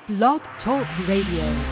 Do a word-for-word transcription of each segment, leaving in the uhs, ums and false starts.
Blog Talk Radio.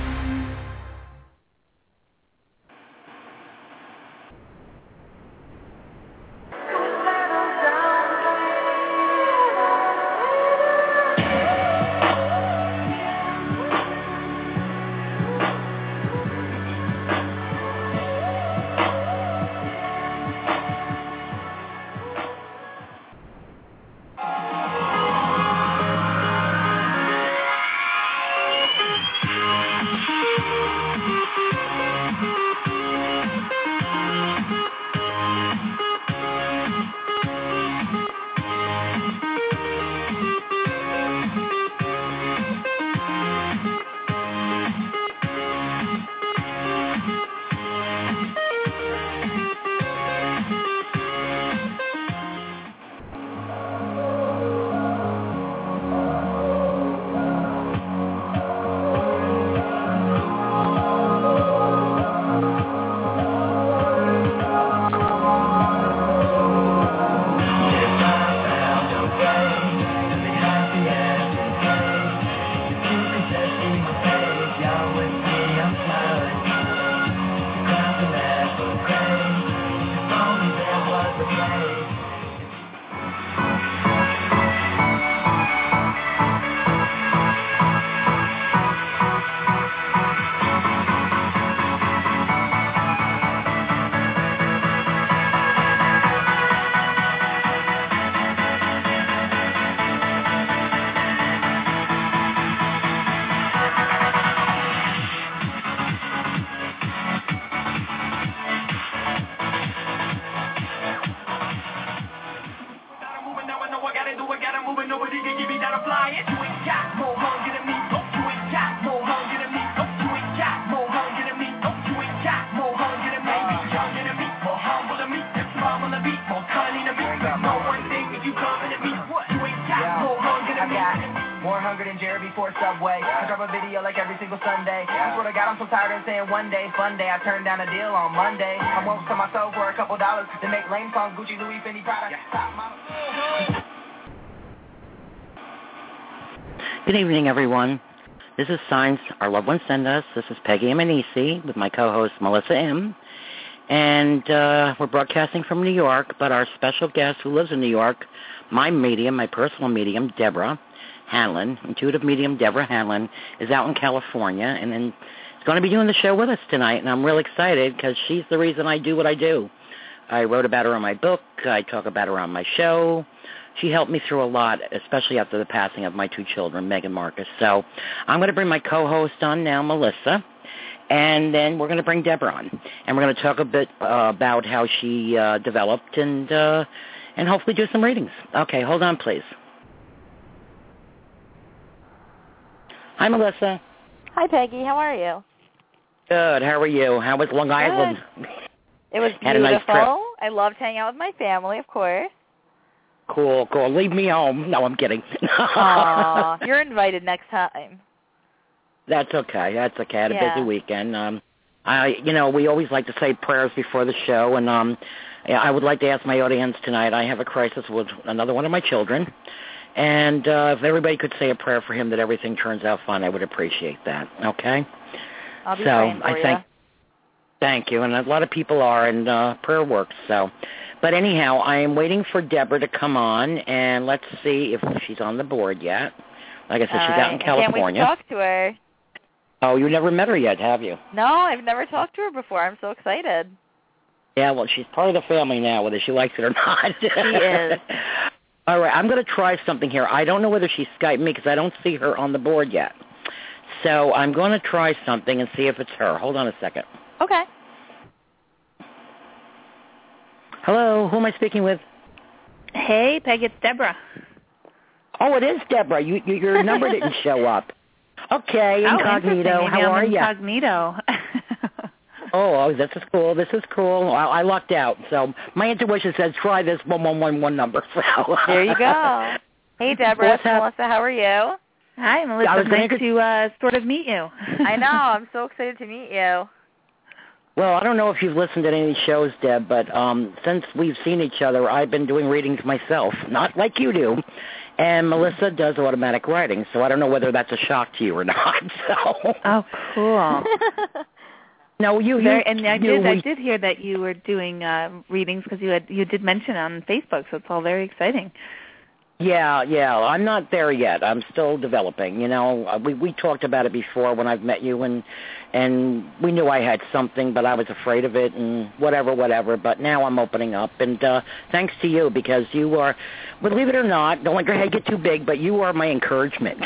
One day, fun day, I turned down a deal on Monday. I won't sell myself for a couple dollars to make lame songs, Gucci, Louis, Fendi, Prada. Good evening, everyone. This is Signs Our Loved Ones Send Us. This is Peggy Emanisi with my co-host Melissa M. And uh, we're broadcasting from New York, but our special guest who lives in New York, my medium, my personal medium, Deborah Hanlon, intuitive medium Deborah Hanlon, is out in California, and then going to be doing the show with us tonight, and I'm real excited because she's the reason I do what I do. I wrote about her in my book. I talk about her on my show. She helped me through a lot, especially after the passing of my two children, Meg and Marcus. So I'm going to bring my co-host on now, Melissa, and then we're going to bring Deborah on, and we're going to talk a bit uh, about how she uh, developed and uh, and hopefully do some readings. Okay, hold on, please. Hi, Melissa. Hi, Peggy. How are you? Good. How are you? How was Long Island? Good. It was Had a nice trip. beautiful. I loved hanging out with my family, of course. Cool, cool. Leave me home. No, I'm kidding. Aw, you're invited next time. That's okay. That's okay. I had a Yeah. busy weekend. Um, I, you know, we always like to say prayers before the show, and um, I would like to ask my audience tonight. I have a crisis with another one of my children, and uh, if everybody could say a prayer for him that everything turns out fine, I would appreciate that. Okay. I'll be so praying for I you. thank, thank you, and a lot of people are, and uh, prayer works. So, but anyhow, I am waiting for Deborah to come on, and let's see if she's on the board yet. Like I said, All she's right. out in I California. can't wait to talk to her. Oh, you never met her yet, have you? No, I've never talked to her before. I'm so excited. Yeah, well, she's part of the family now, whether she likes it or not. She is. All right, I'm going to try something here. I don't know whether she's Skyping me because I don't see her on the board yet. So I'm going to try something and see if it's her. Hold on a second. Okay. Hello, who am I speaking with? Hey, Peg, it's Deborah. Oh, it is Deborah. You, you, your number didn't show up. Okay, Oh, incognito. How I'm are you? Incognito. Oh, oh, this is cool. This is cool. I, I lucked out. So my intuition says try this one one one one number. So there you go. Hey, Deborah. What's it's Melissa. How are you? Hi, Melissa. I was nice gonna... to uh, sort of meet you. I know. I'm so excited to meet you. Well, I don't know if you've listened to any of these shows, Deb, but um, since we've seen each other, I've been doing readings myself, not like you do. and Melissa does automatic writing. So I don't know whether that's a shock to you or not. So. Oh, cool. No, you, you Very, and I you, did I did hear that you were doing uh, readings because you had you did mention on Facebook, so it's all very exciting. Yeah, yeah. I'm not there yet. I'm still developing. You know, uh, we we talked about it before when I've met you, and and we knew I had something, but I was afraid of it, and whatever, whatever. But now I'm opening up, and uh, thanks to you, because you are, believe it or not, don't let your head get too big, but you are my encouragement.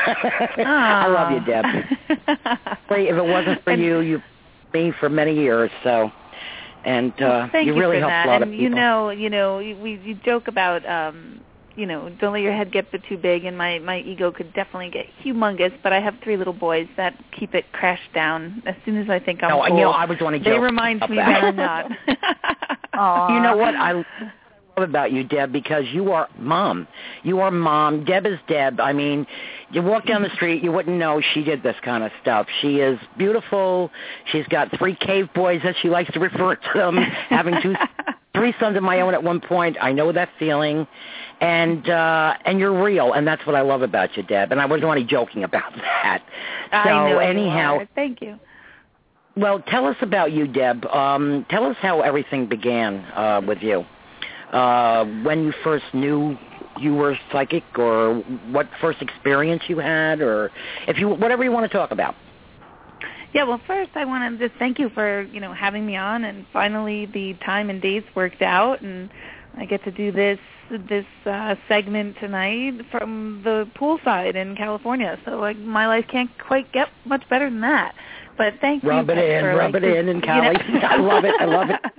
I love you, Deb. If it wasn't for and, you, you me for many years, so. And uh, well, you you really for helped that. a lot and of people. You know, you know, we you joke about. Um, you know, don't let your head get too big, and my, my ego could definitely get humongous, but I have three little boys that keep it crashed down as soon as I think I'm no, old. You know, I was want to They joke remind about me that. that I'm not. Aww. You know what I love about you, Deb, because you are mom. You are mom. Deb is Deb. I mean, you walk down the street, you wouldn't know she did this kind of stuff. She is beautiful. She's got three cave boys, as she likes to refer to them, having two, three sons of my own at one point. I know that feeling. And uh, and you're real, and that's what I love about you, Deb. And I wasn't only joking about that. So I know anyhow, you are. Thank you. Well, tell us about you, Deb. Um, tell us how everything began uh, with you. Uh, when you first knew you were psychic, or what first experience you had, or if you whatever you want to talk about. Yeah, well, first I want to just thank you for you know having me on, and finally the time and dates worked out, and I get to do this this uh, segment tonight from the poolside in California. So like, my life can't quite get much better than that. But thank rub you. Rub it in, for, rub like, it just, in in Cali. You know. I love it. I love it.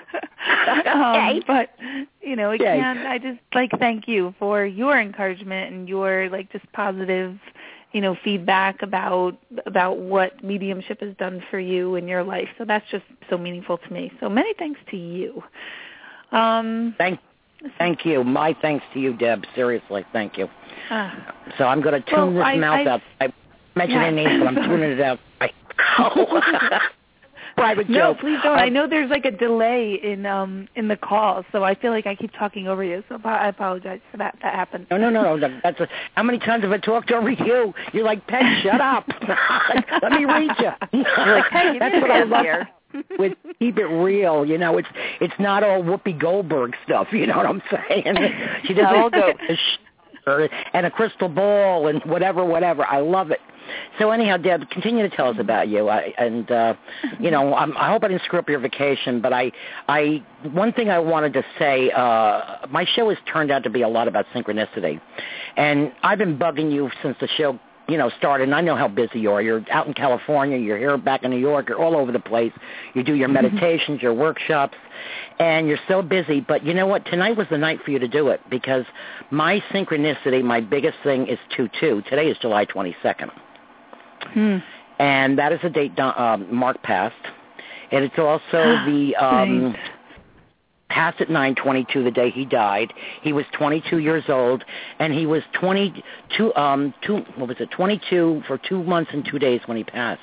um, but you know, okay. can't, I just like thank you for your encouragement and your like just positive, you know, feedback about about what mediumship has done for you in your life. So that's just so meaningful to me. So many thanks to you. Um, thank. Thank you. My thanks to you, Deb. Seriously, thank you. Uh, so I'm going to tune well, this I, mouth I, out. I mentioned yeah. it names, but I'm tuning it out. Private no, joke. please don't. Um, I know there's like a delay in um in the call, so I feel like I keep talking over you. So I apologize for that. That happened. No, no, no, no. That's a, how many times have I talked over you? You're like, Peg, shut up. Let me read you. You're like, Peg, that's what I love. Here. With keep it real, you know. It's it's not all Whoopi Goldberg stuff. You know what I'm saying? She doesn't all go and a crystal ball and whatever, whatever. I love it. So anyhow, Deb, continue to tell us about you. I, and uh, you know, I'm, I hope I didn't screw up your vacation. But I, I, one thing I wanted to say, uh, my show has turned out to be a lot about synchronicity, and I've been bugging you since the show, you know, started. And I know how busy you are. You're out in California. You're here back in New York. You're all over the place. You do your meditations, your workshops, and you're so busy. But you know what? Tonight was the night for you to do it, because my synchronicity, my biggest thing is two two. Today is July twenty-second. Hmm. And that is the date um, Mark passed. And it's also the um, nice. passed at nine twenty-two, the day he died. He was twenty-two years old, and he was twenty-two, um, two, what was it, twenty-two for two months and two days when he passed.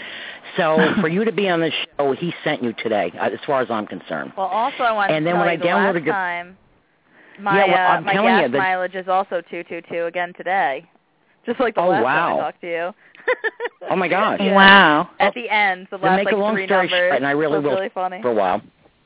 So for you to be on the show, he sent you today, as far as I'm concerned. Well, also I want and to then tell when you I the downloaded last your, time, my, yeah, well, uh, I'm my telling gas you that, mileage is also two two two again today. Just like the oh, last wow. time I talked to you. Oh, my gosh. Yeah. Wow. At the end, the To last make like a long three story numbers short, and I really was will really funny. for a while.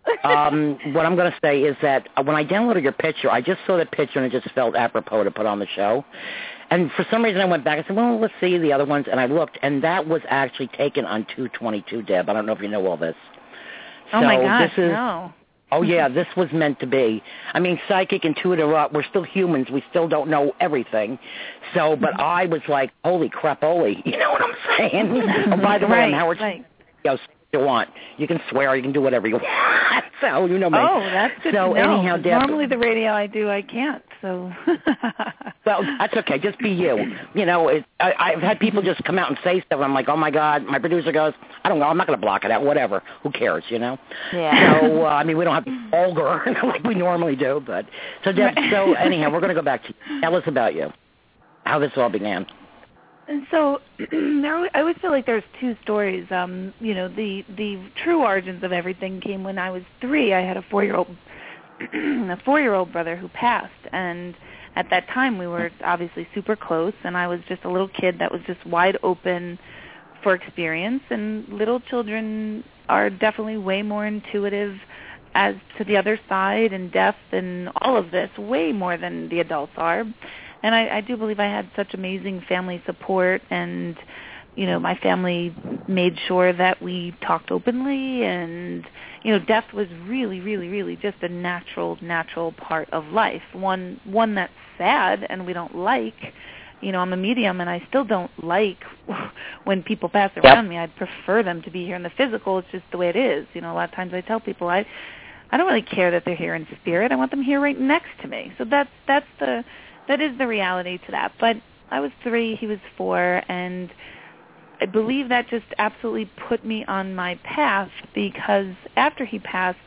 um, what I'm going to say is that when I downloaded your picture, I just saw the picture and it just felt apropos to put on the show. And for some reason I went back and said, well, let's see the other ones. And I looked, and that was actually taken on two twenty-two, Deb. I don't know if you know all this. Oh, so my gosh, this is, no. Oh, yeah, this was meant to be. I mean, psychic, intuitive, uh, we're still humans. We still don't know everything. So, but I was like, holy crap-oli, you know what I'm saying? Oh, by the way, right, I'm Howard. Right. You know, you want. You can swear, you can do whatever you want. So, you know me. Oh, that's good so, to know. anyhow, Deb, normally the radio I do, I can't, so. well, that's okay. Just be you. You know, it, I, I've had people just come out and say stuff, and I'm like, oh, my God. My producer goes, I don't know. I'm not going to block it out. Whatever. Who cares, you know? Yeah. So, uh, I mean, we don't have to be vulgar like we normally do. But So, Deb, so anyhow, we're going to go back to you. Tell us about you, how this all began. And so there, I always feel like there's two stories. Um, you know, the the true origins of everything came when I was three. I had a four-year-old a four-year-old brother who passed, and at that time we were obviously super close, and I was just a little kid that was just wide open for experience, and little children are definitely way more intuitive as to the other side and depth and all of this, way more than the adults are. And I, I do believe I had such amazing family support, and, you know, my family made sure that we talked openly, and, you know, death was really, really, really just a natural, natural part of life, one one that's sad and we don't like. You know, I'm a medium, and I still don't like when people pass around yep. me. I'd prefer them to be here in the physical. It's just the way it is. You know, a lot of times I tell people I I don't really care that they're here in spirit. I want them here right next to me. So that's that's the that is the reality to that. But I was three, he was four, and I believe that just absolutely put me on my path, because after he passed,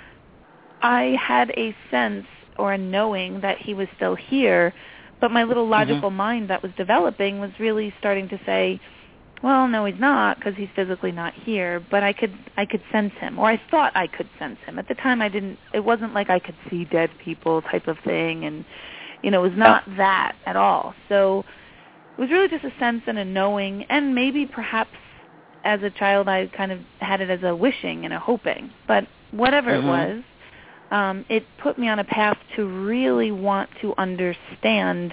I had a sense or a knowing that he was still here. But my little logical mm-hmm. mind that was developing was really starting to say, well, no, he's not, because he's physically not here. But I could I could sense him, or I thought I could sense him. At the time, I didn't. It wasn't like I could see dead people type of thing, and you know, it was not yeah. that at all. So it was really just a sense and a knowing, and maybe perhaps as a child I kind of had it as a wishing and a hoping. But whatever mm-hmm. it was, Um, it put me on a path to really want to understand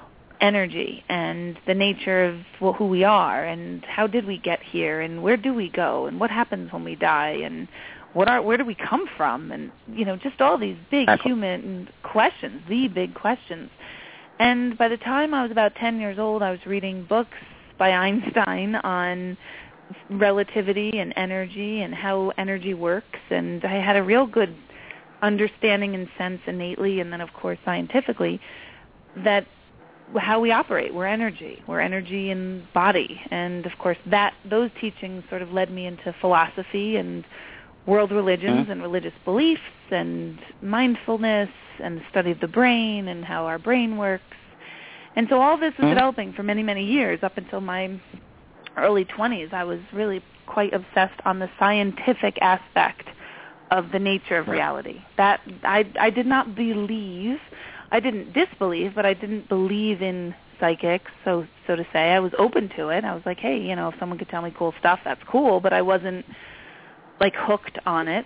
energy and the nature of well, who we are, and how did we get here, and where do we go, and what happens when we die, and what are where do we come from, and you know, just all these big human questions, the big questions. And by the time I was about ten years old, I was reading books by Einstein on relativity and energy and how energy works, and I had a real good understanding and sense innately, and then of course scientifically, that how we operate, we're energy, we're energy in body. And of course that those teachings sort of led me into philosophy and world religions mm-hmm. and religious beliefs and mindfulness and the study of the brain and how our brain works. And so all this was mm-hmm. developing for many, many years. Up until my early twenties, I was really quite obsessed on the scientific aspect of the nature of reality. That I I did not believe, I didn't disbelieve, but I didn't believe in psychics, so so to say. I was open to it. I was like, hey, you know, if someone could tell me cool stuff, that's cool, but I wasn't like hooked on it.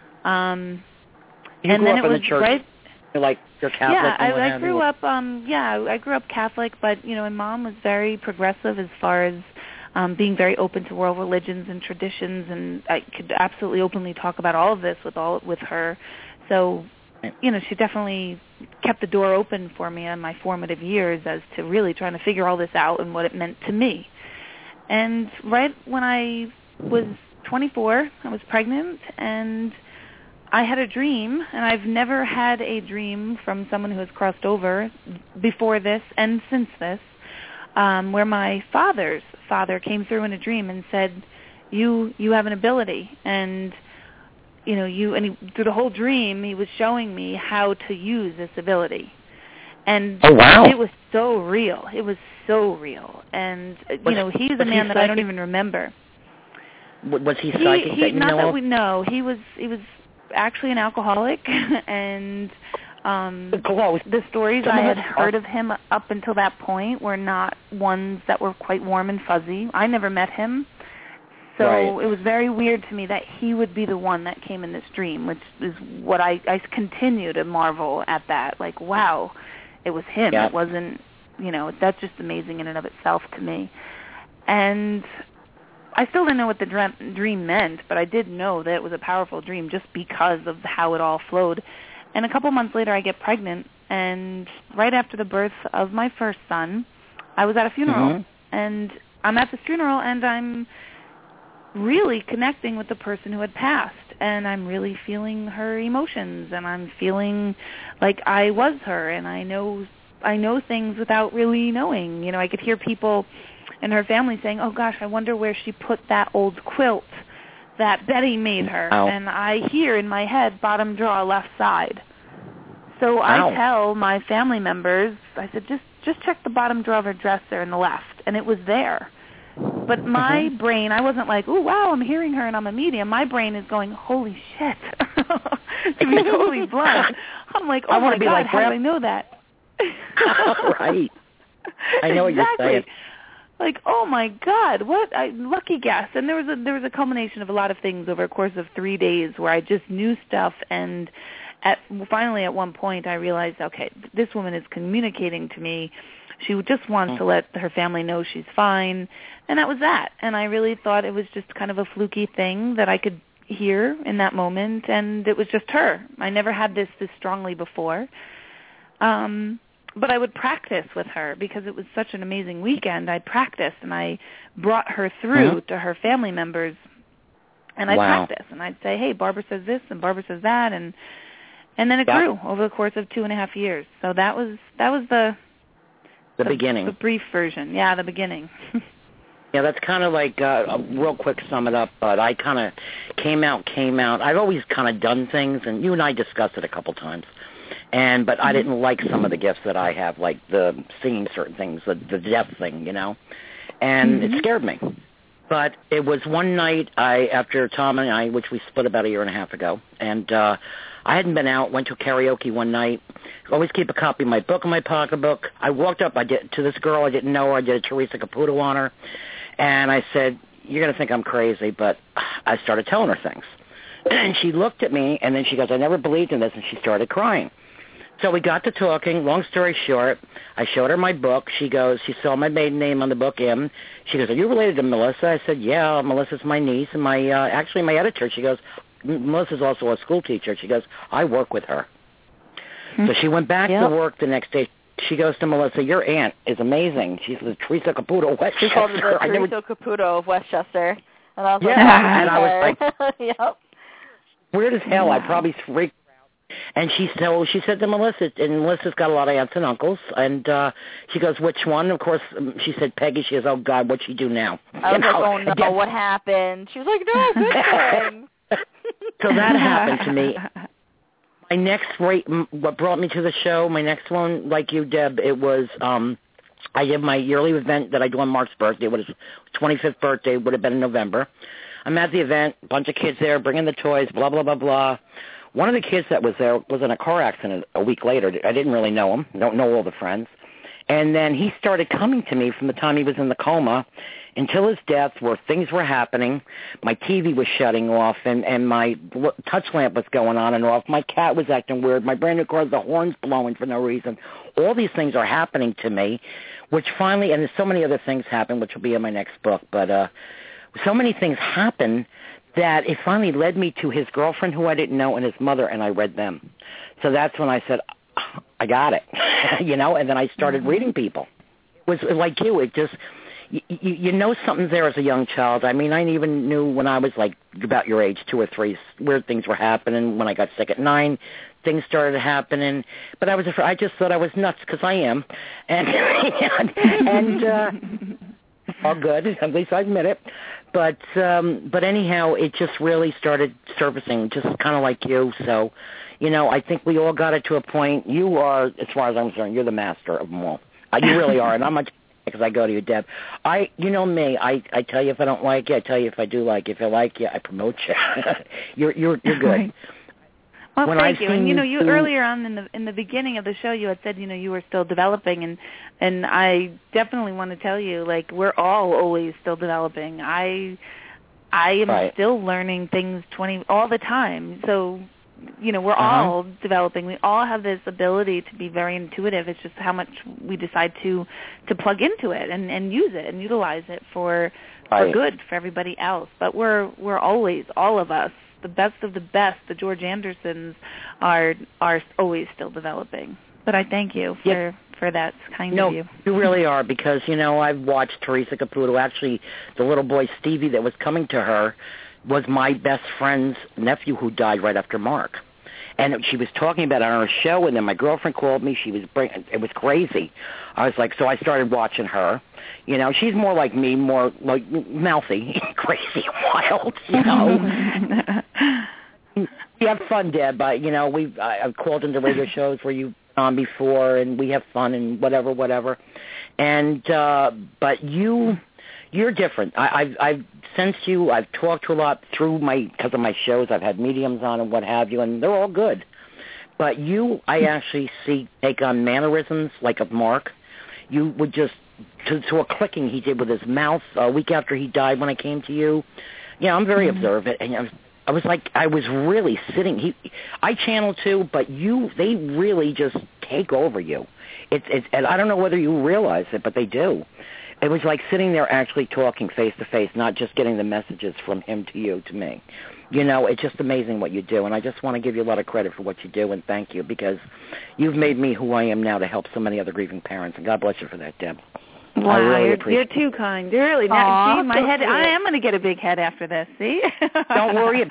Um, you and grew then up it in was the church, right. Like you're Catholic. Yeah, and what I, I have grew you. up. Um, yeah, I grew up Catholic, but you know, my mom was very progressive as far as Um, being very open to world religions and traditions, and I could absolutely openly talk about all of this with all with her. So, you know, she definitely kept the door open for me in my formative years as to really trying to figure all this out and what it meant to me. And right when I was twenty-four, I was pregnant, and I had a dream, and I've never had a dream from someone who has crossed over before this and since this, um, where my father's father came through in a dream and said, you you have an ability, and you know you and he, through the whole dream he was showing me how to use this ability. And oh, wow. It was so real. It was so real. And you was, know, he's a man that I don't even remember. Was he psychic? He, he, that you not know that of? we know. He was he was actually an alcoholic, and um, Close. the stories Some I of had us heard are. of him up until that point were not ones that were quite warm and fuzzy. I never met him, so right. it was very weird to me that he would be the one that came in this dream, which is what I, I continue to marvel at that. Like, wow, it was him. Yeah. It wasn't, you know, that's just amazing in and of itself to me. And I still didn't know what the dream meant, but I did know that it was a powerful dream just because of how it all flowed. And a couple months later, I get pregnant, and right after the birth of my first son, I was at a funeral. Mm-hmm. And I'm at this funeral, and I'm really connecting with the person who had passed, and I'm really feeling her emotions, and I'm feeling like I was her, and I know I know things without really knowing. You know, I could hear people in her family saying, oh, gosh, I wonder where she put that old quilt that Betty made her. Ow. And I hear in my head, bottom drawer, left side. So Ow. I tell my family members, I said, just just check the bottom drawer of her dresser in the left. And it was there. But my mm-hmm. brain, I wasn't like, oh, wow, I'm hearing her and I'm a medium. My brain is going, holy shit. To be totally blunt. I'm like, oh, I my be God, like how do I know that? Right. I know exactly. what you're saying. Like, oh my God, what I lucky guess. And there was a there was a culmination of a lot of things over a course of three days where I just knew stuff, and at finally at one point I realized, okay, this woman is communicating to me. She just wants mm-hmm. to let her family know she's fine, and that was that. And I really thought it was just kind of a fluky thing that I could hear in that moment, and it was just her. I never had this this strongly before. Um But I would practice with her because it was such an amazing weekend. I practiced, and I brought her through mm-hmm. to her family members, and I wow. practiced. And I'd say, hey, Barbara says this, and Barbara says that, and and then it yep. grew over the course of two and a half years. So that was that was the the, the beginning, the brief version. Yeah, the beginning. Yeah, that's kind of like uh, a real quick sum it up. But I kind of came out, came out. I've always kind of done things, and you and I discussed it a couple times. And but I didn't like some of the gifts that I have, like the singing certain things, the, the deaf thing, you know, and mm-hmm. it scared me. But it was one night I, after Tom and I, which we split about a year and a half ago, and uh, I hadn't been out, went to karaoke one night. Always keep a copy of my book in my pocketbook. I walked up I did, to this girl I didn't know her. I did a Teresa Caputo on her, and I said, "You're going to think I'm crazy," but I started telling her things. And she looked at me, and then she goes, "I never believed in this," and she started crying. So we got to talking. Long story short, I showed her my book. She goes, she saw my maiden name on the book, M. She goes, "Are you related to Melissa?" I said, "Yeah, Melissa's my niece." And my, uh, actually my editor, she goes, "Melissa's also a school teacher." She goes, "I work with her." Mm-hmm. So she went back yep. to work the next day. She goes to Melissa, "Your aunt is amazing. She's the Teresa Caputo of Westchester." She called her the Teresa never... Caputo of Westchester. And I was yeah, like, and I was like, yep. weird as hell. Wow. I probably freaked. And she so she said to Melissa, and Melissa's got a lot of aunts and uncles, and uh, she goes, "Which one?" Of course, she said Peggy. She goes, "Oh God, what'd she do now?" I was you know? like, "Oh no, what happened?" She was like, "No, good thing." So that happened to me. My next rate, what brought me to the show, my next one, like you, Deb, it was um, I did my yearly event that I do on Mark's birthday. What is twenty-fifth birthday would have been in November. I'm at the event, a bunch of kids there, bringing the toys, blah blah blah blah. One of the kids that was there was in a car accident a week later. I didn't really know him. I don't know all the friends. And then he started coming to me from the time he was in the coma until his death, where things were happening. My T V was shutting off, and, and my touch lamp was going on and off. My cat was acting weird. My brand new car, the horn's blowing for no reason. All these things are happening to me, which finally, and there's so many other things happen, which will be in my next book, but uh, so many things happen that it finally led me to his girlfriend, who I didn't know, and his mother, and I read them. So that's when I said, I got it, you know, and then I started mm-hmm. reading people. It was like you, it just, you, you know something's there as a young child. I mean, I even knew when I was like about your age, two or three, weird things were happening. When I got sick at nine, things started happening. But I was afraid, I just thought I was nuts, because I am. And, and, and uh, all good, at least I admit it. But um, but anyhow, it just really started surfacing, just kind of like you. So, you know, I think we all got it to a point. You are, as far as I'm concerned, you're the master of them all. Uh, you really are, and I'm not because I go to you, Deb. I, you know me. I, I tell you if I don't like you. I tell you if I do like you. If I like you, I promote you. you're you're you're good. Right. Well, when thank I've you. And you know, you you, earlier on in the in the beginning of the show, you had said, you know, you were still developing, and and I definitely want to tell you, like, we're all always still developing. I I am right. still learning things twenty all the time. So, you know, we're uh-huh. all developing. We all have this ability to be very intuitive. It's just how much we decide to to plug into it and, and use it and utilize it for right. for good for everybody else. But we're we're always, all of us, the best of the best, the George Andersons, are are always still developing. But I thank you for, yep. for that. It's kind no, of you. You really are, because, you know, I've watched Teresa Caputo. Actually, the little boy Stevie that was coming to her was my best friend's nephew who died right after Mark. And she was talking about it on her show, and then my girlfriend called me. She was bring, it was crazy. I was like, so I started watching her. You know, she's more like me, more like mouthy, crazy, wild. You know, we have fun, Deb. But you know, we I've called into radio shows where you've on before, and we have fun and whatever, whatever. And uh, but you, you're different. I, I've I've sensed you. I've talked to a lot through my because of my shows. I've had mediums on and what have you, and they're all good. but you, I actually see take on mannerisms like of Mark. You would just, to, to a clicking he did with his mouth a week after he died when I came to you. You know, I'm very mm-hmm. observant, and I was, I was like, I was really sitting. He, I channel too, but you, they really just take over you. It's, it's, and I don't know whether you realize it, but they do. It was like sitting there actually talking face to face, not just getting the messages from him to you, to me. You know, it's just amazing what you do, and I just want to give you a lot of credit for what you do, and thank you, because you've made me who I am now to help so many other grieving parents, and God bless you for that, Deb. Wow, I really you're, appreciate you're too kind. You're really not. Aww, See, my so head. cute. I am going to get a big head after this. See? Don't worry.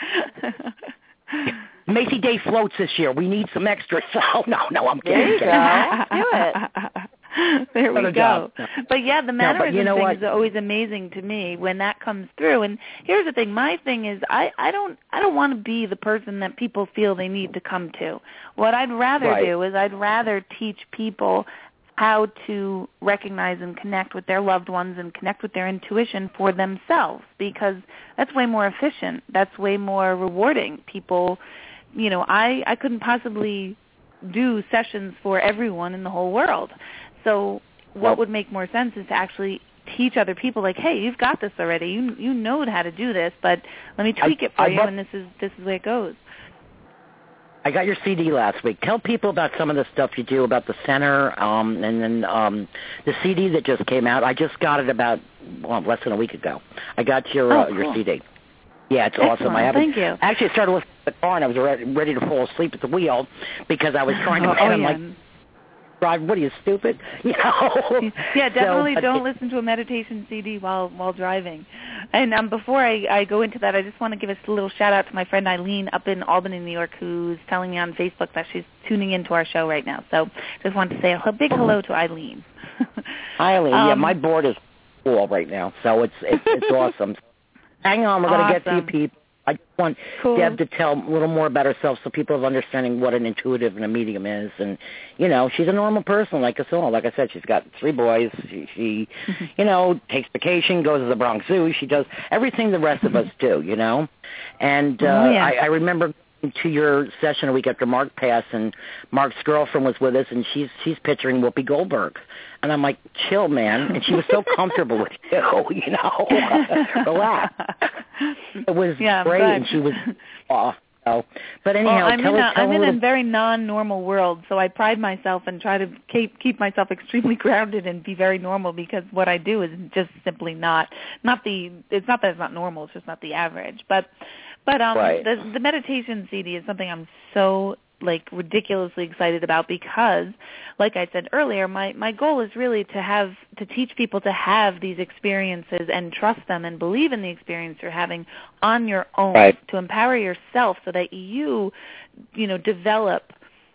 Macy Day floats this year. We need some extras. Oh, no, no, I'm kidding. There you go. Do it. There we go. No. But yeah, the mannerism no, you know thing what? is always amazing to me when that comes through. And here's the thing: my thing is, I, I don't I don't want to be the person that people feel they need to come to. What I'd rather right. do is I'd rather teach people how to recognize and connect with their loved ones and connect with their intuition for themselves, because that's way more efficient. That's way more rewarding. People, you know, I, I couldn't possibly do sessions for everyone in the whole world. So what well, would make more sense is to actually teach other people, like, hey, you've got this already. You you know how to do this, but let me tweak I, it for I you, love, and this is this is the way it goes. I got your C D last week. Tell people about some of the stuff you do about the center, um, and then um, the C D that just came out. I just got it about well, less than a week ago. I got your oh, uh, cool. your C D. Yeah, it's Excellent. awesome. I haven't, Thank you. Actually, I started listening to the car, and I was ready, ready to fall asleep at the wheel because I was trying to. Oh, and oh, I'm yeah. like, Rod, what are you, stupid? You know? Yeah, definitely so, don't listen to a meditation C D while while driving. And um, before I, I go into that, I just want to give a little shout-out to my friend Eileen up in Albany, New York, who's telling me on Facebook that she's tuning into our show right now. So just wanted to say a big hello to Eileen. Eileen, um, yeah, my board is full right now, so it's it's, it's awesome. Hang on, we're going to awesome. get to you people. I just want cool. Deb to tell a little more about herself so people have understanding what an intuitive and a medium is. And, you know, she's a normal person like us all. Like I said, she's got three boys. She, she you know, takes vacation, goes to the Bronx Zoo. She does everything the rest of us do, you know. And uh, oh, yeah. I, I remember to your session a week after Mark passed, and Mark's girlfriend was with us, and she's she's picturing Whoopi Goldberg. And I'm like, chill, man. And she was so comfortable with you, you know. Relax. It was yeah, great, and she was aw. So, but anyhow, well, I'm tell in us. a, Tell I'm a in little... a very non-normal world, so I pride myself and try to keep keep myself extremely grounded and be very normal, because what I do is just simply not not the. It's not that it's not normal; it's just not the average. But but um, right. the the meditation C D is something I'm so like ridiculously excited about, because, like I said earlier, my, my goal is really to have to teach people to have these experiences and trust them and believe in the experience you're having on your own, right. to empower yourself so that you, you know, develop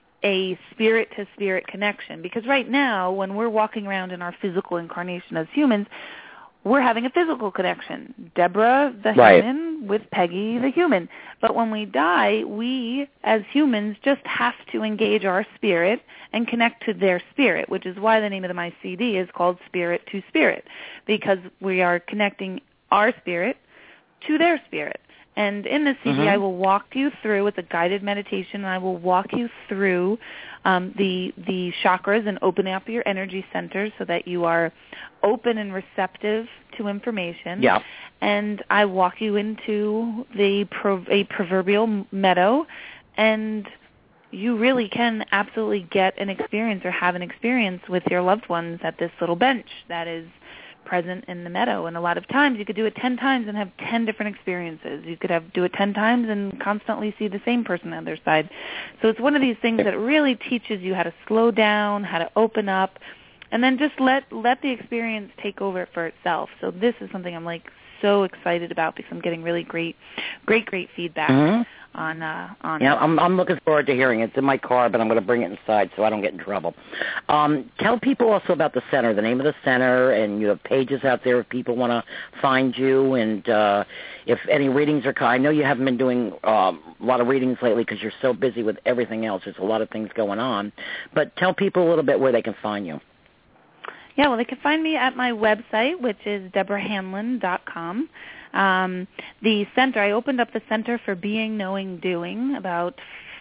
a spirit-to-spirit connection. Because right now, when we're walking around in our physical incarnation as humans, we're having a physical connection. Deborah, the right. human, with Peggy, the human. But when we die, we, as humans, just have to engage our spirit and connect to their spirit, which is why the name of my C D is called Spirit to Spirit, because we are connecting our spirit to their spirit. And in this C D, mm-hmm. I will walk you through, it's a guided meditation, and I will walk you through um, the the chakras and opening up your energy centers so that you are open and receptive to information. Yeah. And I walk you into the pro- a proverbial meadow, and you really can absolutely get an experience or have an experience with your loved ones at this little bench that is present in the meadow. And a lot of times you could do it ten times and have ten different experiences. You could have do it ten times and constantly see the same person on the other side. So it's one of these things that really teaches you how to slow down, how to open up, and then just let let the experience take over for itself. So this is something I'm like so excited about, because I'm getting really great, great, great feedback mm-hmm. on uh, on. Yeah, it. I'm I'm looking forward to hearing it. It's in my car, but I'm going to bring it inside so I don't get in trouble. Um, tell people also about the center, the name of the center, and you have pages out there if people want to find you, and uh, if any readings are. I know you haven't been doing um, a lot of readings lately because you're so busy with everything else. There's a lot of things going on, but tell people a little bit where they can find you. Yeah, well, they can find me at my website, which is deborah hanlon dot com. Um, the center, I opened up the Center for Being, Knowing, Doing about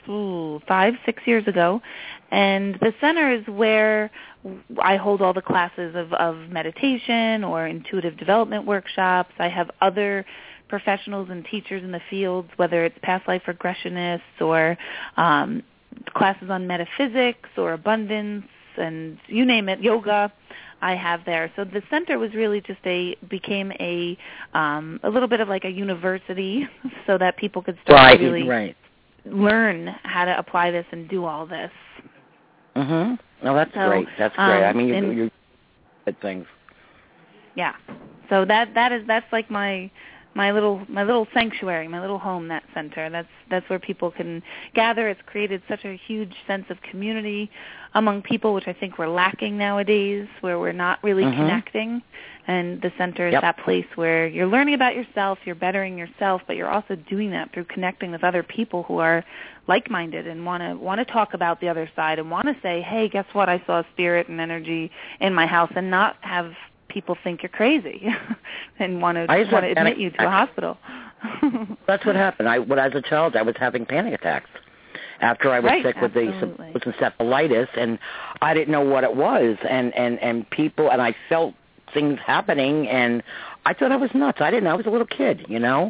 ooh, five, six years ago. And the center is where I hold all the classes of, of meditation or intuitive development workshops. I have other professionals and teachers in the fields, whether it's past life regressionists or um, classes on metaphysics or abundance and you name it, yoga. I have there. So the center was really just a became a um, a little bit of like a university, so that people could start right, to really right. learn how to apply this and do all this. Mhm. No, that's so, great. That's great. Um, I mean, you and, you good things. Yeah. So that that is that's like my my little my little sanctuary, my little home, that center. That's that's where people can gather. It's created such a huge sense of community among people, which I think we're lacking nowadays, where we're not really mm-hmm. connecting. And the center is yep. that place where you're learning about yourself, you're bettering yourself, but you're also doing that through connecting with other people who are like-minded and want to want to talk about the other side and want to say, hey, guess what? I saw spirit and energy in my house, and not have people think you're crazy and want to want to admit you to a hospital. That's what happened. I, when I was a child, I was having panic attacks after I was right, sick absolutely. with the encephalitis, and I didn't know what it was, and and and people, and I felt things happening, and I thought I was nuts. I didn't know. I was a little kid, you know.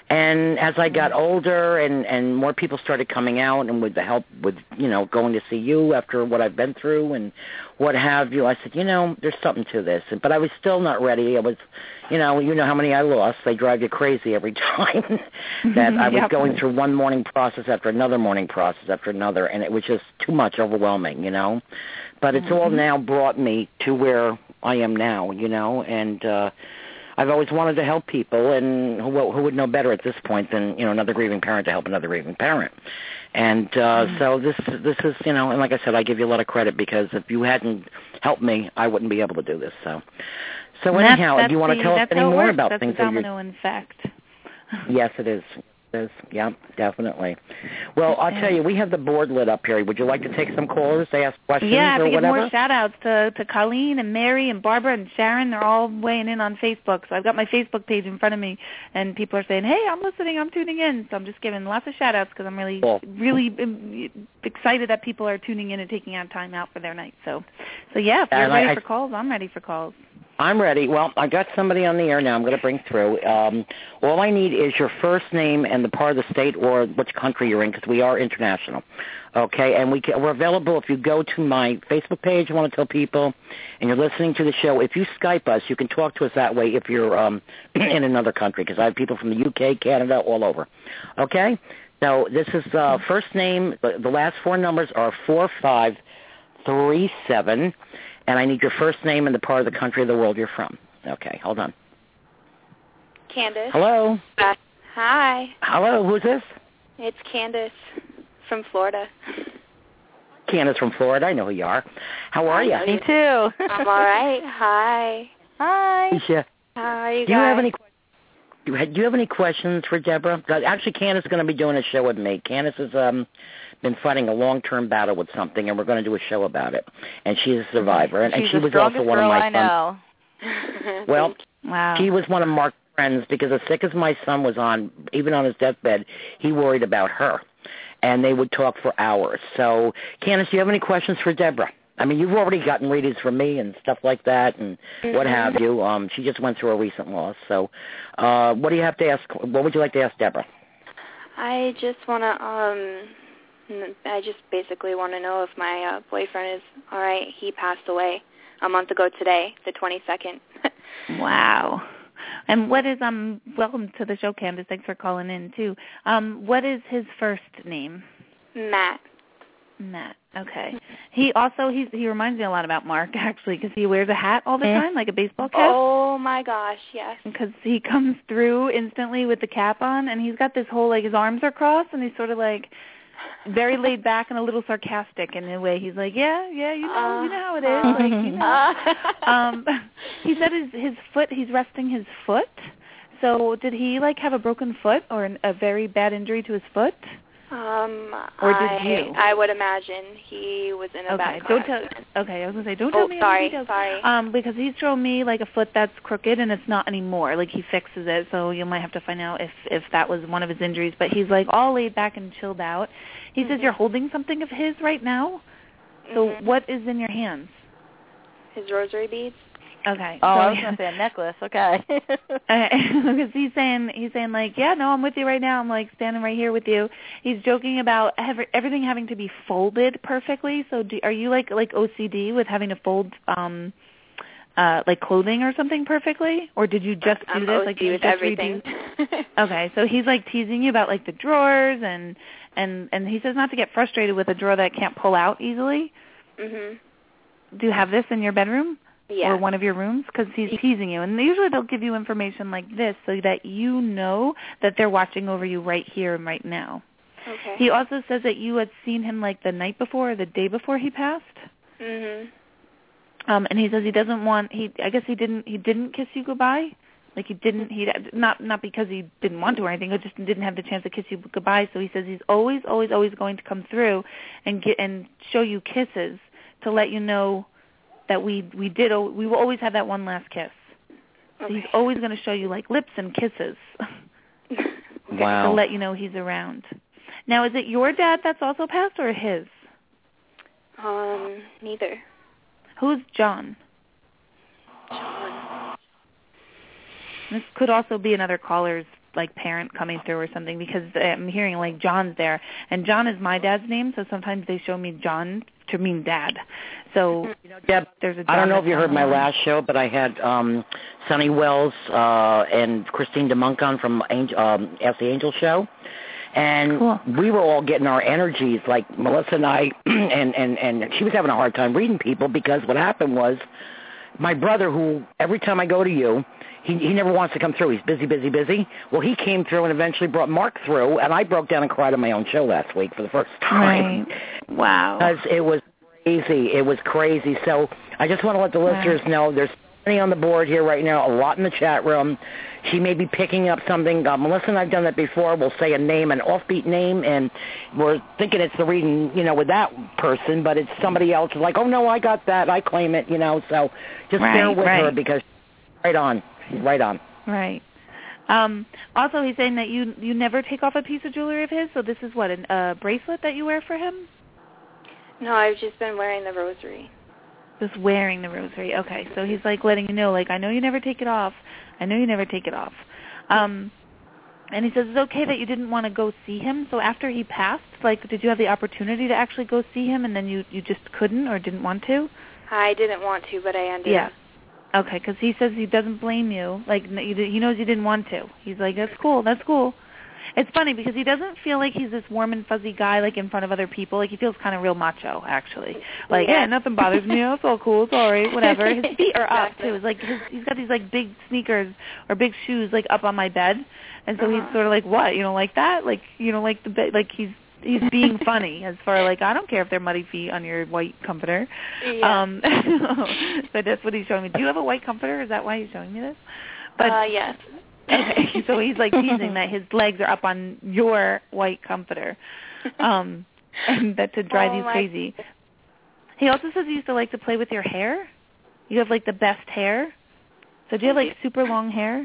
And as I got older and, and more people started coming out, and with the help with, you know, going to see you after what I've been through and what have you, I said, you know, there's something to this. But I was still not ready. I was, you know, you know how many I lost. They drive you crazy every time that I was yep. going through one morning process after another morning process after another, and it was just too much, overwhelming, you know. But it's mm-hmm. all now brought me to where I am now, you know, and uh I've always wanted to help people, and who, who would know better at this point than, you know, another grieving parent to help another grieving parent. And uh, mm. so this this is, you know, and like I said, I give you a lot of credit, because if you hadn't helped me, I wouldn't be able to do this. So, so and anyhow, that's, do you want the, to tell us any more works. about that's things? That's a domino effect. Yes, it is. It is. Yeah, definitely. Well, I'll tell you, we have the board lit up here. Would you like to take some callers? They ask questions yeah, or to give whatever? more shout-outs to, to Colleen and Mary and Barbara and Sharon. They're all weighing in on Facebook. So I've got my Facebook page in front of me, and people are saying, hey, I'm listening, I'm tuning in. So I'm just giving lots of shout-outs because I'm really, cool. really excited that people are tuning in and taking out time out for their night. So, so yeah, if you're and ready I, for calls, I'm ready for calls. I'm ready. Well, I got somebody on the air now I'm going to bring through. Um, all I need is your first name and the part of the state or which country you're in, because we are international. Okay, and we can, we're available if you go to my Facebook page. I want to tell people, and you're listening to the show, if you Skype us, you can talk to us that way if you're um, in another country, because I have people from the U K, Canada, all over. Okay? So this is uh, first name. The, the last four numbers are four five three seven. And I need your first name and the part of the country or the world you're from. Okay, hold on. Candace. Hello. Uh, hi. Hello, who's this? It's Candace from Florida. Candace from Florida. I know who you are. How are you? Me too. I'm all right. Hi. Hi. Yeah. How are you do guys? You have any, do you have any questions for Deborah? Actually, Candace is going to be doing a show with me. Candace is um. been fighting a long-term battle with something, and we're going to do a show about it. And she's a survivor, and, she's and she the was also one of my I know. sons. Well, wow. she was one of Mark's friends, because as sick as my son was on, even on his deathbed, he worried about her, and they would talk for hours. So, Candace, do you have any questions for Deborah? I mean, you've already gotten readings from me and stuff like that, and mm-hmm. what have you. Um, she just went through a recent loss. So, uh, what do you have to ask? What would you like to ask Deborah? I just want to. Um, I just basically want to know if my uh, boyfriend is all right. He passed away a month ago today, the twenty-second. Wow. And what is, um, welcome to the show, Candace. Thanks for calling in, too. Um, what is his first name? Matt. Matt, okay. He also, he's, he reminds me a lot about Mark, actually, because he wears a hat all the time, like a baseball cap. Oh, my gosh, yes. Because he comes through instantly with the cap on, and he's got this whole, like, his arms are crossed, and he's sort of like very laid back and a little sarcastic in a way. He's like, yeah, yeah, you know, uh, you know how it is. Like, you know. Uh, um, he said his his foot. He's resting his foot. So did he like have a broken foot or an, a very bad injury to his foot? Um, or did I, you? I would imagine he was in a okay. bad car Don't tell. accident. Okay, I was gonna say don't oh, tell me sorry, any details. sorry. Um, because he's shown me like a foot that's crooked and it's not anymore. Like he fixes it, so you might have to find out if if that was one of his injuries. But he's like all laid back and chilled out. He mm-hmm. says you're holding something of his right now. So mm-hmm. what is in your hands? His rosary beads. Okay. Oh, so, I was gonna say a necklace. Okay. Because he's saying he's saying like, yeah, no, I'm with you right now. I'm like standing right here with you. He's joking about every, everything having to be folded perfectly. So, do, are you like like O C D with having to fold um, uh, like clothing or something perfectly, or did you just do I'm this? O C D like you with just everything. redo? Okay, so he's like teasing you about like the drawers and and and he says not to get frustrated with a drawer that can't pull out easily. Mhm. Do you have this in your bedroom? Yeah. Or one of your rooms? Because he's teasing you. And usually they'll give you information like this so that you know that they're watching over you right here and right now. Okay. He also says that you had seen him like the night before or the day before he passed. Mhm. Um, and he says he doesn't want, he, I guess he didn't, he didn't kiss you goodbye. Like he didn't, he, not, not because he didn't want to or anything, he just didn't have the chance to kiss you goodbye. So he says he's always, always, always going to come through and get, and show you kisses to let you know that we we did we will always have that one last kiss. So okay. he's always going to show you like lips and kisses. Wow. To let you know he's around. Now, is it your dad that's also passed or his? Um, neither. Who's John? John. This could also be another caller's like parent coming through or something because I'm hearing like John's there, and John is my dad's name, so sometimes they show me John to mean dad. So you know, Deb, there's a John I don't know if you heard my line. last show, but I had um, Sonny Wells uh, and Christine DeMunk on from Angel, um, Ask the Angel show. And cool. we were all getting our energies, like Melissa and I, and, and, and she was having a hard time reading people because what happened was my brother, who every time I go to you, he, he never wants to come through. He's busy, busy, busy. Well, he came through and eventually brought Mark through, and I broke down and cried on my own show last week for the first time. Right. Wow. Because it was crazy. It was crazy. So I just want to let the wow. listeners know there's plenty on the board here right now, a lot in the chat room. She may be picking up something. Uh, Melissa and I have done that before. We'll say a name, an offbeat name, and we're thinking it's the reading, you know, with that person, but it's somebody else who's like, oh, no, I got that. I claim it, you know. So just right, bear with right. her because she's right on. She's right on. Right. Um, also, he's saying that you you never take off a piece of jewelry of his, so this is what, a uh, bracelet that you wear for him? No, I've just been wearing the rosary. Just wearing the rosary. Okay, so he's like letting you know, like, I know you never take it off. I know you never take it off. Um, and he says it's okay that you didn't want to go see him. So after he passed, like, did you have the opportunity to actually go see him and then you, you just couldn't or didn't want to? I didn't want to, but I ended yeah. up. Okay, because he says he doesn't blame you. Like, he knows you didn't want to. He's like, that's cool, that's cool. It's funny because he doesn't feel like he's this warm and fuzzy guy, like, in front of other people. Like, he feels kind of real macho, actually. Like, yeah, yeah nothing bothers me. Oh, it's all cool. It's all right. Whatever. His feet are up, too. It's like his, he's got these, like, big sneakers or big shoes, like, up on my bed. And so uh-huh. he's sort of like, what? You don't like that? Like, you don't like the bed? Like, he's he's being funny as far like, I don't care if they're muddy feet on your white comforter. Yeah. Um, so that's what he's showing me. Do you have a white comforter? Is that why he's showing me this? But, uh, yes. Okay, so he's like teasing that his legs are up on your white comforter, um, and that to drive oh you crazy. He also says he used to like to play with your hair. You have like the best hair. So do you have like super long hair?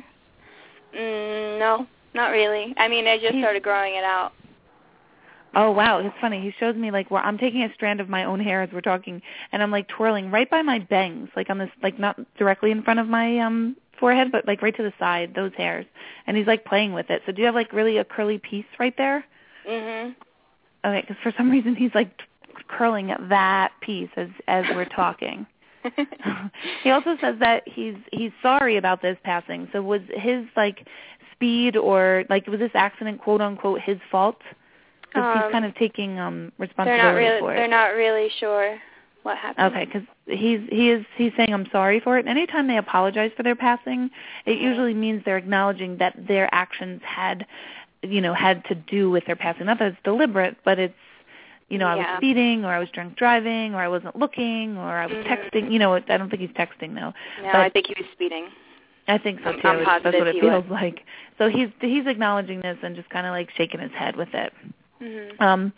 Mm, no, not really. I mean, I just he's, started growing it out. Oh, wow. It's funny. He shows me, like, where I'm taking a strand of my own hair as we're talking, and I'm, like, twirling right by my bangs, like, on this, like, not directly in front of my um forehead, but, like, right to the side, those hairs. And he's, like, playing with it. So do you have, like, really a curly piece right there? Mm-hmm. Okay, because for some reason he's, like, t- curling that piece as as we're talking. He also says that he's he's sorry about this passing. So was his, like, speed or, like, was this accident, quote-unquote, his fault? Because um, he's kind of taking um, responsibility they're not really, for it. They're not really sure what happened. Okay, because he's he is he's saying I'm sorry for it. And anytime they apologize for their passing, it mm-hmm. usually means they're acknowledging that their actions had, you know, had to do with their passing. Not that it's deliberate, but it's, you know, yeah. I was speeding, or I was drunk driving, or I wasn't looking, or I was mm-hmm. texting. You know, I don't think he's texting though. No, but I think he was speeding. I think so too. I'm, I'm That's what it feels was. like. So he's he's acknowledging this and just kind of like shaking his head with it. Mm-hmm. Um,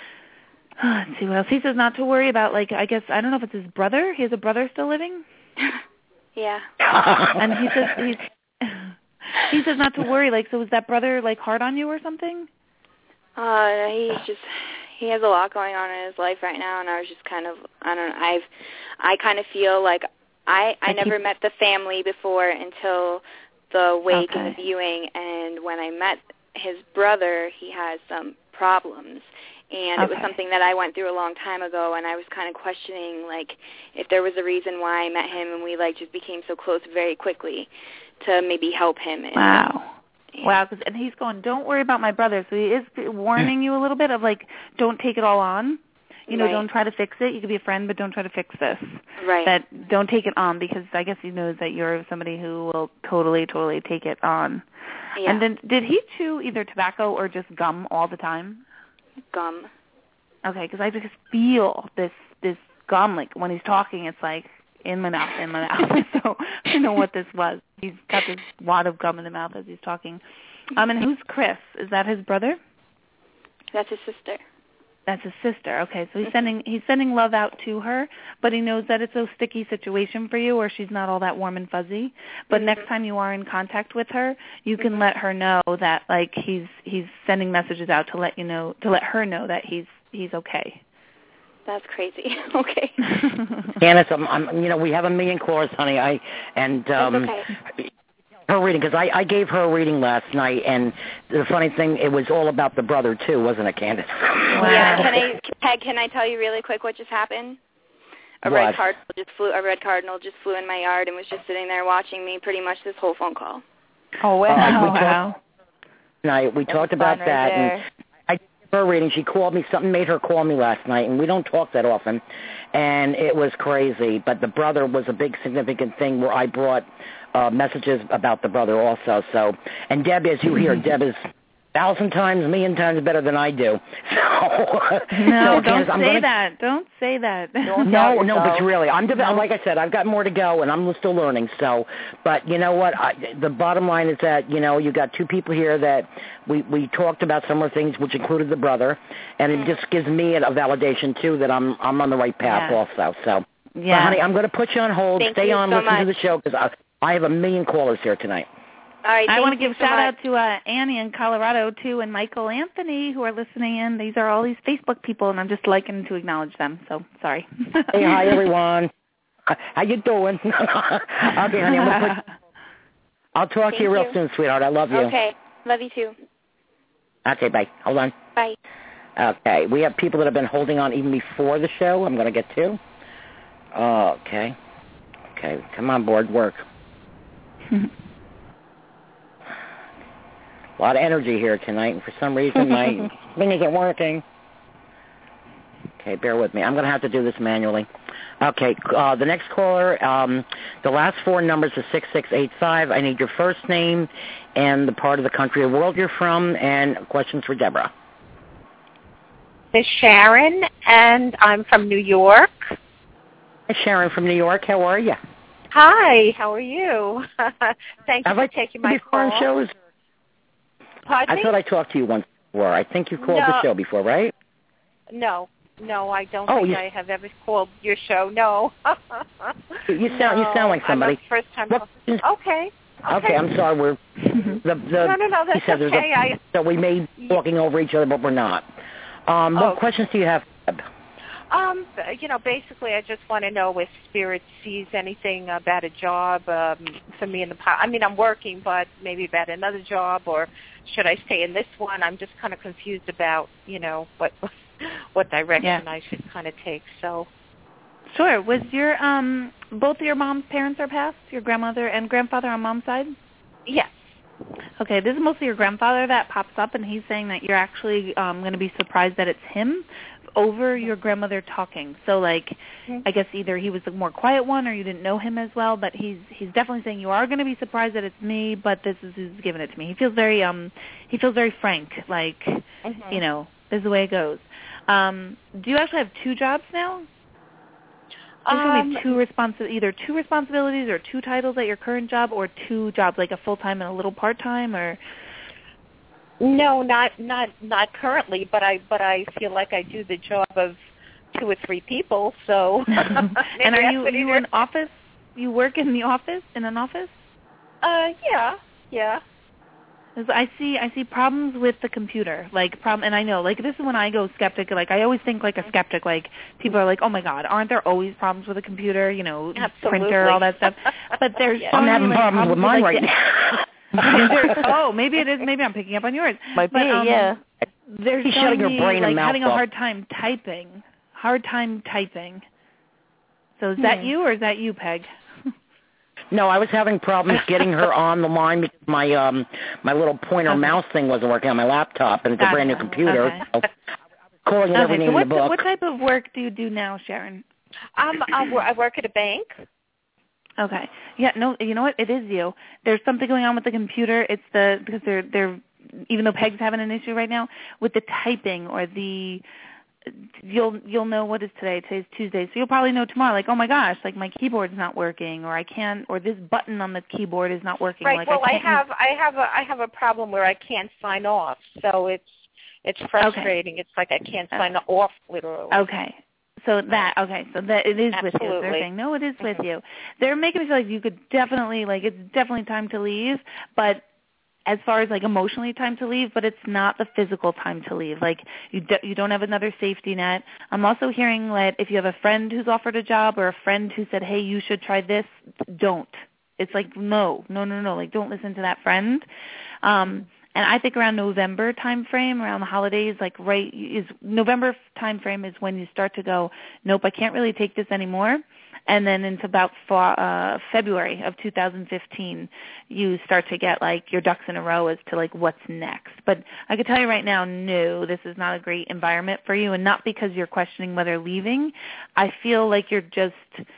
let's see what else. He says not to worry about, like, I guess, I don't know if it's his brother. He has a brother still living? Yeah. And he says he's, he says not to worry. Like, so was that brother, like, hard on you or something? Uh, he's just, he has a lot going on in his life right now, and I was just kind of, I don't know, I've, I kind of feel like I, I, I never keep... met the family before until the wake okay. and the viewing, and when I met his brother, he has some problems. And okay. it was something that I went through a long time ago, and I was kind of questioning, like, if there was a reason why I met him and we, like, just became so close very quickly to maybe help him. And, wow. And, wow. Cause, and he's going, don't worry about my brother. So he is warning you a little bit of, like, don't take it all on. You know, right. don't try to fix it. You could be a friend, but don't try to fix this. Right. That don't take it on, because I guess he knows that you're somebody who will totally, totally take it on. Yeah. And then did he chew either tobacco or just gum all the time? Gum. Okay, because I just feel this this gum, like when he's talking, it's like in my mouth, in my mouth. So I don't know what this was. He's got this wad of gum in the mouth as he's talking. Um, and who's Chris? Is that his brother? That's his sister. That's his sister. Okay, so he's sending he's sending love out to her, but he knows that it's a sticky situation for you, or she's not all that warm and fuzzy. But mm-hmm. next time you are in contact with her, you can mm-hmm. let her know that, like, he's he's sending messages out to let you know to let her know that he's he's okay. That's crazy. Okay. Janice, I'm, I'm, you know, we have a million callers, honey. I and um, That's okay. Her reading, because I, I gave her a reading last night, and the funny thing, it was all about the brother too, wasn't it, Candace? Wow. Yeah. Can I Peg, can I tell you really quick what just happened? A what? red cardinal just flew. A red cardinal just flew in my yard and was just sitting there watching me pretty much this whole phone call. Oh wow! Uh, we wow. Talked, night we That's talked about right that, there. and I gave her a reading. She called me. Something made her call me last night, and we don't talk that often, and it was crazy. But the brother was a big significant thing where I brought Uh, messages about the brother also. So, and Deb, as you hear, Deb is a thousand times, a million times better than I do. So, no, so don't Candace, say I'm gonna, that. Don't say that. Don't no, no, but really, I'm de- like I said, I've got more to go, and I'm still learning. So, but you know what? I, the bottom line is that you know you got two people here that we we talked about similar things, which included the brother, and it just gives me a validation too that I'm I'm on the right path yeah. also. So, yeah, but, honey, I'm going to put you on hold. Thank Stay you on, so listen much. to the show because I. I have a million callers here tonight. All right, I want to you give a so shout much. out to uh, Annie in Colorado, too, and Michael Anthony, who are listening in. These are all these Facebook people, and I'm just liking to acknowledge them, so sorry. Hey, hi, everyone. How you doing? Okay, honey, I'm gonna put, I'll talk Thank to you real you. soon, sweetheart. I love you. Okay, love you too. Okay, bye. Hold on. Bye. Okay, we have people that have been holding on even before the show. I'm going to get to. Oh, okay. Okay, come on board, work. A lot of energy here tonight, and for some reason my thing isn't working. Okay, bear with me. I'm going to have to do this manually. Okay, uh, the next caller, um, the last four numbers are six six eight five. I need your first name and the part of the country or world you're from, and questions for Deborah. This is Sharon, and I'm from New York. Hey, Sharon from New York. How are you? Hi, how are you? Thank you Have for I taking my before on call. shows? Pardon I me? thought I talked to you once before. I think you called No. the show before, right? No, no, I don't Oh, think you- I have ever called your show. No. You sound you sound like somebody. I'm a first time. What- Okay. Okay. Okay, I'm sorry. We're the the. No, no, no, he that's said there's okay. a, I- so we may be talking over each other, but we're not. Um, what Oh. questions do you have? Um, you know, basically, I just want to know if Spirit sees anything about a job um, for me in the past. I mean, I'm working, but maybe about another job, or should I stay in this one? I'm just kind of confused about, you know, what what direction Yeah. I should kind of take. So, Sure. Was your um both of your mom's parents are passed? Your grandmother and grandfather on mom's side? yes. Okay, this is mostly your grandfather that pops up, and he's saying that you're actually um, going to be surprised that it's him over your grandmother talking. So, like, Mm-hmm. I guess either he was the more quiet one or you didn't know him as well, but he's he's definitely saying you are going to be surprised that it's me, but this is who's giving it to me. He feels very um he feels very frank, like, Mm-hmm. you know, this is the way it goes. Um, do you actually have two jobs now? There's Um, going to be two responsi- either two responsibilities or two titles at your current job, or two jobs, like a full-time and a little part-time, or... No, not not not currently, but I but I feel like I do the job of two or three people. So, and are you you in office? You work in the office in an office? Uh, yeah, yeah. I see I see problems with the computer, like problem, and I know like this is when I go skeptic. Like I always think like a skeptic. Like people are like, oh my God, aren't there always problems with a computer? You know, Absolutely. printer, all that stuff. But there's yeah. so I'm many, having like, problems with mine like, right now. oh, maybe it is. Maybe I'm picking up on yours. Might be, but, um, yeah. There's He's so shutting many, your brain like and mouth having a off. hard time typing. Hard time typing. So is Hmm. that you or is that you, Peg? No, I was having problems getting her on the line because my um my little pointer Okay. mouse thing wasn't working on my laptop, and it's Gotcha. a brand new computer. Okay. So calling it Okay, everything so in what, the book. what type of work do you do now, Sharon? Um, I, wor- I work at a bank. Okay. Yeah, no, you know what? It is you. There's something going on with the computer. It's the, because they're, they're, even though Peg's having an issue right now, with the typing or the, you'll, you'll know what is today. Today's Tuesday. So you'll probably know tomorrow, like, oh my gosh, like my keyboard's not working, or I can't, or this button on the keyboard is not working. Right. Like, well, I, I can't have use... I have a I have a problem where I can't sign off. So it's it's frustrating. Okay. It's like I can't sign off literally. Okay. So that, okay, so that it is Absolutely. with you. They're saying, no, it is with mm-hmm. you. They're making me feel like you could definitely, like, it's definitely time to leave, but as far as, like, emotionally time to leave, but it's not the physical time to leave. Like, you, do, you don't have another safety net. I'm also hearing that if you have a friend who's offered a job or a friend who said, hey, you should try this, don't. It's like, no, no, no, no, like, don't listen to that friend. Um And I think around November time frame, around the holidays, like right is November time frame is when you start to go, nope, I can't really take this anymore. And then into about uh, February of two thousand fifteen, you start to get like your ducks in a row as to like what's next. But I could tell you right now, no, this is not a great environment for you, and not because you're questioning whether leaving. I feel like you're just,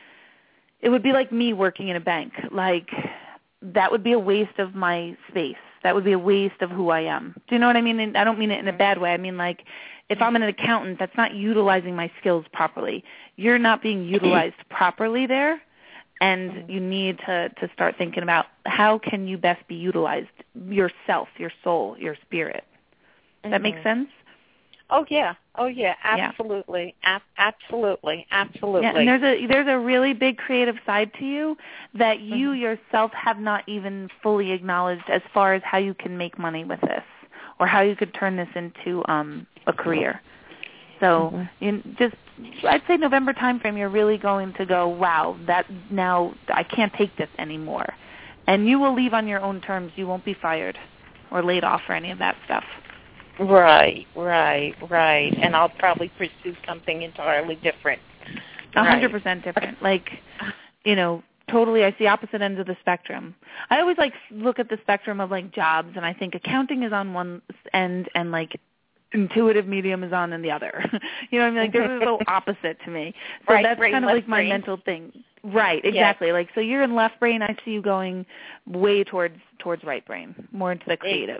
it would be like me working in a bank. Like that would be a waste of my space. That would be a waste of who I am. Do you know what I mean? And I don't mean it in a bad way. I mean, like, if I'm an accountant, that's not utilizing my skills properly. You're not being utilized properly there, and you need to, to start thinking about how can you best be utilized, yourself, your soul, your spirit. Does that make sense? Oh, yeah. Oh, yeah, absolutely. Yeah. A- absolutely. Absolutely. Yeah, and there's a there's a really big creative side to you that you mm-hmm. yourself have not even fully acknowledged as far as how you can make money with this or how you could turn this into um, a career. So mm-hmm. you just, I'd say November time frame, you're really going to go, wow, that now I can't take this anymore. And you will leave on your own terms. You won't be fired or laid off or any of that stuff. Right, right, right. And I'll probably pursue something entirely different. A hundred percent different. Like, you know, totally I see opposite ends of the spectrum. I always like look at the spectrum of like jobs, and I think accounting is on one end and like intuitive medium is on the other. You know what I mean? Like they're so opposite to me. So right, that's brain, kind of like my brain. mental thing. Right, exactly. Yes. Like so you're in left brain, I see you going way towards towards right brain, more into the creative.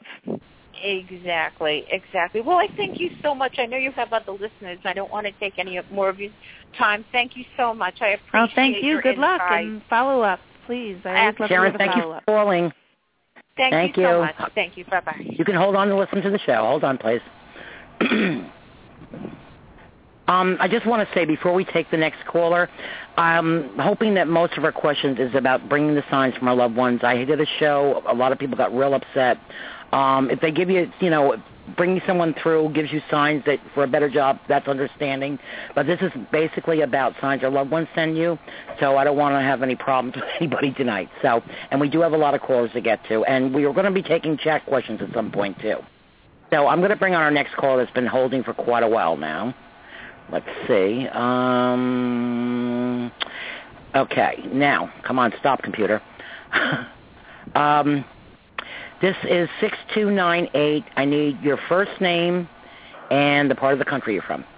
Exactly, exactly. Well, I thank you so much. I know you have other listeners. I don't want to take any more of your time. Thank you so much. I appreciate Oh, thank you. Your Good insight. luck and follow up, please. I always love Sharon, to thank follow you up. for calling. Thank, thank you, you so much. Thank you. Bye-bye. You can hold on to listen to the show. Hold on, please. um, I just want to say before we take the next caller, I'm hoping that most of our questions is about bringing the signs from our loved ones. I did a show. A lot of people got real upset. Um, if they give you, you know, bringing someone through gives you signs that for a better job, that's understanding. But this is basically about signs your loved ones send you, so I don't want to have any problems with anybody tonight. So, and we do have a lot of callers to get to, and we are going to be taking chat questions at some point too. So I'm going to bring on our next caller that's been holding for quite a while now. Let's see. Um, okay, now, come on, stop, computer. um... This is six two nine eight. I need your first name and the part of the country you're from.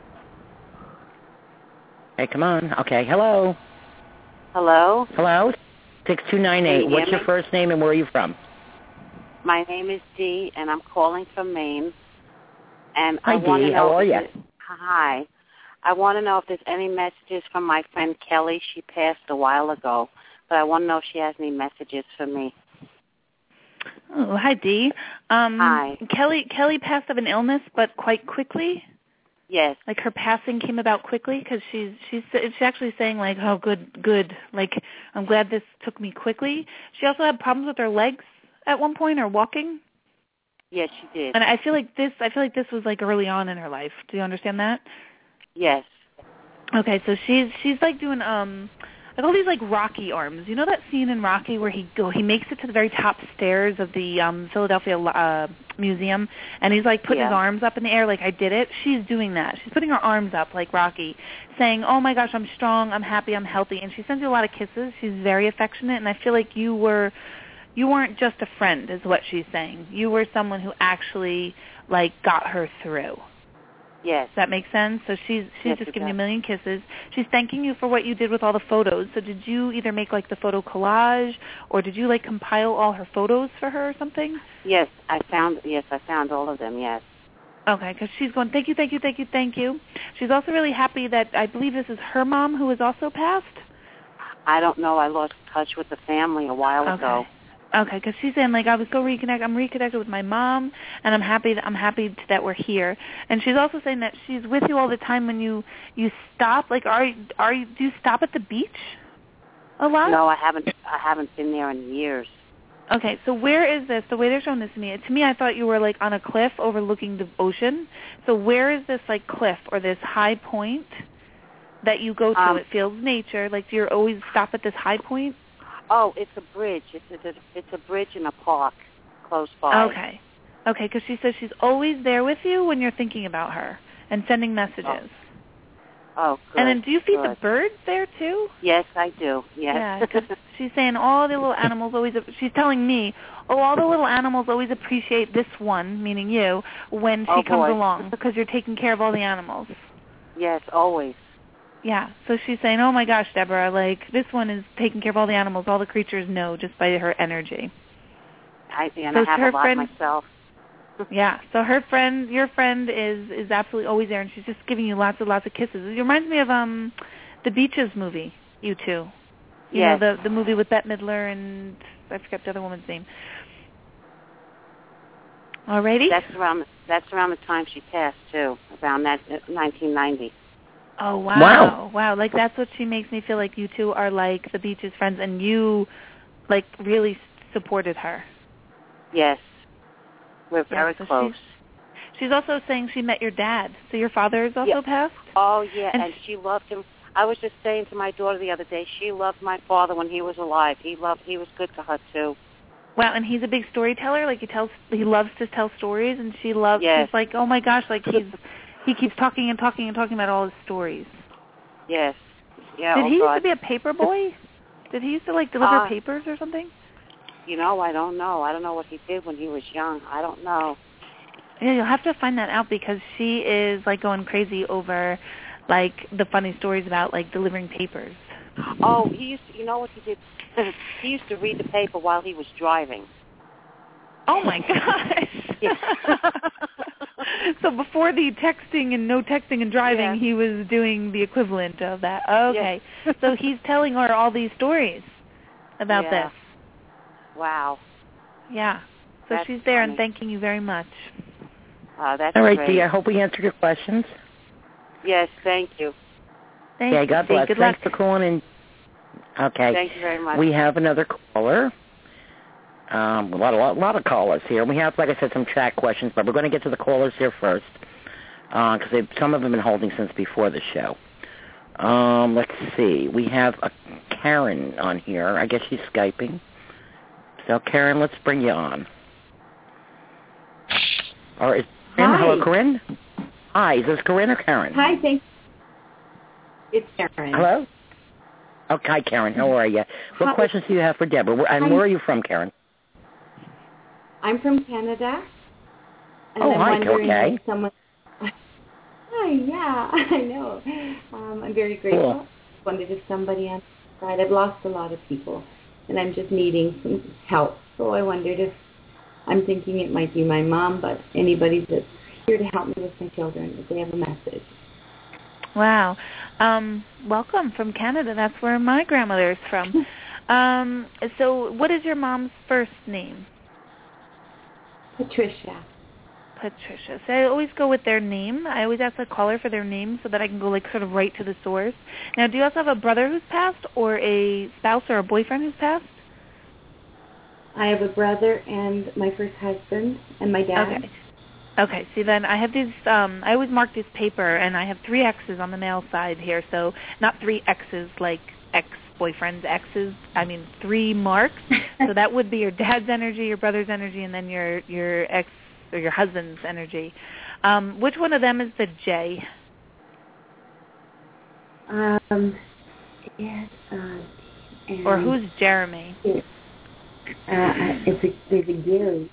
Hey, come on. Okay, hello. Hello? Hello? six two nine eight. What's your first name and where are you from? My name is Dee, and I'm calling from Maine. And Hi, I want Dee. to know How are you? Hi. I want to know if there's any messages from my friend Kelly. She passed a while ago, but I want to know if she has any messages for me. Oh, hi, Dee. Um, Hi. Kelly Kelly passed of an illness, but quite quickly. Yes. Like her passing came about quickly because she's she's she's actually saying like, oh, good, good. Like, I'm glad this took me quickly. She also had problems with her legs at one point, or walking. Yes, she did. And I feel like this. I feel like this was like early on in her life. Do you understand that? Yes. Okay, so she's she's like doing um like all these like Rocky arms. You know that scene in Rocky where he go he makes it to the very top stairs of the um Philadelphia uh museum, and he's like putting yeah. his arms up in the air like I did it. She's doing that. She's putting her arms up like Rocky, saying, "Oh my gosh, I'm strong, I'm happy, I'm healthy." And she sends you a lot of kisses. She's very affectionate, and I feel like you were you weren't just a friend, is what she's saying. You were someone who actually like got her through. Yes. Does that make sense? So she's she's yes, just giving does. you a million kisses. She's thanking you for what you did with all the photos. So did you either make like the photo collage, or did you like compile all her photos for her or something? Yes, I found. Yes, I found all of them. Yes. Okay, because she's going, thank you, thank you, thank you, thank you. She's also really happy that I believe this is her mom who has also passed. I don't know. I lost touch with the family a while okay. ago. Okay, because she's saying like I was so reconnect. I'm reconnected with my mom, and I'm happy. That, I'm happy that we're here. And she's also saying that she's with you all the time when you you stop. Like, are are you do you stop at the beach a lot? No, I haven't. I haven't been there in years. Okay, so where is this? The way they're showing this to me, to me, I thought you were like on a cliff overlooking the ocean. So where is this like cliff or this high point that you go to? Um, it feels nature. Like, do you always stop at this high point? Oh, it's a bridge. It's a, it's a bridge in a park close by. Okay. Okay, because she says she's always there with you when you're thinking about her and sending messages. Oh, oh good. And then do you feed good. the birds there, too? Yes, I do. Yes. Yeah, because she's saying all the little animals always, she's telling me, oh, all the little animals always appreciate this one, meaning you, when she oh, comes boy. along because you're taking care of all the animals. Yes, always. Yeah, so she's saying, oh my gosh, Deborah, like this one is taking care of all the animals. All the creatures know just by her energy. I, and so I have her a lot friend, myself. Yeah, so her friend, your friend is is absolutely always there, and she's just giving you lots and lots of kisses. It reminds me of um the Beaches movie, you two. You yes. know, the the movie with Bette Midler and I forgot the other woman's name. Alrighty? That's around that's around the time she passed too, around that uh, nineteen ninety. Oh wow. Wow. Wow, like that's what she makes me feel like you two are like the Beaches friends and you like really supported her. Yes. We're yeah, very so close. She's, she's also saying she met your dad. So your father has also yeah. passed? Oh yeah, and, and she loved him. I was just saying to my daughter the other day, she loved my father when he was alive. He loved he was good to her too. Wow, and he's a big storyteller. Like he tells, he loves to tell stories, and she loves. Yes. She's like, oh my gosh, like he's he keeps talking and talking and talking about all his stories. Yes. Yeah. Did oh he God. used to be a paper boy? Did he used to like deliver uh, papers or something? You know, I don't know. I don't know what he did when he was young. I don't know. Yeah, you'll have to find that out because she is like going crazy over like the funny stories about like delivering papers. Oh, he used to, you know what he did? He used to read the paper while he was driving. Oh my gosh. So before the texting and no texting and driving, yeah. he was doing the equivalent of that. Okay. Yeah. So he's telling her all these stories about yeah. this. Wow. Yeah. So That's she's there funny. and thanking you very much. Uh, that's All right, great. Dee, I hope we answered your questions. Yes, thank you. Thank yeah, you. God bless. Good Thanks luck. for calling in. Okay. Thank you very much. We have another caller. Um, a lot, a lot, a lot of callers here. We have, like I said, some chat questions, but we're going to get to the callers here first because uh, some of them have been holding since before the show. Um, let's see. We have a Karen on here. I guess she's Skyping. So, Karen, let's bring you on. Or is Hi. Hello, Corinne? Hi, is this Corinne or Karen? Hi, thanks. It's Karen. Hello? Okay, hi, Karen. How are you? What Hi. questions do you have for Deborah? Where, and I'm, where are you from, Karen? I'm from Canada. And Oh, I'm hi, wondering okay. if someone... Hi, yeah, I know. Um, I'm very grateful. Cool. I wondered if somebody on the side... I've lost a lot of people, and I'm just needing some help. So I wondered if... I'm thinking it might be my mom, but anybody that's here to help me with my children, if they have a message. Wow. Um, welcome from Canada. That's where my grandmother is from. um, so what is your mom's first name? Patricia. Patricia. So I always go with their name. I always ask the caller for their name so that I can go like sort of right to the source. Now, do you also have a brother who's passed or a spouse or a boyfriend who's passed? I have a brother and my first husband and my dad. Okay. Okay, see then I have these, um, I always mark this paper and I have three X's on the male side here, so not three X's like ex-boyfriend's X's, I mean three marks. So that would be your dad's energy, your brother's energy, and then your, your ex or your husband's energy. Um, which one of them is the J? Um, yes, uh, or who's Jeremy? Uh, it's a, there's a Gary.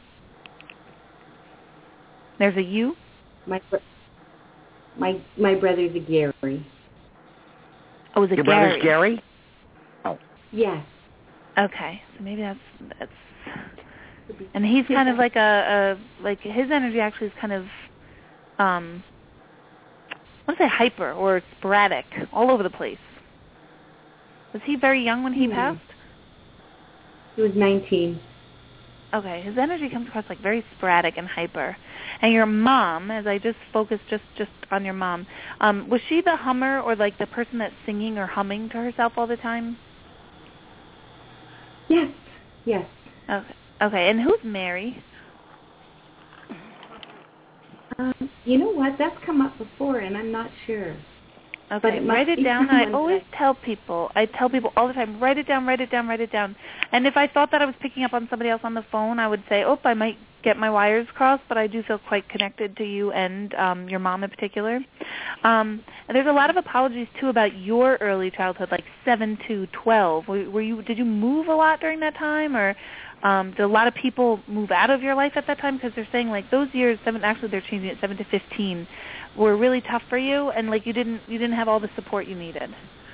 There's a U? My my my brother's a Gary. Oh, is it Your Gary? brother's Gary? Oh. Yes. Okay, so maybe that's that's. And he's kind of like a, a like his energy actually is kind of, um, I want to say hyper or sporadic, all over the place. Was he very young when he hmm. passed? He was nineteen. Okay, his energy comes across like very sporadic and hyper. And your mom, as I just focused just, just on your mom, um, was she the hummer or like the person that's singing or humming to herself all the time? Yes, yes. Okay, okay. And who's Mary? Um, you know what? That's come up before, and I'm not sure. Okay, write it down. I always tell people, I tell people all the time, write it down, write it down, write it down. And if I thought that I was picking up on somebody else on the phone, I would say, oh, I might get my wires crossed, but I do feel quite connected to you and um, your mom in particular. Um, and there's a lot of apologies, too, about your early childhood, like seven to twelve. Were, were you, did you move a lot during that time, or um, did a lot of people move out of your life at that time? Because they're saying, like, those years, seven, actually they're changing it, seven to fifteen, were really tough for you, and like you didn't you didn't have all the support you needed.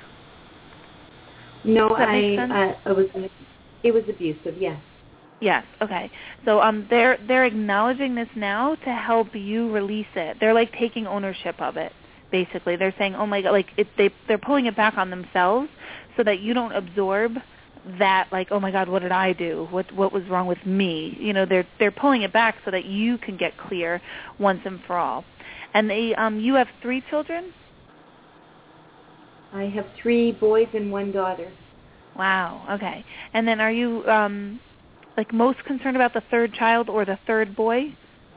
No, I uh, it was it was abusive. Yes. Yes. Okay. So um, they're they're acknowledging this now to help you release it. They're like taking ownership of it. Basically, they're saying, oh my God, like it, they they're pulling it back on themselves so that you don't absorb that. Like, oh my God, what did I do? What what was wrong with me? You know, they're they're pulling it back so that you can get clear once and for all. And they, um, you have three children? I have three boys and one daughter. Wow. Okay. And then are you, um, like, most concerned about the third child or the third boy?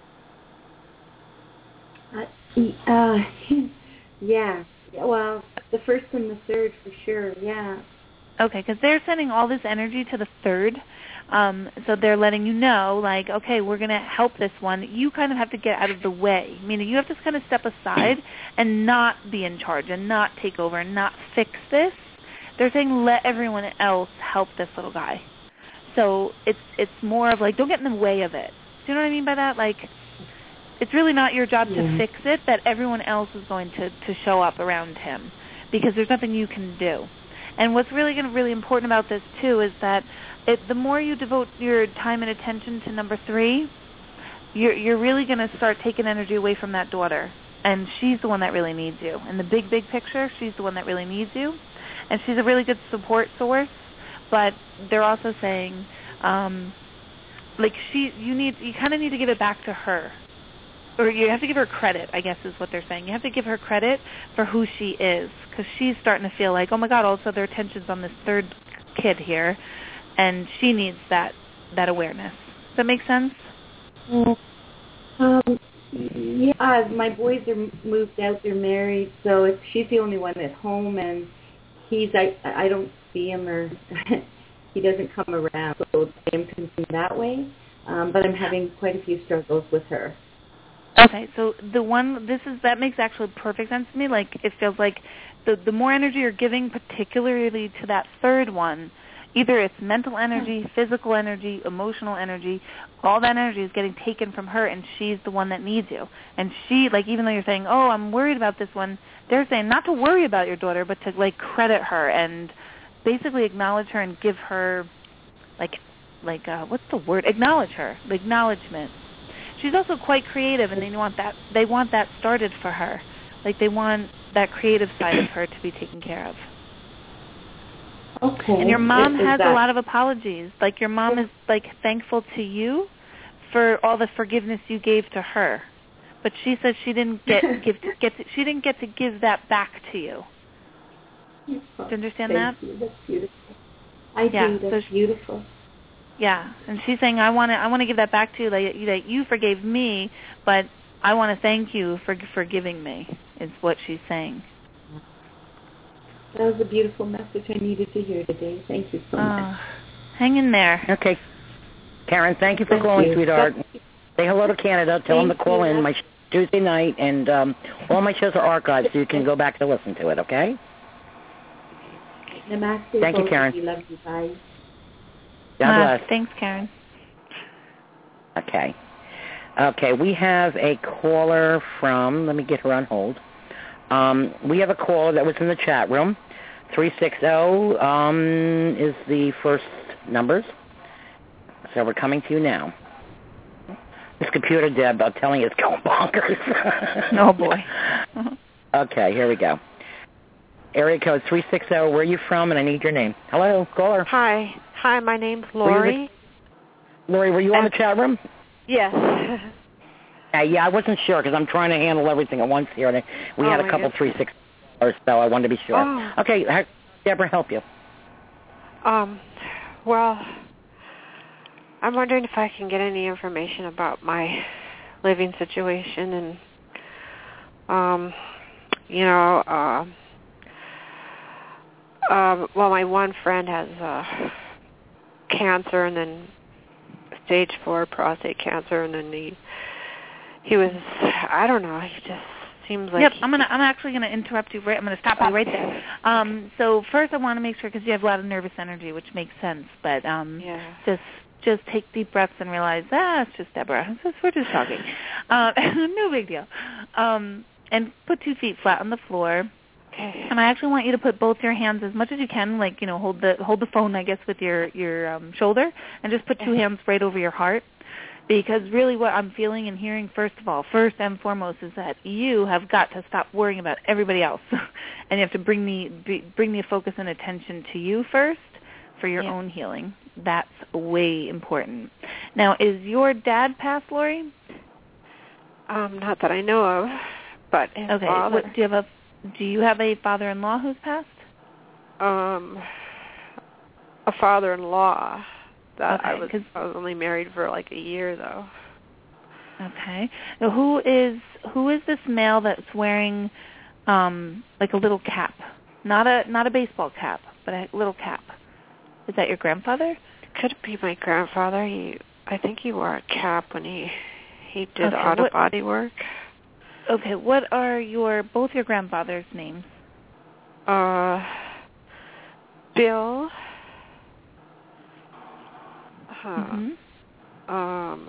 Uh, uh, yeah. Well, the first and the third for sure. Yeah. Okay, because they're sending all this energy to the third. Um, so they're letting you know, like, okay, we're going to help this one. You kind of have to get out of the way, meaning you have to kind of step aside and not be in charge and not take over and not fix this. They're saying let everyone else help this little guy. So it's it's more of like, don't get in the way of it. Do you know what I mean by that? Like, it's really not your job yeah. to fix it, that everyone else is going to, to show up around him because there's nothing you can do. And what's really going to really important about this, too, is that it, the more you devote your time and attention to number three, you're, you're really going to start taking energy away from that daughter. And she's the one that really needs you. In the big, big picture, she's the one that really needs you. And she's a really good support source. But they're also saying, um, like, she, you need, you kind of need to give it back to her. Or you have to give her credit, I guess is what they're saying. You have to give her credit for who she is, because she's starting to feel like, oh my God, also their attention's on this third kid here, and she needs that that awareness. Does that make sense? Um, yeah, uh, my boys are moved out; they're married, so it's, she's the only one at home, and he's I I don't see him or he doesn't come around, so I'm concerned that way. Um, but I'm having quite a few struggles with her. Okay, so the one, this is, that makes actually perfect sense to me. Like, it feels like the the more energy you're giving, particularly to that third one, either it's mental energy, physical energy, emotional energy, all that energy is getting taken from her, and she's the one that needs you. And she, like, even though you're saying, oh, I'm worried about this one, they're saying not to worry about your daughter, but to, like, credit her and basically acknowledge her and give her, like, like uh, what's the word? Acknowledge her, the acknowledgement. She's also quite creative, and they want that. They want that started for her. Like, they want that creative side of her to be taken care of. Okay. And your mom is, is has that... a lot of apologies. Like, your mom is, like, thankful to you for all the forgiveness you gave to her. But she said she didn't get give get to, she didn't get to give that back to you. Do you understand Thank that? You. That's beautiful. I yeah, do. That's so she, beautiful. Yeah, and she's saying, I want to I want to give that back to you, that you, that you forgave me, but I want to thank you for forgiving me, is what she's saying. That was a beautiful message I needed to hear today. Thank you so uh, much. Hang in there. Okay. Karen, thank you for thank calling, you. sweetheart. Say hello to Canada. Tell thank them to call you. in my Tuesday night, and um, all my shows are archived, so you can go back to listen to it, okay? Namaste. Thank you, Karen. We love you. Bye. God uh, bless. Thanks, Karen. Okay. Okay, we have a caller from, let me get her on hold. Um, we have a caller that was in the chat room. three six zero um, is the first numbers. So we're coming to you now. This computer, Deb, I'm telling you, it's going bonkers. Oh, boy. Okay, here we go. Area code three six zero, where are you from, and I need your name. Hello, caller. Hi. Hi, my name's Lori. The, Lori, were you on the chat room? Yes. Uh, yeah, I wasn't sure because I'm trying to handle everything at once here, and we oh, had a couple three six or so. I wanted to be sure. Oh. Okay, how can Deborah help you? Um, well, I'm wondering if I can get any information about my living situation, and um, you know, uh, uh, well, my one friend has uh, cancer, and then stage four prostate cancer, and then he he was, I don't know, he just seems like. Yep, I'm gonna I'm actually gonna interrupt you. Right, I'm gonna stop you right there. Um, so first, I want to make sure, because you have a lot of nervous energy, which makes sense, but um, yeah. just. Just take deep breaths and realize, ah, it's just Deborah. It's just, we're just talking. Uh, no big deal. Um, and put two feet flat on the floor. Okay. And I actually want you to put both your hands as much as you can, like, you know, hold the hold the phone, I guess, with your, your um, shoulder, and just put two hands right over your heart. Because really what I'm feeling and hearing, first of all, first and foremost, is that you have got to stop worrying about everybody else. And you have to bring the, bring the focus and attention to you first for your yeah. own healing. That's way important. Now, is your dad passed, Lori? Um, not that I know of, but his okay. father. What, do you have a Do you have a father-in-law who's passed? Um, a father-in-law. That okay, I was I was only married for like a year though. Okay. Now, who is who is this male that's wearing um, like a little cap? Not a not a baseball cap, but a little cap. Is that your grandfather? Could be my grandfather. He, I think he wore a cap when he he did okay, auto what, body work. Okay, what are your both your grandfathers' names? Uh, Bill. Uh, mm-hmm. Um.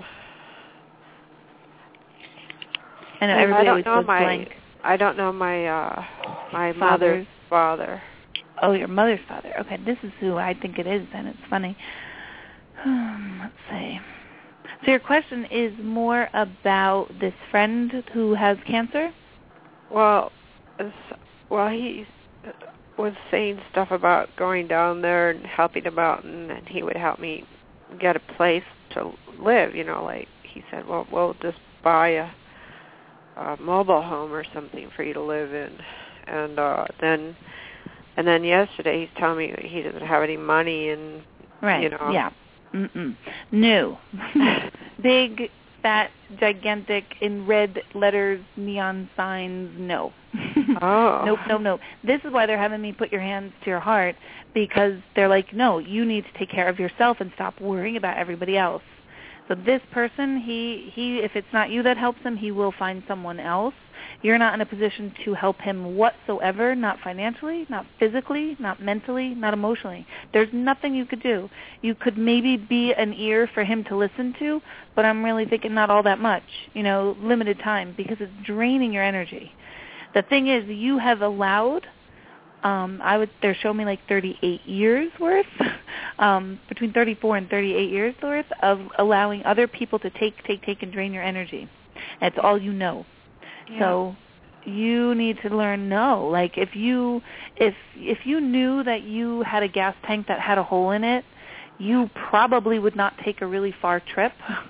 I know everybody I don't always know goes my. blank. I don't know my uh my Father's. mother's father. Oh, your mother's father. Okay, this is who I think it is, and it's funny. Um, let's see. So your question is more about this friend who has cancer? Well, well, he was saying stuff about going down there and helping him out, and, and he would help me get a place to live. You know, like he said, well, we'll just buy a, a mobile home or something for you to live in, and uh, then. And then yesterday he's telling me he doesn't have any money, and right, you know, yeah, mm-mm. No, big, fat, gigantic, in red letters, neon signs. No. Oh. Nope, no, no. This is why they're having me put your hands to your heart, because they're like, no, you need to take care of yourself and stop worrying about everybody else. So this person, he, he, if it's not you that helps him, he will find someone else. You're not in a position to help him whatsoever, not financially, not physically, not mentally, not emotionally. There's nothing you could do. You could maybe be an ear for him to listen to, but I'm really thinking not all that much, you know, limited time, because it's draining your energy. The thing is, you have allowed, um, I would, they're showing me like thirty-eight years worth, um, between thirty-four and thirty-eight years worth of allowing other people to take, take, take, and drain your energy. That's all you know. Yeah. So you need to learn no. Like if you if if you knew that you had a gas tank that had a hole in it, you probably would not take a really far trip.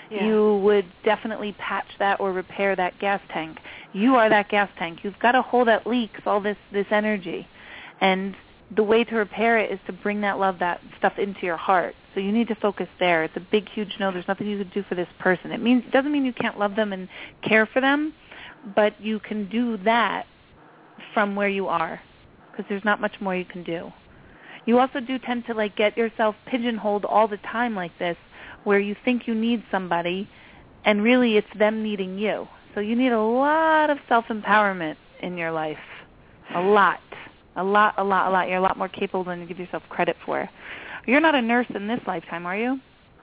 yeah. you would definitely patch that or repair that gas tank. You are that gas tank. You've got a hole that leaks all this, this energy. And the way to repair it is to bring that love, that stuff into your heart. So you need to focus there. It's a big, huge no. There's nothing you can do for this person. It means it doesn't mean you can't love them and care for them, but you can do that from where you are because there's not much more you can do. You also do tend to like get yourself pigeonholed all the time like this where you think you need somebody and really it's them needing you. So you need a lot of self-empowerment in your life. A lot. A lot, a lot, a lot. You're a lot more capable than you give yourself credit for. You're not a nurse in this lifetime, are you?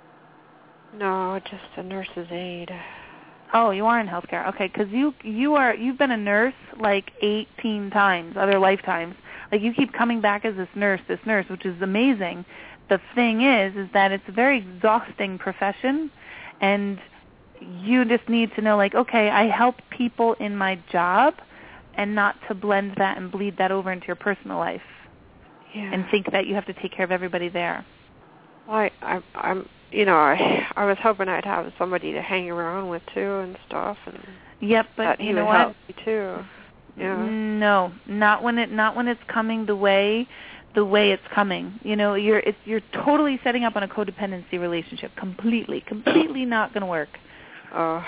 No, just a nurse's aide. Oh, you are in healthcare. Okay, because you you are you've been a nurse like eighteen times, other lifetimes. Like you keep coming back as this nurse, this nurse, which is amazing. The thing is, is that it's a very exhausting profession, and you just need to know, like, okay, I help people in my job, and not to blend that and bleed that over into your personal life, yeah. and think that you have to take care of everybody there. Well, I, I, I'm, you know, I, I was hoping I'd have somebody to hang around with too and stuff, and yep, but that you he know would what? help me too. Yeah. No, not when it, not when it's coming the way, the way it's coming. You know, you're, it's, you're totally setting up on a codependency relationship. Completely, completely not going to work. Oh.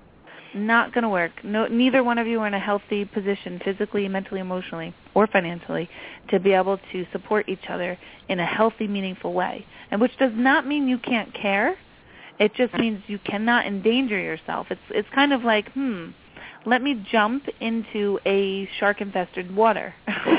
Not going to work. No, neither one of you are in a healthy position physically, mentally, emotionally, or financially to be able to support each other in a healthy, meaningful way. And which does not mean you can't care. It just means you cannot endanger yourself. It's it's kind of like, hmm, let me jump into a shark-infested water.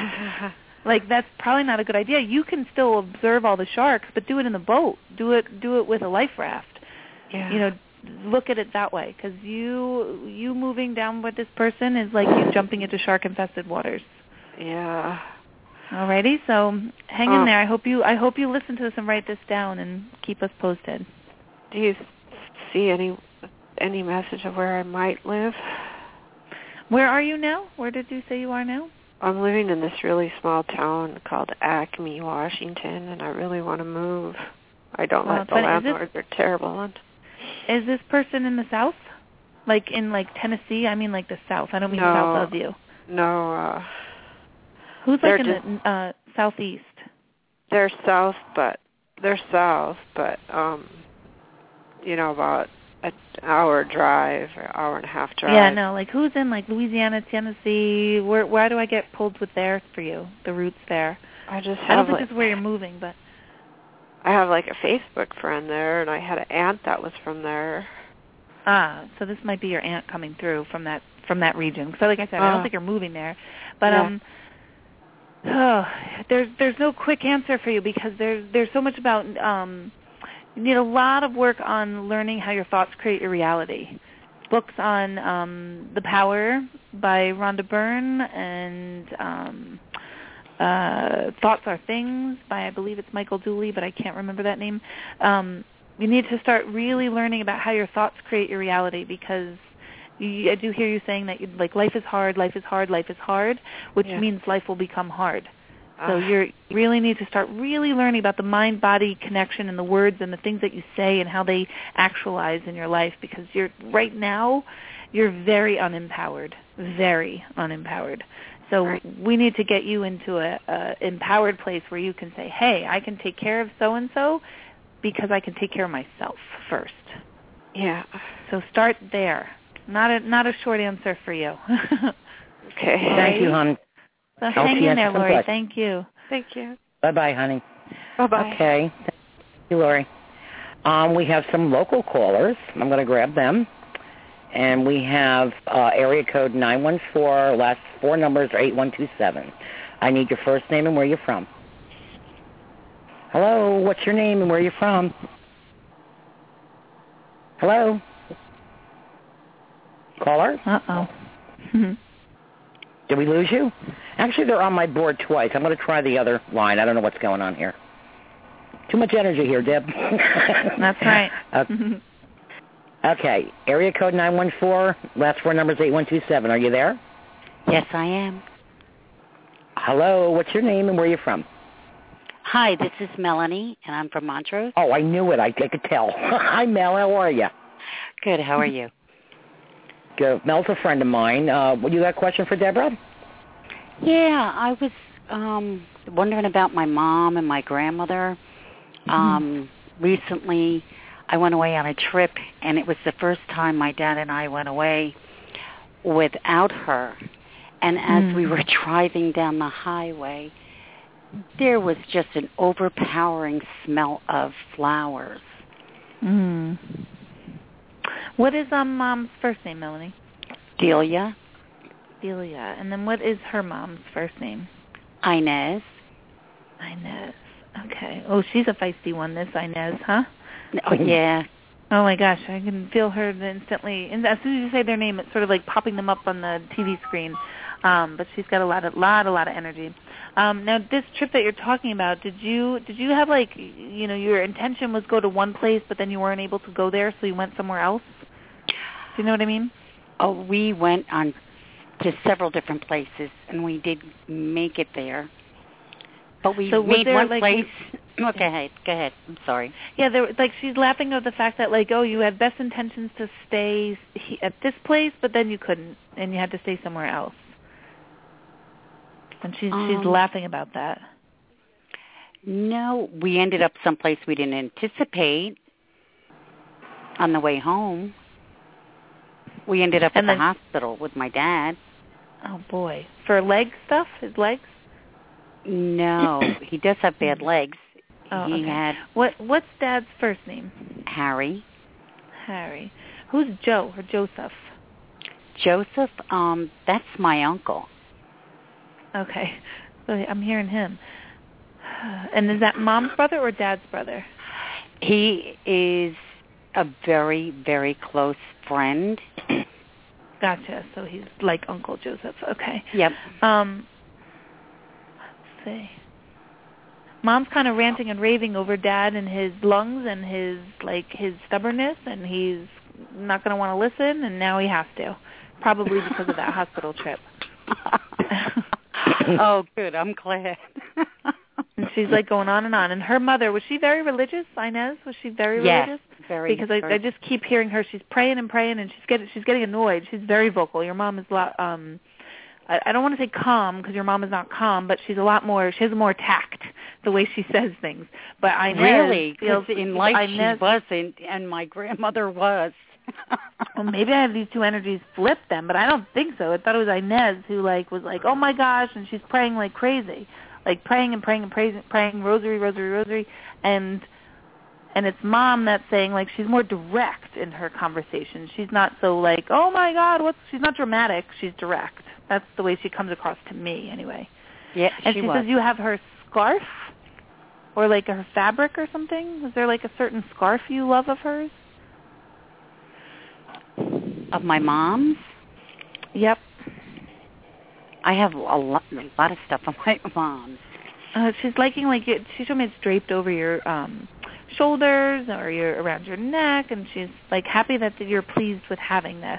Like that's probably not a good idea. You can still observe all the sharks, but do it in the boat. Do it do it with a life raft. Yeah. You know, look at it that way, because you you moving down with this person is like you jumping into shark-infested waters. Yeah. Alrighty, so hang uh, in there. I hope you I hope you listen to this and write this down and keep us posted. Do you see any any message of where I might live? Where are you now? Where did you say you are now? I'm living in this really small town called Acme, Washington, and I really want to move. I don't Well, like the but landlords; they're terrible. And is this person in the South? Like in like Tennessee? I mean like the South. I don't mean no, south of you. No. Uh, Who's like in just, the uh, southeast? They're south, but they're south, but um, you know, about an hour drive or hour and a half drive. Yeah, no. Like who's in like Louisiana, Tennessee? Where where do I get pulled with there for you? The roots there. I just have I don't think like, this is where you're moving, but I have like a Facebook friend there, and I had an aunt that was from there. Ah, so this might be your aunt coming through from that from that region. So like I said, uh, I don't think you're moving there, but yeah. um, oh, there's there's no quick answer for you because there's there's so much about um, you need a lot of work on learning how your thoughts create your reality. Books on um, The Power by Rhonda Byrne and um, uh, Thoughts Are Things by I believe it's Michael Dooley, but I can't remember that name. Um, you need to start really learning about how your thoughts create your reality because you, I do hear you saying that you, like life is hard, life is hard, life is hard, which yeah. means life will become hard. So uh, you really need to start really learning about the mind-body connection and the words and the things that you say and how they actualize in your life because you're right now you're very unempowered, very unempowered. So right. we need to get you into a, a empowered place where you can say, hey, I can take care of so-and-so because I can take care of myself first. Yeah. So start there. Not a not a short answer for you. Okay. Thank you, hon. So hang in there, Lori. Bless. Thank you. Thank you. Bye-bye, honey. Bye-bye. Okay. Thank you, Lori. Um, we have some local callers. I'm going to grab them. And we have uh, area code nine one four. Last four numbers are eight one two seven. I need your first name and where you're from. Hello, what's your name and where you're from? Hello? Caller? Uh-oh. Did we lose you? Actually, they're on my board twice. I'm going to try the other line. I don't know what's going on here. Too much energy here, Deb. That's right. okay. okay. Area code nine one four. Last four numbers eight one two seven. Are you there? Yes, I am. Hello. What's your name and where are you from? Hi, this is Melanie, and I'm from Montrose. Oh, I knew it. I, I could tell. Hi, Mel. How are you? Good. How are you? Good. Mel's a friend of mine. Uh, you got a question for Deborah? Yeah, I was um, wondering about my mom and my grandmother. Um, mm-hmm. Recently, I went away on a trip, and it was the first time my dad and I went away without her. And as mm. we were driving down the highway, there was just an overpowering smell of flowers. Mm. What is um mom's first name, Melanie? Delia. Delia. And then what is her mom's first name? Inez. Inez. Okay. Oh, she's a feisty one, this Inez, huh? Oh, yeah. Oh, my gosh. I can feel her instantly. And as soon as you say their name, it's sort of like popping them up on the T V screen. Um, but she's got a lot, of, lot, a lot of energy. Um, now, this trip that you're talking about, did you did you have like, you know, your intention was go to one place, but then you weren't able to go there, so you went somewhere else? Do you know what I mean? Oh, we went on to several different places, and we did make it there. But we so made there, one like, place. Oh, go ahead. Go ahead. I'm sorry. Yeah, there, like she's laughing at the fact that, like, oh, you had best intentions to stay he, at this place, but then you couldn't, and you had to stay somewhere else. And she's um, she's laughing about that. No, we ended up someplace we didn't anticipate on the way home. We ended up and at then, the hospital with my dad. Oh, boy. For leg stuff? His legs? No, he does have bad legs. Oh, he okay. had what? What's Dad's first name? Harry. Harry. Who's Joe or Joseph? Joseph. Um, that's my uncle. Okay, so I'm hearing him. And is that Mom's brother or Dad's brother? He is a very, very close friend. Gotcha. So he's like Uncle Joseph. Okay. Yep. Um. Let's see. Mom's kind of ranting and raving over Dad and his lungs and his like his stubbornness, and he's not going to want to listen, and now he has to, probably because of that hospital trip. Oh, good. I'm glad. And she's like going on and on. And her mother, was she very religious? Inez, was she very yes, religious? very. Because very. I, I just keep hearing her. She's praying and praying, and she's getting she's getting annoyed. She's very vocal. Your mom is a lot. Um, I, I don't want to say calm because your mom is not calm, but she's a lot more. She has more tact the way she says things. But Inez really, feels in life Inez, she wasn't, and my grandmother was. Well, maybe I have these two energies flipped then, but I don't think so. I thought it was Inez who like was like, oh my gosh, and she's praying like crazy, like praying and praying and praying, praying rosary, rosary, rosary, and and it's Mom that's saying like she's more direct in her conversation. She's not so like, oh my God, what's? She's not dramatic. She's direct. That's the way she comes across to me, anyway. Yeah, and she, she was. says you have her scarf, or like her fabric or something. Is there like a certain scarf you love of hers? Of my mom's? Yep. I have a lot, a lot of stuff of my mom's. Uh, she's liking like it. She showed me it's draped over your um, shoulders or your around your neck, and she's like happy that you're pleased with having this.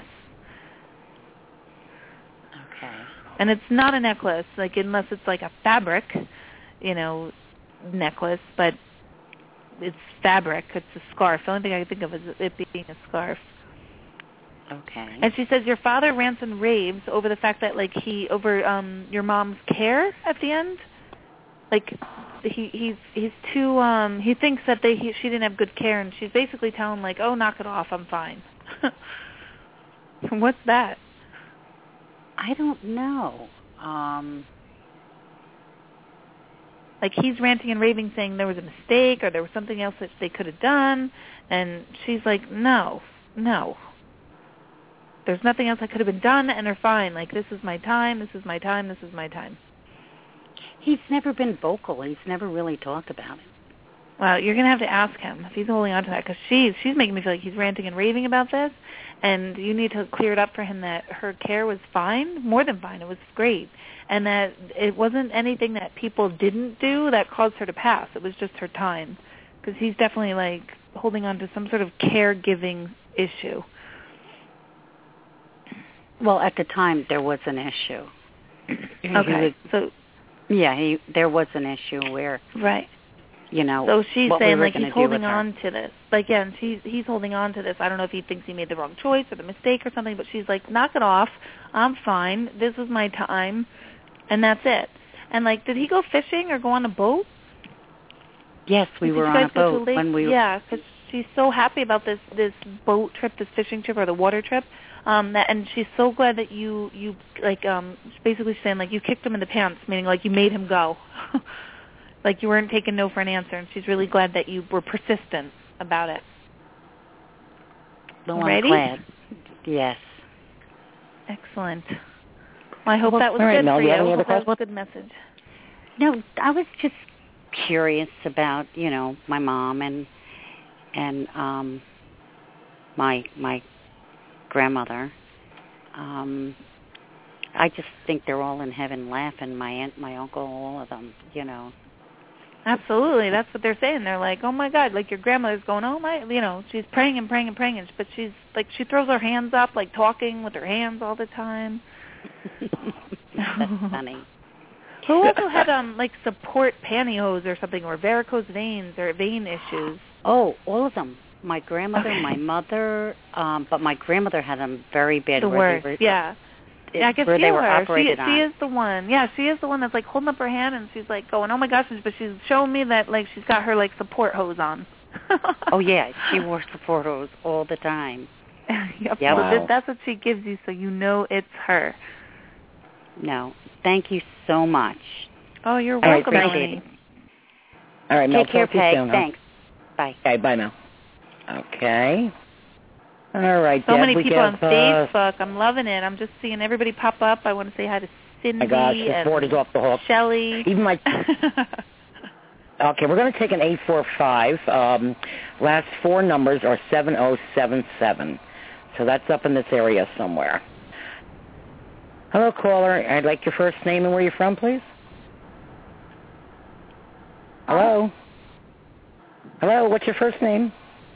Okay. And it's not a necklace, like unless it's like a fabric, you know, necklace, but it's fabric. It's a scarf. The only thing I can think of is it being a scarf. Okay. And she says your father rants and raves over the fact that like he over um your mom's care at the end. Like he he's he's too um he thinks that they he, she didn't have good care, and she's basically telling him like, oh, knock it off, I'm fine. What's that? I don't know. Um Like he's ranting and raving saying there was a mistake or there was something else that they could have done, and she's like, no, no. There's nothing else that could have been done, and they're fine. Like, this is my time, this is my time, this is my time. He's never been vocal. He's never really talked about it. Well, you're going to have to ask him if he's holding on to that, because she's, she's making me feel like he's ranting and raving about this, and you need to clear it up for him that her care was fine, more than fine. It was great, and that it wasn't anything that people didn't do that caused her to pass. It was just her time, because he's definitely, like, holding on to some sort of caregiving issue. Well, at the time, there was an issue. Okay, was, so... Yeah, he, there was an issue where... Right. You know, so she's what saying, we were like, he's holding on to this. Like, like, yeah, and she's, he's holding on to this. I don't know if he thinks he made the wrong choice or the mistake or something, but she's like, knock it off. I'm fine. This is my time, and that's it. And, like, did he go fishing or go on a boat? Yes, we did were on a boat when we. Yeah, because she's so happy about this this boat trip, this fishing trip, or the water trip. Um, that, and she's so glad that you, you like, um, basically saying, like, you kicked him in the pants, meaning, like, you made him go. Like, you weren't taking no for an answer, and she's really glad that you were persistent about it. Well, I'm Ready? glad. Yes. Excellent. Well, I hope Well, that was all right, good Mel, for do you. you have any I other hope that was a questions? good message. No, I was just curious about, you know, my mom and and um my my grandmother. Um I just think they're all in heaven laughing, my aunt, my uncle, all of them, you know. Absolutely. That's what they're saying. They're like, oh, my God, like your grandmother's going, oh, my, you know, she's praying and praying and praying, and, but she's, like, she throws her hands up, like talking with her hands all the time. That's funny. Who also had, um, like, support pantyhose or something, or varicose veins or vein issues? Oh, all of them. My grandmother, Okay. my mother, um, but my grandmother had them very bad. The where worst, they were, yeah. it, I can where feel they were her. operated she, on. she is the one. Yeah, she is the one that's like holding up her hand, and she's like going, "Oh my gosh!" But she's showing me that like she's got her like support hose on. Oh yeah, she wore support hose all the time. Yep. Yep. So Wow. this, that's what she gives you, so you know it's her. No, thank you so much. Oh, you're All right, welcome, thank Melanie. you. All right, Mel, Take care, talk to you Peg. soon, huh? Thanks. Bye. Okay, bye now. Okay. All right, So Deb, many we people on have, uh, Facebook. I'm loving it. I'm just seeing everybody pop up. I want to say hi to Cindy my gosh, this and board is off the hook. Shelly. Even my... Okay, we're going to take an eight four five. Um, last four numbers are seven oh seven seven. So that's up in this area somewhere. Hello, caller. I'd like your first name and where you're from, please. Hello? Hello, what's your first name?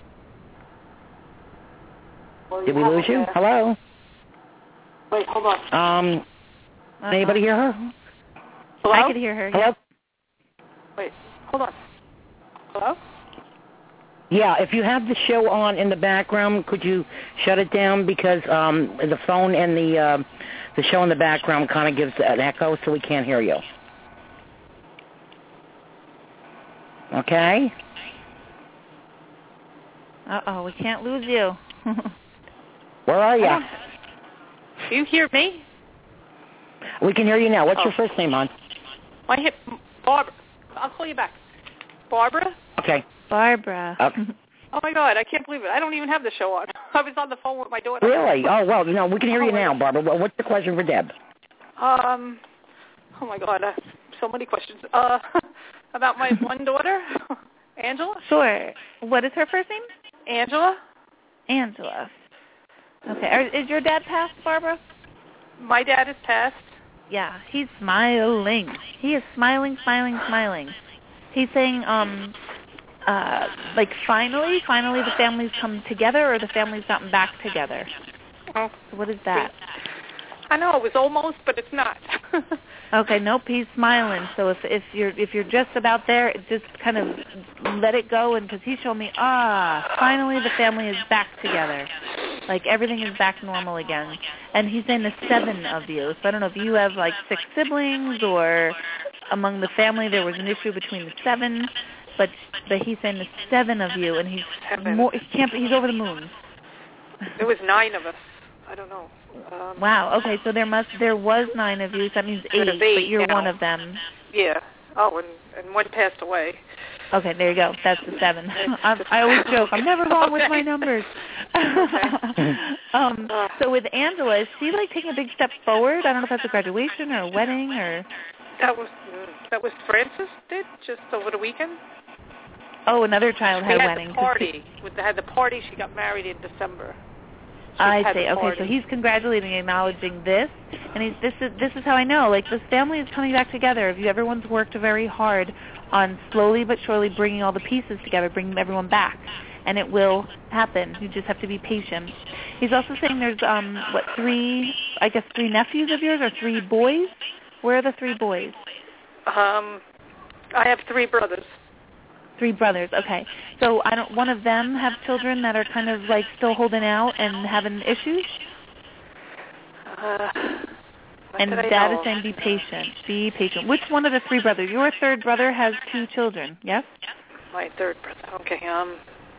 Did we lose you? Hello? Wait, hold on. Um, Uh-huh. anybody hear her? Hello? I could hear her. Hello? Wait, hold on. Hello? Yeah, if you have the show on in the background, could you shut it down because um, the phone and the uh, the show in the background kind of gives an echo, so we can't hear you. Okay? Uh-oh, we can't lose you. Where are you? Do you hear me? We can hear you now. What's Oh. your first name, hon? My hip, Barbara. I'll call you back. Barbara? Okay. Barbara. Okay. Oh, my God, I can't believe it. I don't even have the show on. I was on the phone with my daughter. Really? Oh, well, no, we can hear you Oh, now, Barbara. Well, what's the question for Deb? Um, oh, my God, uh, so many questions. Uh, about my one daughter, Angela? Sure. What is her first name? Angela? Angela. Okay. Are, is your dad passed, Barbara? My dad is passed. Yeah, he's smiling. He is smiling, smiling, smiling. He's saying, um, uh, like finally, finally the family's come together, or the family's gotten back together. Oh, So what is that? I know, it was almost, but it's not. Okay, nope, he's smiling. So if if you're if you're just about there, just kind of let it go, and because he showed me, ah, finally the family is back together, like everything is back normal again. And he's saying the seven of you. So I don't know if you have like six siblings, or among the family there was an issue between the seven, but but he's saying the seven of you, and he's Seven. more. He can't. He's over the moon. There was nine of us. I don't know. Um, Wow. Okay, so there must there was nine of you. So that means eight, There's but eight you're now. one of them. Yeah. Oh, and, and one passed away. Okay, there you go. That's the seven. I, I always joke, I'm never wrong with my numbers. um, so with Angela, is she like taking a big step forward? I don't know if that's a graduation or a wedding or. That was that was Francis did just over the weekend. Oh, another child had we a had wedding. the party. With the, had the party. She got married in December. She I had see. the Okay, party. so he's congratulating, acknowledging this, and he's this is this is how I know. Like this family is coming back together. If you, everyone's worked very hard on slowly but surely bringing all the pieces together, bringing everyone back, and it will happen. You just have to be patient. He's also saying there's um what three I guess three nephews of yours or three boys. Where are the three boys? Um, I have three brothers. Three brothers. Okay. So I don't. One of them have children that are kind of like still holding out and having issues. Uh, and Dad is saying, be patient. Be patient. Which one of the three brothers? Your third brother has two children. Yes. My third brother. Okay. Um.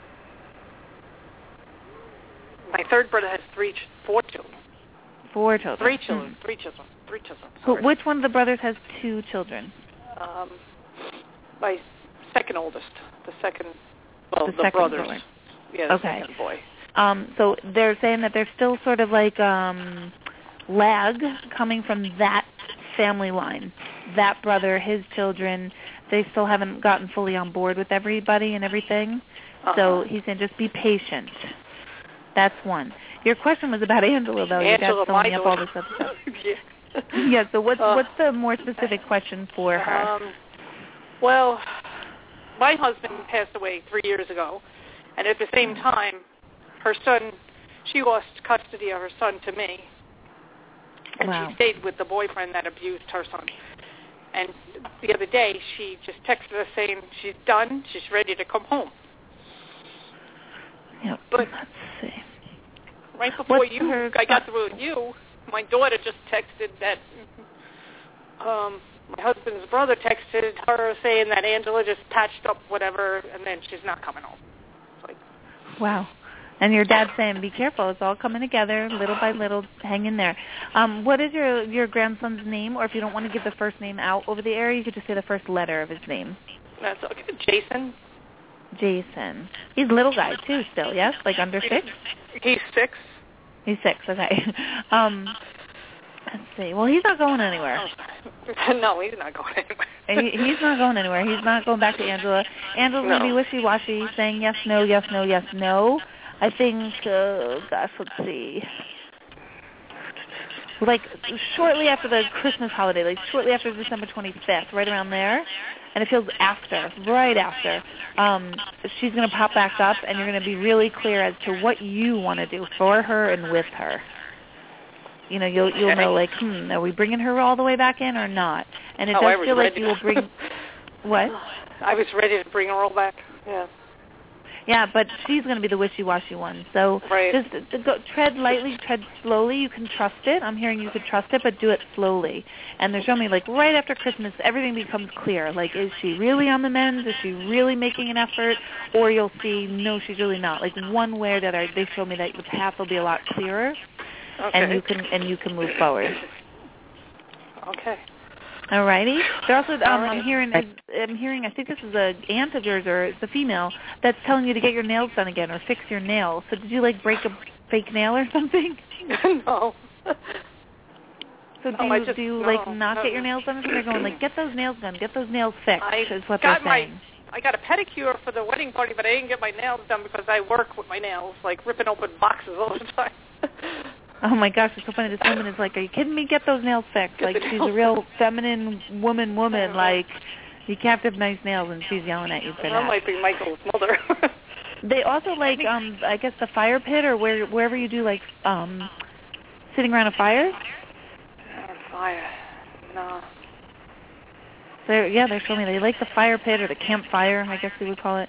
My third brother has three, ch- four children. Four children. Three children. Mm. Three children. Three children. Who, which one of the brothers has two children? Um, my second oldest. The second. Well, the, the second brothers. Boy. Yeah. The okay. second boy. Um. So they're saying that there's still sort of like um, lag coming from that family line. That brother, his children, they still haven't gotten fully on board with everybody and everything. Uh-huh. So he's saying just be patient. That's one. Your question was about Angela, though. Angela, Your dad's filling up all this other stuff. yeah. yeah, so what's, uh, what's the more specific question for her? Um, well, my husband passed away three years ago, and at the same time, her son, she lost custody of her son to me, and wow. she stayed with the boyfriend that abused her son. And the other day, she just texted us saying she's done, she's ready to come home. Yep. But let's see. Right before What's you, her... I got through with you, my daughter just texted that um, my husband's brother texted her saying that Angela just patched up whatever, and then she's not coming home. It's like, wow. And your dad's saying, be careful. It's all coming together, little by little. Hang in there. Um, what is your, your grandson's name? Or if you don't want to give the first name out over the air, you could just say the first letter of his name. That's okay. Jason. Jason. He's a little guy, too, still, yes? Like under six? He's six. He's six, okay. Um, let's see. Well, he's not going anywhere. No, he's not going anywhere. he, he's not going anywhere. He's not going back to Angela. Angela's no. going to be wishy-washy, saying yes, no, yes, no, yes, no. I think, uh, gosh, let's see. Like, shortly after the Christmas holiday, like shortly after December twenty-fifth, right around there, and it feels after, right after, um, she's going to pop back up, and you're going to be really clear as to what you want to do for her and with her. You know, you'll you'll know, like, hmm, are we bringing her all the way back in or not? And it oh, does feel like you will bring, what? I was ready to bring her all back, yeah. Yeah, but she's going to be the wishy-washy one. So right. just to go, tread lightly, tread slowly. You can trust it. I'm hearing you could trust it, but do it slowly. And they're showing me, like, right after Christmas, everything becomes clear. Like, is she really on the mend? Is she really making an effort? Or you'll see, no, she's really not. Like, one way or the other, they show me that the path will be a lot clearer, okay. and you can and you can move forward. Okay. All righty. They're also, um, right. I'm hearing, I'm hearing, I think this is a aunt of yours, or it's a female, that's telling you to get your nails done again or fix your nails. So did you, like, break a fake nail or something? No. So do no, you, just, do you no, like, not no. get your nails done? Or they're going, like, get those nails done, get those nails fixed, I is what got they're saying. My, I got a pedicure for the wedding party, but I didn't get my nails done because I work with my nails, like ripping open boxes all the time. Oh, my gosh, it's so funny. This woman is like, are you kidding me? Get those nails fixed. Get like, she's a real feminine woman woman. Like, you have to have nice nails, and she's yelling at you for that. That might be Michael's mother. They also, like, um, I guess the fire pit or where wherever you do, like, um, sitting around a fire? Fire. No. So, yeah, they're showing me they like the fire pit or the campfire, I guess we would call it.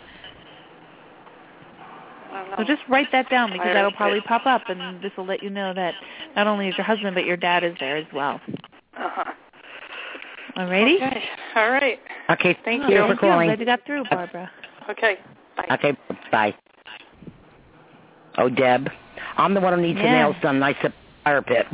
So just write that down because Fire that'll probably pit. pop up, and this will let you know that not only is your husband, but your dad is there as well. Uh-huh. All righty? Okay. All right. Okay, Thank oh, you. for Thank calling. you. I'm glad you got through, Barbara. Okay. Bye. Okay, bye. Oh, Deb, I'm the one who needs yeah. the nails done. I said fire pit.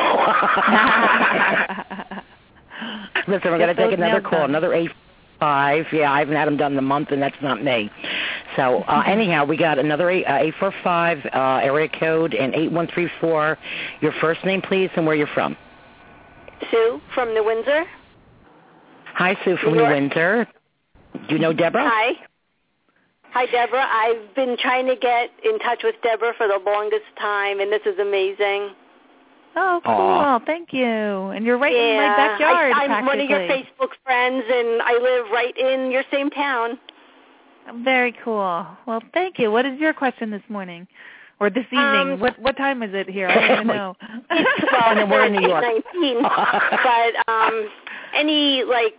Listen, we're going to take another call, done. another eight five. Yeah, I haven't had them done in a month, and that's not me. So uh, anyhow, we got another eight, uh, eight four five uh, area code and eight one three four. Your first name, please, and where you're from. Sue from New Windsor. Hi, Sue from New, New Windsor. Do you know Deborah? Hi. Hi, Deborah. I've been trying to get in touch with Deborah for the longest time, and this is amazing. Oh, cool. Aww. Thank you. And you're right yeah. in my backyard, I, I'm one of your Facebook friends, and I live right in your same town. Very cool. Well, thank you. What is your question this morning? Or this evening? Um, what what time is it here? I don't even know. It's, well, we're in New York. nineteen. But um, any, like,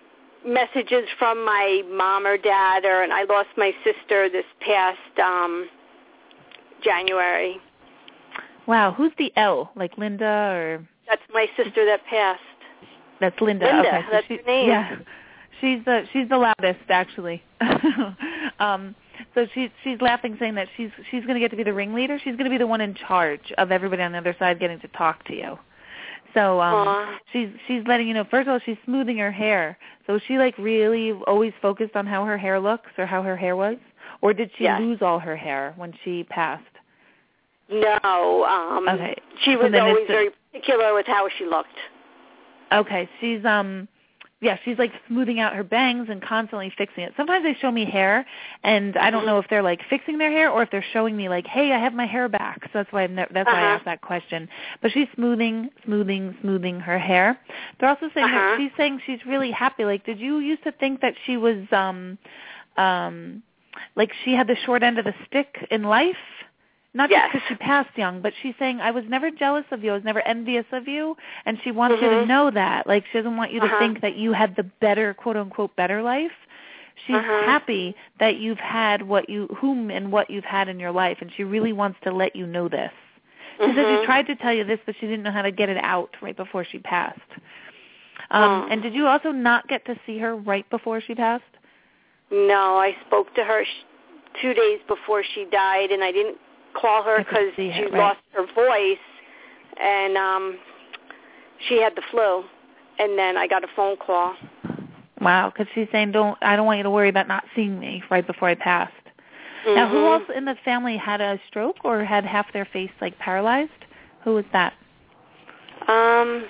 messages from my mom or dad, or and I lost my sister this past um, January. Wow, who's the L? Like Linda or? That's my sister that passed. That's Linda. Linda, okay, so that's she, her name. Yeah, she's the she's the loudest actually. um, so she's she's laughing, saying that she's she's going to get to be the ringleader. She's going to be the one in charge of everybody on the other side getting to talk to you. So um, she's she's letting you know. First of all, she's smoothing her hair. So is she like really always focused on how her hair looks or how her hair was, or did she yes. lose all her hair when she passed? No. Um, okay. She was so always very particular with how she looked. Okay, she's um, yeah, she's like smoothing out her bangs and constantly fixing it. Sometimes they show me hair, and I don't know if they're like fixing their hair or if they're showing me like, hey, I have my hair back. So that's why I've ne- that's uh-huh. why I asked that question. But she's smoothing, smoothing, smoothing her hair. They're also saying uh-huh. that she's saying she's really happy. Like, did you used to think that she was um, um, like she had the short end of the stick in life? Not yes. just because she passed young, but she's saying, I was never jealous of you. I was never envious of you. And she wants mm-hmm. you to know that. Like, she doesn't want you to uh-huh. think that you had the better, quote-unquote, better life. She's uh-huh. happy that you've had what you, whom and what you've had in your life, and she really wants to let you know this. She mm-hmm. said she tried to tell you this, but she didn't know how to get it out right before she passed. Um, oh. And did you also not get to see her right before she passed? No, I spoke to her sh- two days before she died, and I didn't call her because she right. lost her voice, and um, she had the flu, and then I got a phone call. Wow, because she's saying, "Don't I don't want you to worry about not seeing me right before I passed." Mm-hmm. Now, who else in the family had a stroke or had half their face like paralyzed? Who was that? Um,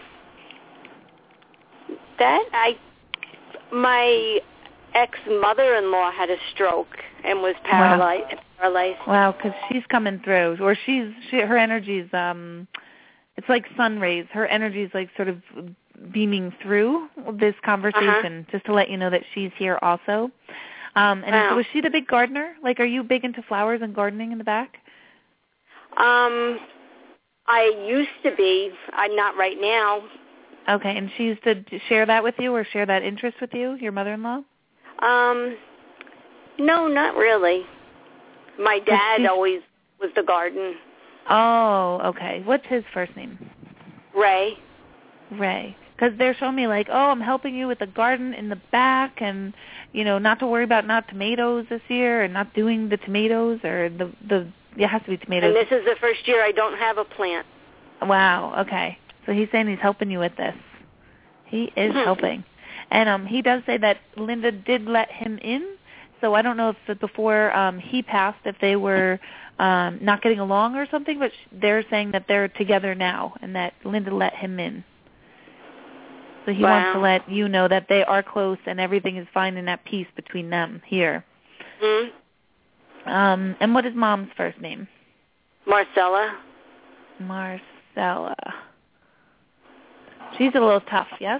that I, my ex-mother-in-law had a stroke and was paralyzed. Wow. paralyzed. Wow, because she's coming through, or she's she, her energy's um, it's like sun rays. Her energy's like sort of beaming through this conversation, uh-huh. just to let you know that she's here also. Um, and wow. so was she the big gardener? Like, are you big into flowers and gardening in the back? Um, I used to be. I'm not right now. Okay, and she used to share that with you or share that interest with you, your mother-in-law? Um, no, not really. My dad always was the garden. Oh, okay. What's his first name? Ray. Ray. Because they're showing me like, oh, I'm helping you with the garden in the back and, you know, not to worry about not tomatoes this year and not doing the tomatoes or the, the it has to be tomatoes. And this is the first year I don't have a plant. Wow, okay. So he's saying he's helping you with this. He is helping. And um, he does say that Linda did let him in. So I don't know if before um, he passed, if they were um, not getting along or something, but they're saying that they're together now and that Linda let him in. So he wow. wants to let you know that they are close and everything is fine and at peace between them here. Mm-hmm. Um, and what is Mom's first name? Marcella. Marcella. She's a little tough, yes?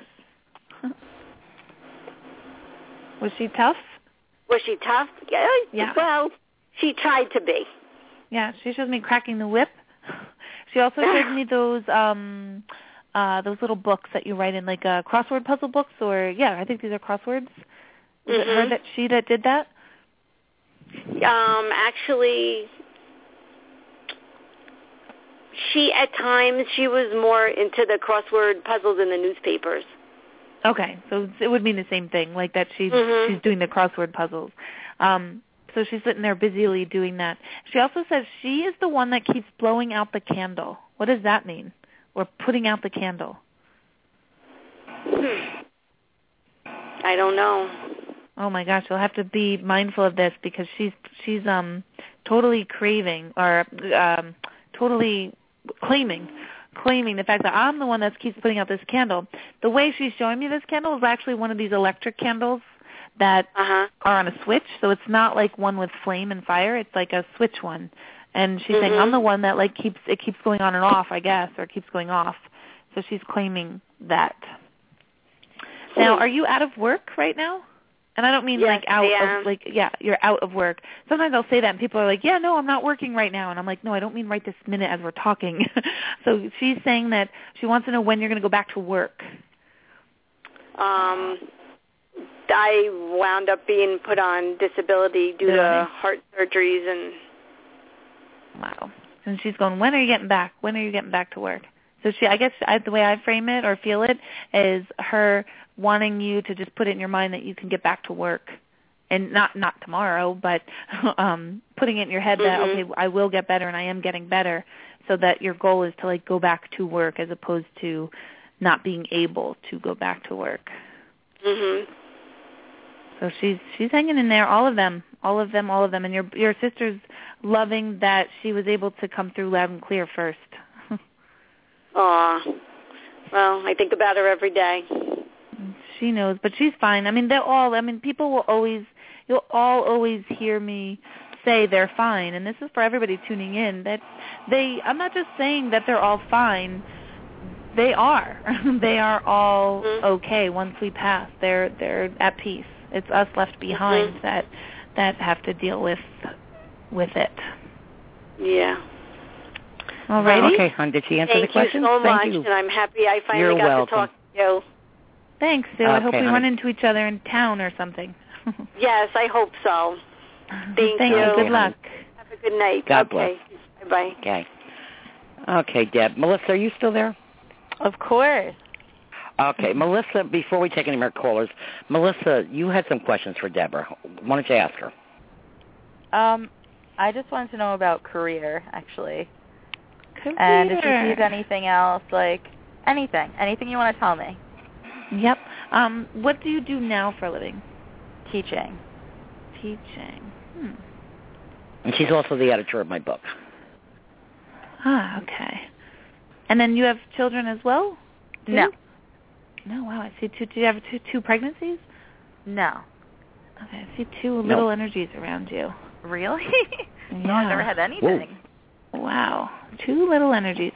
Was she tough? Was she tough? Yeah. Yeah. Well, she tried to be. Yeah, she shows me cracking the whip. She also shows me those um uh those little books that you write in, like uh, crossword puzzle books, or yeah, I think these are crosswords. Was mm-hmm. it her that she that did that? Um, actually, she at times she was more into the crossword puzzles in the newspapers. Okay, so it would mean the same thing, like that she's mm-hmm. she's doing the crossword puzzles. Um, so she's sitting there busily doing that. She also says she is the one that keeps blowing out the candle. What does that mean? Or putting out the candle? Hmm. I don't know. Oh my gosh, you'll have to be mindful of this because she's she's um totally craving or um totally claiming claiming the fact that I'm the one that keeps putting out this candle. The way she's showing me this candle is actually one of these electric candles that uh-huh. are on a switch. So it's not like one with flame and fire. It's like a switch one. And she's mm-hmm. saying, I'm the one that like keeps it keeps going on and off, I guess, or keeps going off. So she's claiming that. Now, are you out of work right now? And I don't mean yes, like out I of like yeah, you're out of work. Sometimes I'll say that and people are like, yeah, no, I'm not working right now. And I'm like, no, I don't mean right this minute as we're talking. So she's saying that she wants to know when you're going to go back to work. Um, I wound up being put on disability due to heart surgeries and. Wow. And she's going, when are you getting back? When are you getting back to work? So she, I guess I, the way I frame it or feel it is her wanting you to just put it in your mind that you can get back to work. And not not tomorrow, but um, putting it in your head that, mm-hmm. okay, I will get better and I am getting better, so that your goal is to, like, go back to work as opposed to not being able to go back to work. Mhm. So she's she's hanging in there, all of them, all of them, all of them. And your your sister's loving that she was able to come through loud and clear first. Aw. Well, I think about her every day. She knows, but she's fine. I mean, they're all, I mean, people will always, you'll all always hear me say they're fine. And this is for everybody tuning in, that they, I'm not just saying that they're all fine. They are. They are all mm-hmm. okay once we pass. They're they're at peace. It's us left behind mm-hmm. that that have to deal with with it. Yeah. All righty. Okay, hon. Did she answer Thank the question? You so Thank much, you. and I'm happy I finally You're got welcome. to talk to you. Thanks, Sue. Okay, I hope we honey. run into each other in town or something. Yes, I hope so. Thank, Thank you. you. Good luck. Have a good night. God okay. bless. Bye-bye. Okay. Okay, Deb. Melissa, are you still there? Of course. Okay, Melissa, before we take any more callers, Melissa, you had some questions for Deborah. Why don't you ask her? Um, I just wanted to know about career, actually. Career. And if she sees anything else, like anything, anything you want to tell me. Yep. Um, what do you do now for a living? Teaching. Teaching. Hmm. And she's also the editor of my book. Ah, okay. And then you have children as well? Too? No. No, wow. I see two. Do you have two, two pregnancies? No. Okay, I see two little energies around you. Really? Yeah. No, I've never had anything. Whoa. Wow. Two little energies.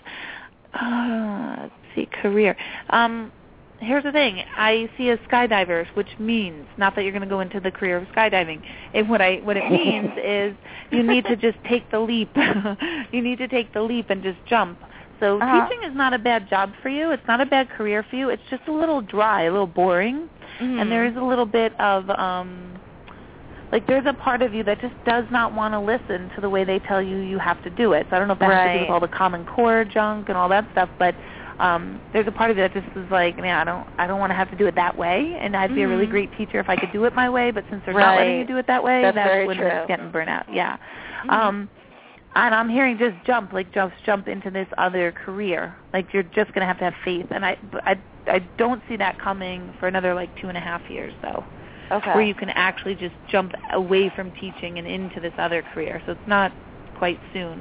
Uh, let's see, career. Um, here's the thing. I see a skydiver, which means, not that you're going to go into the career of skydiving. And what I what it means is you need to just take the leap. You need to take the leap and just jump. So uh-huh. teaching is not a bad job for you. It's not a bad career for you. It's just a little dry, a little boring. Mm-hmm. And there is a little bit of, um, like there's a part of you that just does not want to listen to the way they tell you you have to do it. So I don't know if that right. has to do with all the Common Core junk and all that stuff, but um, there's a part of you that just is like, man, I don't, I don't want to have to do it that way. And I'd be mm-hmm. a really great teacher if I could do it my way. But since they're right. not letting you do it that way, that's, that's when true. it's getting burnt out. Yeah. Mm-hmm. Um, And I'm hearing just jump, like just jump into this other career. Like you're just going to have to have faith. And I, I, I don't see that coming for another like two and a half years, though. Okay. Where you can actually just jump away from teaching and into this other career. So it's not quite soon.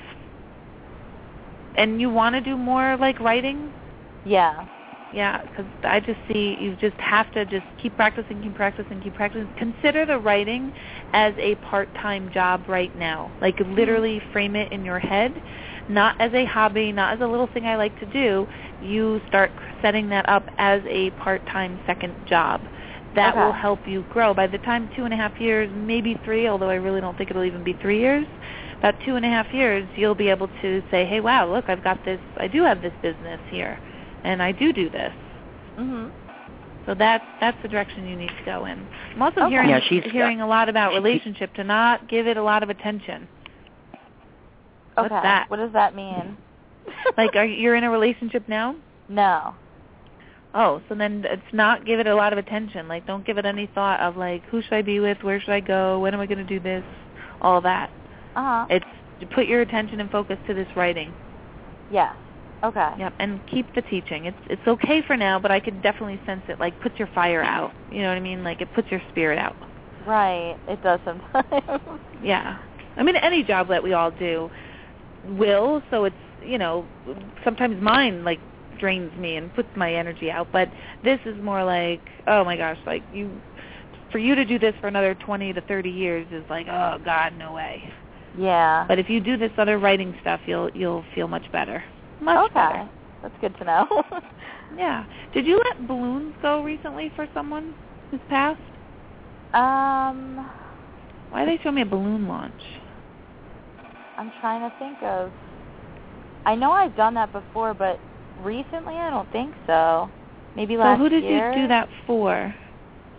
And you want to do more like writing? Yeah. Yeah, because I just see you just have to just keep practicing, keep practicing, keep practicing. Consider the writing as a part-time job right now. Like literally frame it in your head, not as a hobby, not as a little thing I like to do. You start setting that up as a part-time second job. That okay. will help you grow. By the time two and a half years, maybe three, although I really don't think it'll even be three years, about two and a half years, you'll be able to say, hey, wow, look, I've got this, I do have this business here. And I do do this. Mhm. So that's that's the direction you need to go in. I'm also okay. hearing yeah, she's, hearing a lot about relationship, to not give it a lot of attention. What's okay. that? What does that mean? Like, are you're in a relationship now? No. Oh, so then it's not give it a lot of attention. Like, don't give it any thought of like, who should I be with? Where should I go? When am I going to do this? All that. Uh huh. It's to put your attention and focus to this writing. Yeah. Okay. Yep, and keep the teaching. It's it's okay for now, but I could definitely sense it. Like, puts your fire out. You know what I mean? Like, it puts your spirit out. Right. It does sometimes. Yeah. I mean, any job that we all do will. So it's, you know, sometimes mine like drains me and puts my energy out. But this is more like, oh my gosh, like you, for you to do this for another twenty to thirty years is like, oh God, no way. Yeah. But if you do this other writing stuff, you'll you'll feel much better. Much okay. better. That's good to know. Yeah. Did you let balloons go recently for someone who's passed? Um. Why are they showing me a balloon launch? I'm trying to think of. I know I've done that before, but recently I don't think so. Maybe last year. So who did year? you do that for?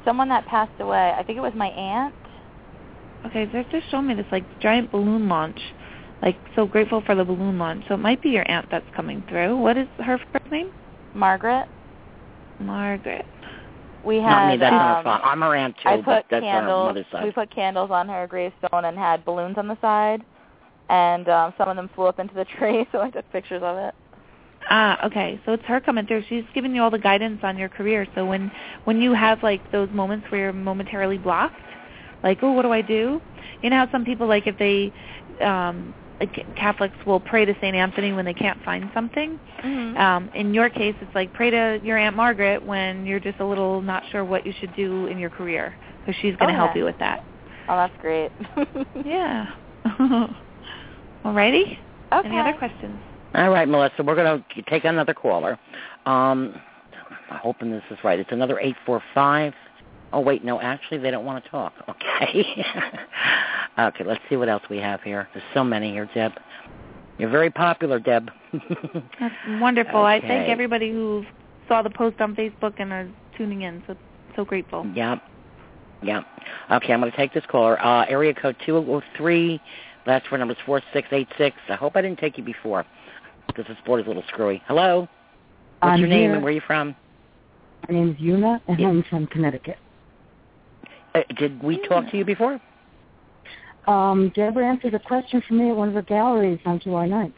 someone that passed away. I think it was my aunt. Okay, they're just showing me this like giant balloon launch. Like, so grateful for the balloon launch. So it might be your aunt that's coming through. What is her first name? Margaret. Margaret. We had. Not me. That's um, on her phone. I'm her aunt too, I but put that's candles. on her mother's side. We put candles on her gravestone and had balloons on the side, and um, some of them flew up into the tree. So I took pictures of it. Ah, okay. So it's her coming through. She's giving you all the guidance on your career. So when when you have like those moments where you're momentarily blocked, like, oh, what do I do? You know how some people, like, if they, um, like Catholics will pray to Saint Anthony when they can't find something. Mm-hmm. Um, in your case, it's like pray to your Aunt Margaret when you're just a little not sure what you should do in your career, because she's going to Okay. help you with that. Oh, that's great. Yeah. Alrighty. Okay. Any other questions? All right, Melissa, we're going to take another caller. Um, I'm hoping this is right. It's another eight four five. Oh, wait, no, actually, they don't want to talk. Okay. Okay, let's see what else we have here. There's so many here, Deb. You're very popular, Deb. That's wonderful. Okay. I thank everybody who saw the post on Facebook and are tuning in. So so grateful. Yep. Yep. Okay, I'm going to take this caller. Uh, area code two oh three. Last four numbers four six eight six. I hope I didn't take you before, because this board is a little screwy. Hello? What's I'm your name here. and where are you from? My name is Una, and Yeah. I'm from Connecticut. Uh, did we talk to you before? Um, Deborah answered a question for me at one of the galleries on July ninth.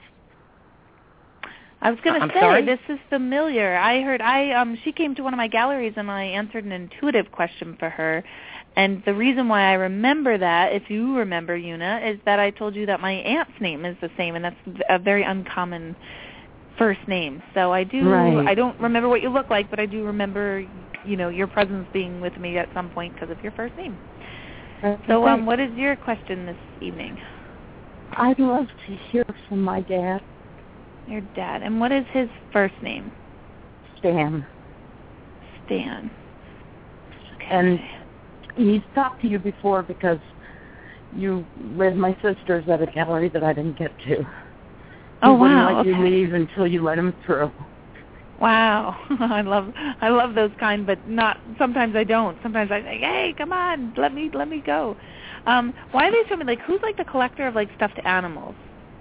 I was going I'm to say, sorry? this is familiar. I heard I um she came to one of my galleries and I answered an intuitive question for her. And the reason why I remember that, if you remember, Una, is that I told you that my aunt's name is the same, and that's a very uncommon first name. So I do, Right. I don't remember what you look like, but I do remember, you know, your presence being with me at some point because of your first name. That's So great. um, what is your question this evening? I'd love to hear from my dad, Your dad. And what is his first name? Stan. Stan. Okay. And he's talked to you before because you read my sisters at a gallery that I didn't get to. Oh, he wouldn't wow, let you okay. leave until you let him through. Wow, I love I love those kind, but not sometimes I don't. Sometimes I say, "Hey, come on, let me let me go." Um, why are they showing me like who's like the collector of like stuffed animals?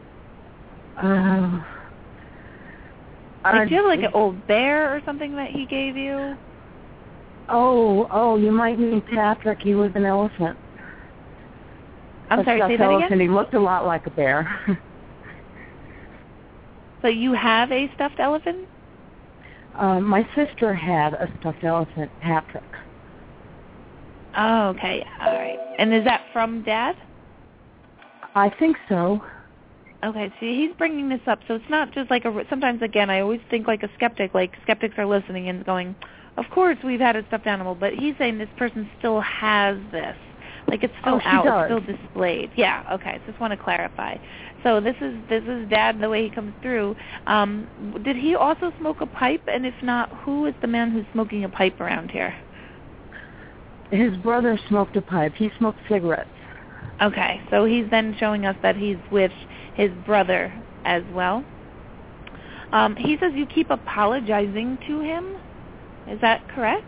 Uh, Like, do you have like an old bear or something that he gave you? Oh, oh, you might mean Patrick. He was an elephant. I'm a sorry, stuffed say that elephant. again. He looked a lot like a bear. So you have a stuffed elephant? Um, my sister had a stuffed elephant, Patrick. Oh, okay, all right. And is that from Dad? I think so. Okay, see, he's bringing this up, so it's not just like a. Sometimes, again, I always think like a skeptic. Like skeptics are listening and going, "Of course, we've had a stuffed animal," but he's saying this person still has this. Like it's still Oh, she out, does. it's still displayed. Yeah, okay. Just want to clarify. So this is this is Dad the way he comes through. Um, did he also smoke a pipe? And if not, who is the man who's smoking a pipe around here? His brother smoked a pipe. He smoked cigarettes. Okay, so he's then showing us that he's with his brother as well. Um, he says you keep apologizing to him. Is that correct?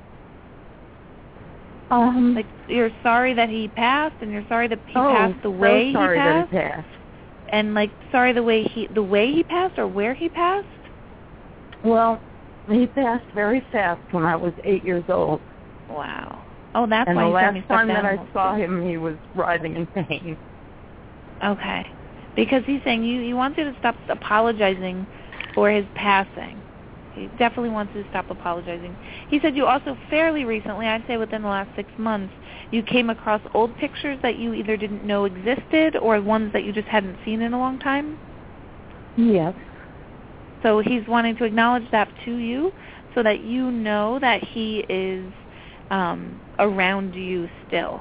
Um, like you're sorry that he passed, and you're sorry that he oh, passed the way so sorry he passed, that he passed. and like sorry the way he the way he passed or where he passed. Well, he passed very fast when I was eight years old. Wow. Oh, that's and why the he's last having stuffed time that animals. I saw him, he was writhing in pain. Okay, because he's saying you he wants you to stop apologizing for his passing. He definitely wants you to stop apologizing. He said you also fairly recently, I'd say within the last six months, you came across old pictures that you either didn't know existed or ones that you just hadn't seen in a long time. Yes. So he's wanting to acknowledge that to you so that you know that he is um, around you still.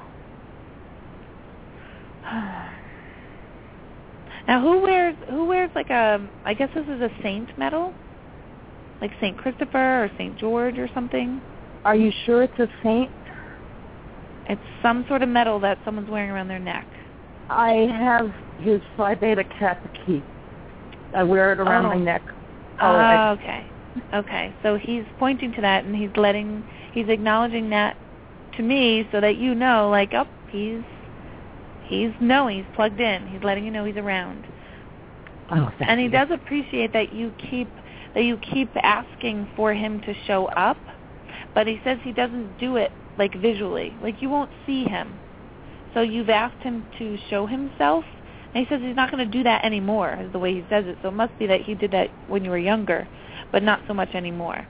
Now, who wears who wears like a? I guess this is a saint medal, like Saint Christopher or Saint George or something. Are you sure it's a saint? It's some sort of medal that someone's wearing around their neck. I have his Phi Beta Kappa key. I wear it around Oh. my neck. Oh, I- okay. Okay. So he's pointing to that, and he's letting, he's acknowledging that to me so that you know, like, oh, he's he's knowing, he's plugged in. He's letting you know he's around. Oh, and he you. does appreciate that you keep that you keep asking for him to show up, but he says he doesn't do it like visually. Like you won't see him. So you've asked him to show himself, and he says he's not going to do that anymore, is the way he says it. So it must be that he did that when you were younger, but not so much anymore.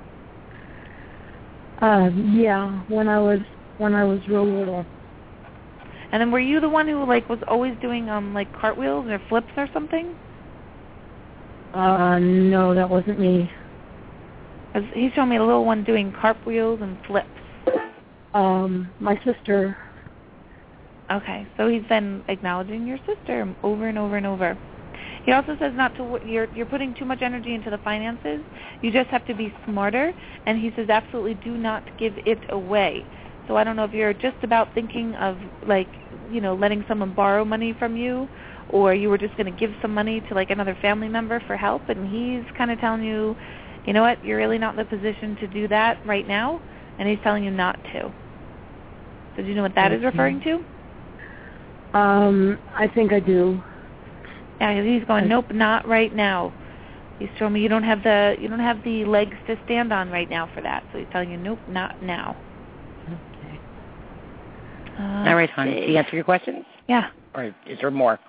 Uh, yeah, when I was when I was real little. And then were you the one who like was always doing um like cartwheels or flips or something? Uh, no, that wasn't me. He showed me a little one doing cartwheels and flips. Um, my sister. Okay, so he's been acknowledging your sister over and over and over. He also says not to. You're you're putting too much energy into the finances. You just have to be smarter. And he says absolutely do not give it away. So I don't know if you're just about thinking of like you know letting someone borrow money from you, or you were just going to give some money to like another family member for help. And he's kind of telling you, you know what, you're really not in the position to do that right now, and he's telling you not to. So do you know what that is referring to? Um, I think I do. Yeah, he's going, nope, not right now. He's showing me you don't have the you don't have the legs to stand on right now for that. So he's telling you, nope, not now. Okay. Uh, All right, hon. Did he answer your questions? Yeah. Or is there more?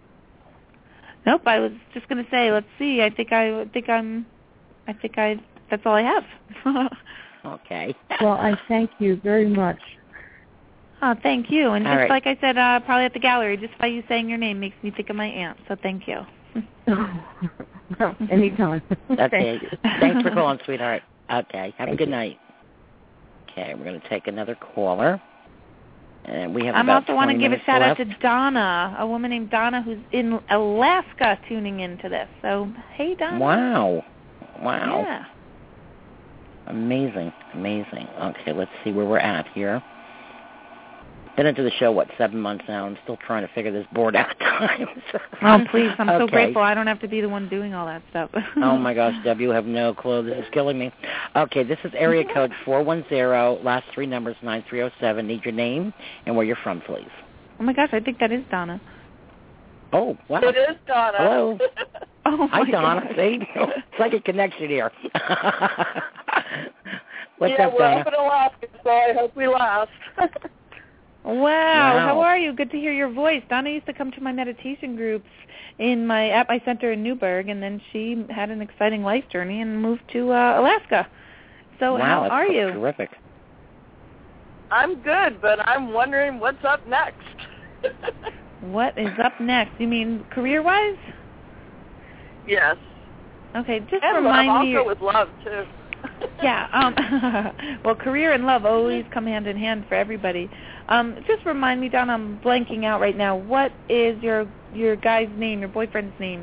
Nope. I was just going to say, let's see. I think I, I think I'm. I think I. That's all I have. Okay. Well, I thank you very much. Oh, thank you. And All just right. like I said, uh, probably at the gallery, just by you saying your name makes me think of my aunt. So thank you. Well, anytime. Okay. Thanks for calling, sweetheart. Okay. Have a good night. Okay, we're going to take another caller. And we have I about also want to give a shout left. out to Donna, a woman named Donna who's in Alaska tuning into this. So, hey, Donna. Wow. Wow. Yeah. Amazing. Amazing. Okay, let's see where we're at here. Been into the show, what, seven months now. I'm still trying to figure this board out at times. Oh, please. I'm okay. so grateful I don't have to be the one doing all that stuff. Oh, my gosh, Deb, you have no clue. This is killing me. Okay, this is area code four one zero, last three numbers nine three oh seven. Need your name and where you're from, please. Oh, my gosh, I think that is Donna. Oh, wow. It is Donna. Hello. Oh, Hi, my Donna. gosh. See? It's like a connection here. What's yeah, up, we're Donna? up in Alaska, so I hope we last. Wow. Wow. How are you? Good to hear your voice. Donna used to come to my meditation groups in my at my center in Newburgh, and then she had an exciting life journey and moved to uh, Alaska. So wow, how that's are you? Terrific. I'm good, but I'm wondering what's up next. What is up next? You mean career-wise? Yes. Okay, just and remind love, me. Also with love, too. Yeah. Um, well, career and love always come hand in hand for everybody. Um, just remind me, Don, I'm blanking out right now. What is your your guy's name, your boyfriend's name?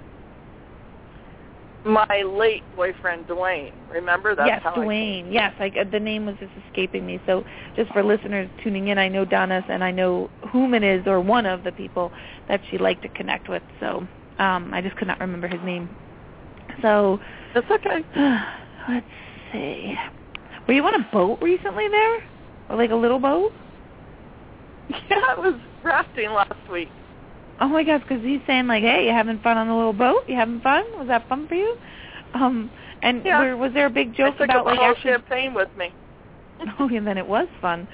My late boyfriend, Dwayne. Remember? That's yes, how Dwayne. Yes, I, the name was just escaping me. So just for listeners tuning in, I know Donna's and I know whom it is or one of the people that she liked to connect with. So um, I just could not remember his name. So that's okay. Let's see. Were you on a boat recently there? Or like a little boat? Yeah, I was rafting last week. Oh my gosh, because he's saying like, hey, you having fun on the little boat? You having fun? Was that fun for you? Um, and yeah. were, was there a big joke I took about a like bottle actually? of champagne with me. Oh, and then it was fun.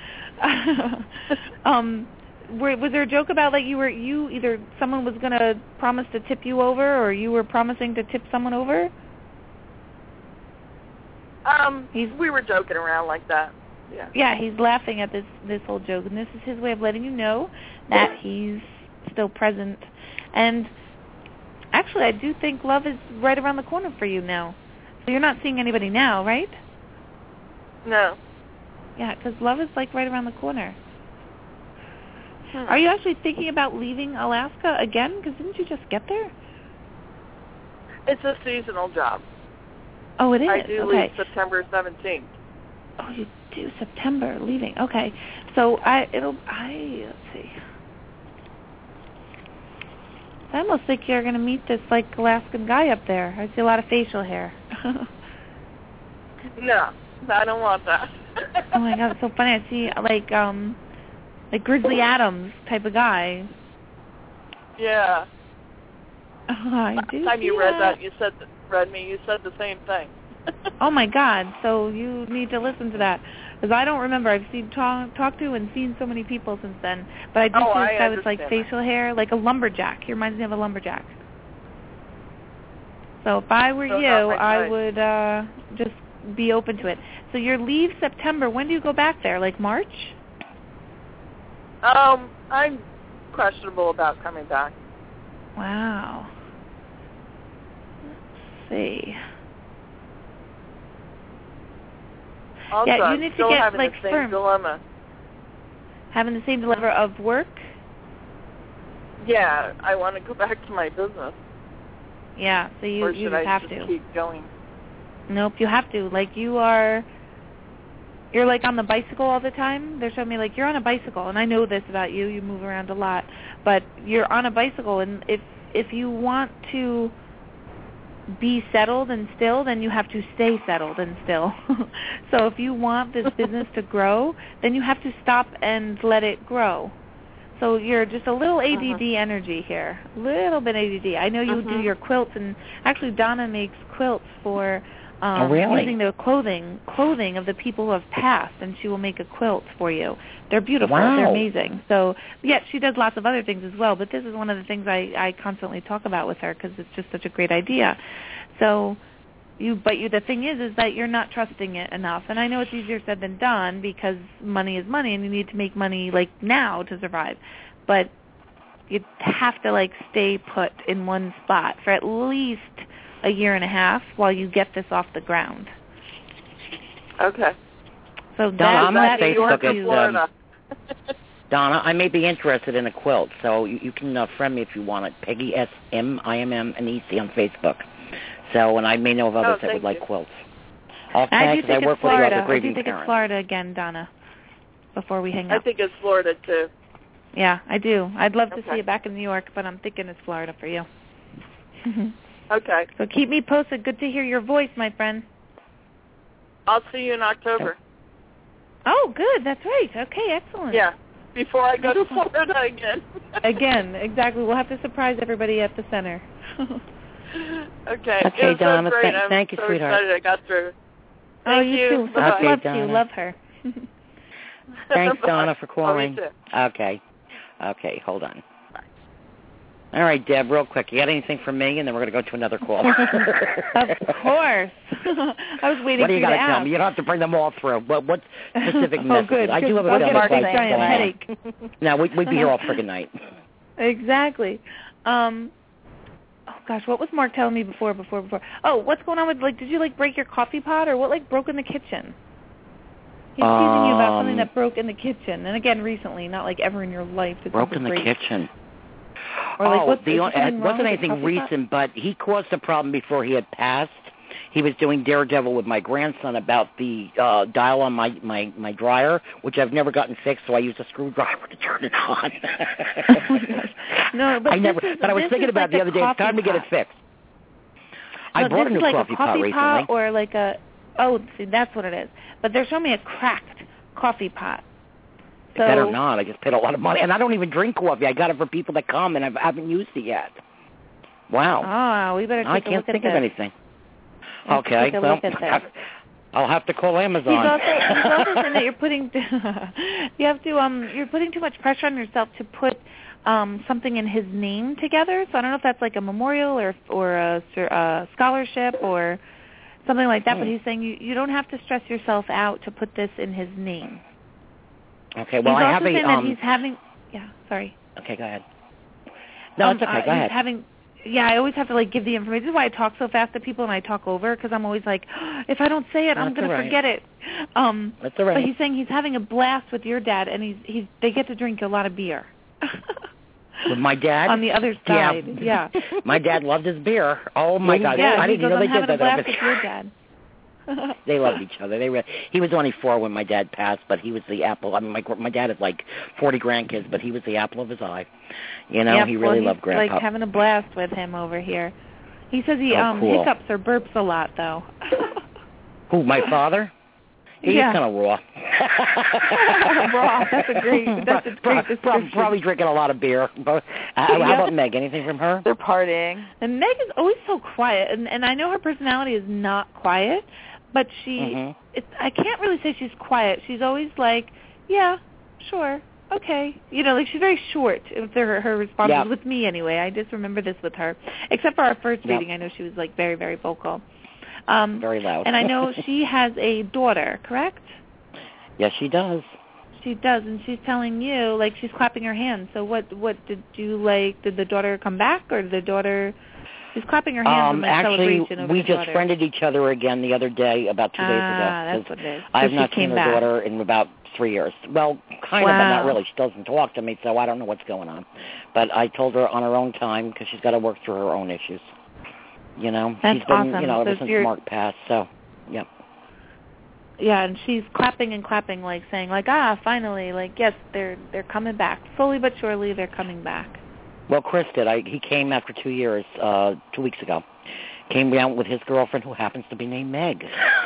um, were, was there a joke about like you were you either someone was going to promise to tip you over, or you were promising to tip someone over? Um, he's, we were joking around like that. Yeah. Yeah, he's laughing at this this whole joke, and this is his way of letting you know that he's still present. And actually, I do think love is right around the corner for you now. So you're not seeing anybody now, right? No. Yeah, because love is like right around the corner. Hmm. Are you actually thinking about leaving Alaska again? Because didn't you just get there? It's a seasonal job. Oh, it is? I do okay. leave September seventeenth. Oh, you do September leaving. Okay. So I it'll I let's see. I almost think you're going to meet this like Alaskan guy up there. I see a lot of facial hair. No. I don't want that. Oh my God, it's so funny. I see like um like Grizzly Adams type of guy. Yeah. Oh, I Last do time see you read that. that, you said read me, you said the same thing. Oh my God! So you need to listen to that because I don't remember. I've seen talk, talked to and seen so many people since then. But I do Oh, see I this guy with like understand facial hair, like a lumberjack. He reminds me of a lumberjack. So if I were So you, not my I type. would uh just be open to it. So your leave September. When do you go back there? Like March? Um, I'm questionable about coming back. Wow. Let's see. Also, Yeah, you I'm need to still get, having like, the same firm. dilemma. Having the same dilemma of work? Yeah, I want to go back to my business. Yeah, so you, or you should just I have just to. keep going? Nope, you have to. Like you are, you're like on the bicycle all the time. They're showing me like you're on a bicycle, and I know this about you. You move around a lot, but you're on a bicycle, and if if you want to be settled and still, then you have to stay settled and still. So if you want this business to grow, then you have to stop and let it grow. So you're just a little A D D uh-huh. energy here, a little bit A D D. I know you uh-huh. do your quilts, and actually Donna makes quilts for um, oh, really? using the clothing clothing of the people who have passed, and she will make a quilt for you. They're beautiful. Wow. They're amazing. So, yeah, she does lots of other things as well, but this is one of the things I, I constantly talk about with her because it's just such a great idea. So, you, but you, the thing is, is that you're not trusting it enough. And I know it's easier said than done because money is money, and you need to make money like now to survive. But you have to like stay put in one spot for at least a year and a half while you get this off the ground. Okay. So Donna, that, I'm that on Facebook. is At, um, Donna, I may be interested in a quilt, so you, you can uh, friend me if you want it. Peggy S M I M M and E C on Facebook. So, and I may know of others oh, that would you. like quilts. Okay, I do think I work it's Florida. with I do think parents. it's Florida again, Donna. Before we hang I up. think it's Florida too. Yeah, I do. I'd love to okay. see you back in New York, but I'm thinking it's Florida for you. Okay. So keep me posted. Good to hear your voice, my friend. I'll see you in October. Oh, good. That's right. Okay, excellent. Yeah, before I go to Florida again. Again, exactly. We'll have to surprise everybody at the center. Okay. Okay, it was Donna. so great. Th- I'm thank you, so sweetheart. excited I got through. Oh, Thank you, you. too. So much Okay, love Donna. to you. Love her. Thanks, Donna, for calling. Oh, you too. Okay. Okay, hold on. All right, Deb, real quick. You got anything for me? And then we're going to go to another call. Of course. I was waiting what do you for you got to tell ask. me? You don't have to bring them all through. What, what specific oh, messages? good. I do have a I'll feeling get a like giant headache. No, we, we'd be here all friggin' night. Exactly. Um, oh, gosh, what was Mark telling me before, before, before? Oh, what's going on with, like, did you, like, break your coffee pot? Or what, like, broke in the kitchen? He's um, teasing you about something that broke in the kitchen. And, again, recently, not, like, ever in your life. Did broke in the break. kitchen. Or, like, oh, what's, the, it wasn't anything the recent, but he caused a problem before he had passed. He was doing Daredevil with my grandson about the uh, dial on my, my, my dryer, which I've never gotten fixed, so I used a screwdriver to turn it on. no, but I never. Is, but I was thinking about like it the other day. It's time to get it fixed. No, I bought a new like coffee, a coffee pot recently. Pot or like a oh, see, that's what it is. But they're showing me a cracked coffee pot. So, better not. I just paid a lot of money, and I don't even drink coffee. I got it for people that come, and I haven't used it yet. Wow. Oh, we better take I a can't look think at of this. anything. Let's okay, take a well, look at this. I'll have to call Amazon. He's also, he's also saying that you're putting you have to um you're putting too much pressure on yourself to put um something in his name together. So I don't know if that's like a memorial or or a, a scholarship or something like that. Hmm. But he's saying you you don't have to stress yourself out to put this in his name. Okay, well, he's I also have a. saying Um, that he's having. Yeah, sorry. Okay, go ahead. No, um, it's okay. uh, Go ahead. He's having. Yeah, I always have to like give the information. This is why I talk so fast to people and I talk over because I'm always like, oh, if I don't say it, That's I'm going all to right. forget it. Um, That's all right. But he's saying he's having a blast with your dad, and he's he's they get to drink a lot of beer. With my dad? On the other side, yeah. yeah. My dad loved his beer. Oh, my God. Yeah, I he didn't goes, know they I'm did having a that. blast with your dad. They loved each other. They re- He was only four when my dad passed, but he was the apple. I mean, my my dad had like forty grandkids, but he was the apple of his eye. You know, yep, he really well, loved Grandpa. He's like having a blast with him over here. He says he oh, um cool. hiccups or burps a lot, though. Who, my father? He's yeah. kind of raw. Raw. That's a great. That's a great description. Probably drinking a lot of beer. But, uh, yeah. How about Meg? Anything from her? They're partying. And Meg is always so quiet, and and I know her personality is not quiet, but she. Mm-hmm. It's, I can't really say she's quiet. She's always like, yeah, sure, okay. You know, like she's very short with her, her responses, yep. with me anyway. I just remember this with her. Except for our first yep. reading, I know she was like very, very vocal. Um, very loud. And I know she has a daughter, correct? Yes, she does. She does, and she's telling you, like, she's clapping her hands. So what, what did you, like, did the daughter come back, or did the daughter... She's clapping her hands um, in my actually, celebration over we the just daughter. friended each other again the other day, about two ah, days ago. that's what it is. I so have not she seen came her back. daughter in about three years. Well, kind wow. of, but not really. She doesn't talk to me, so I don't know what's going on. But I told her on her own time, because she's got to work through her own issues. You know, That's she's been, awesome. you know, ever so since you're... Mark passed. So, yep. Yeah, and she's clapping and clapping, like saying, like, ah, finally, like, yes, they're they're coming back. Slowly but surely, they're coming back. Well, Chris did. I, he came after two years, uh, two weeks ago. Came down with his girlfriend, who happens to be named Meg.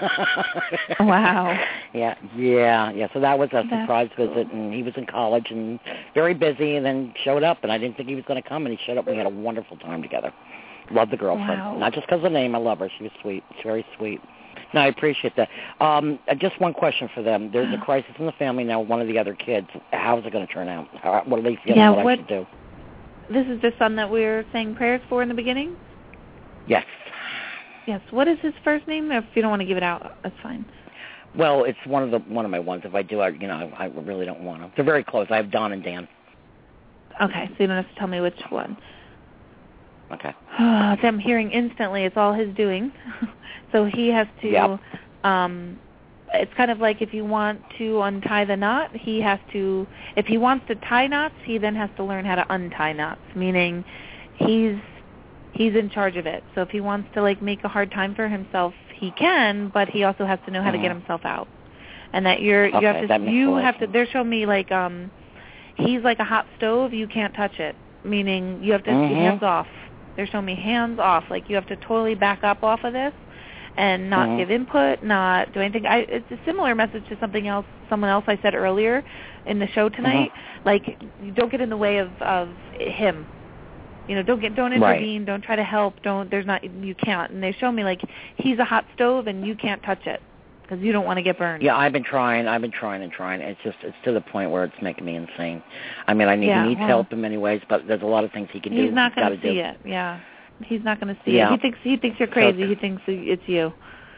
Wow. Yeah, yeah, yeah. So that was a That's surprise cool. visit, and he was in college and very busy, and then showed up, and I didn't think he was going to come, and he showed up. We had a wonderful time together. Love the girlfriend. Wow. Not just because of the name. I love her. She was sweet. She's very sweet. No, I appreciate that. Um, uh, just one question for them. There's a crisis in the family now. One of the other kids. How is it going to turn out? How, what do they feel yeah, what, what I should do? This is the son that we were saying prayers for in the beginning? Yes. Yes. What is his first name? If you don't want to give it out, that's fine. Well, it's one of the one of my ones. If I do, I you know, I, I really don't want to. They're very close. I have Don and Dan. Okay, so you don't have to tell me which one. Okay. So I'm hearing instantly it's all his doing. So he has to, yep. um, it's kind of like if you want to untie the knot, he has to, if he wants to tie knots, he then has to learn how to untie knots, meaning he's he's in charge of it. So if he wants to, like, make a hard time for himself, he can, but he also has to know how mm-hmm. to get himself out. And that you're, okay, you have to, that makes you sense. have to, they're showing me, like, um, he's like a hot stove, you can't touch it, meaning you have to, mm-hmm. hands off. They're showing me hands off, like you have to totally back up off of this and not mm-hmm. give input, not do anything. I, it's a similar message to something else, someone else I said earlier in the show tonight. Mm-hmm. Like, you don't get in the way of, of him. You know, don't get, don't intervene, right. don't try to help, don't, there's not, you can't. And they show me, like, he's a hot stove and you can't touch it because you don't want to get burned. Yeah, I've been trying, I've been trying and trying. It's just, it's to the point where it's making me insane. I mean, I need, yeah, he needs well, help in many ways, but there's a lot of things he can he's do. He's not going to see do. it, yeah. He's not going to see yeah. it. He thinks, he thinks you're crazy. So, he thinks it's you.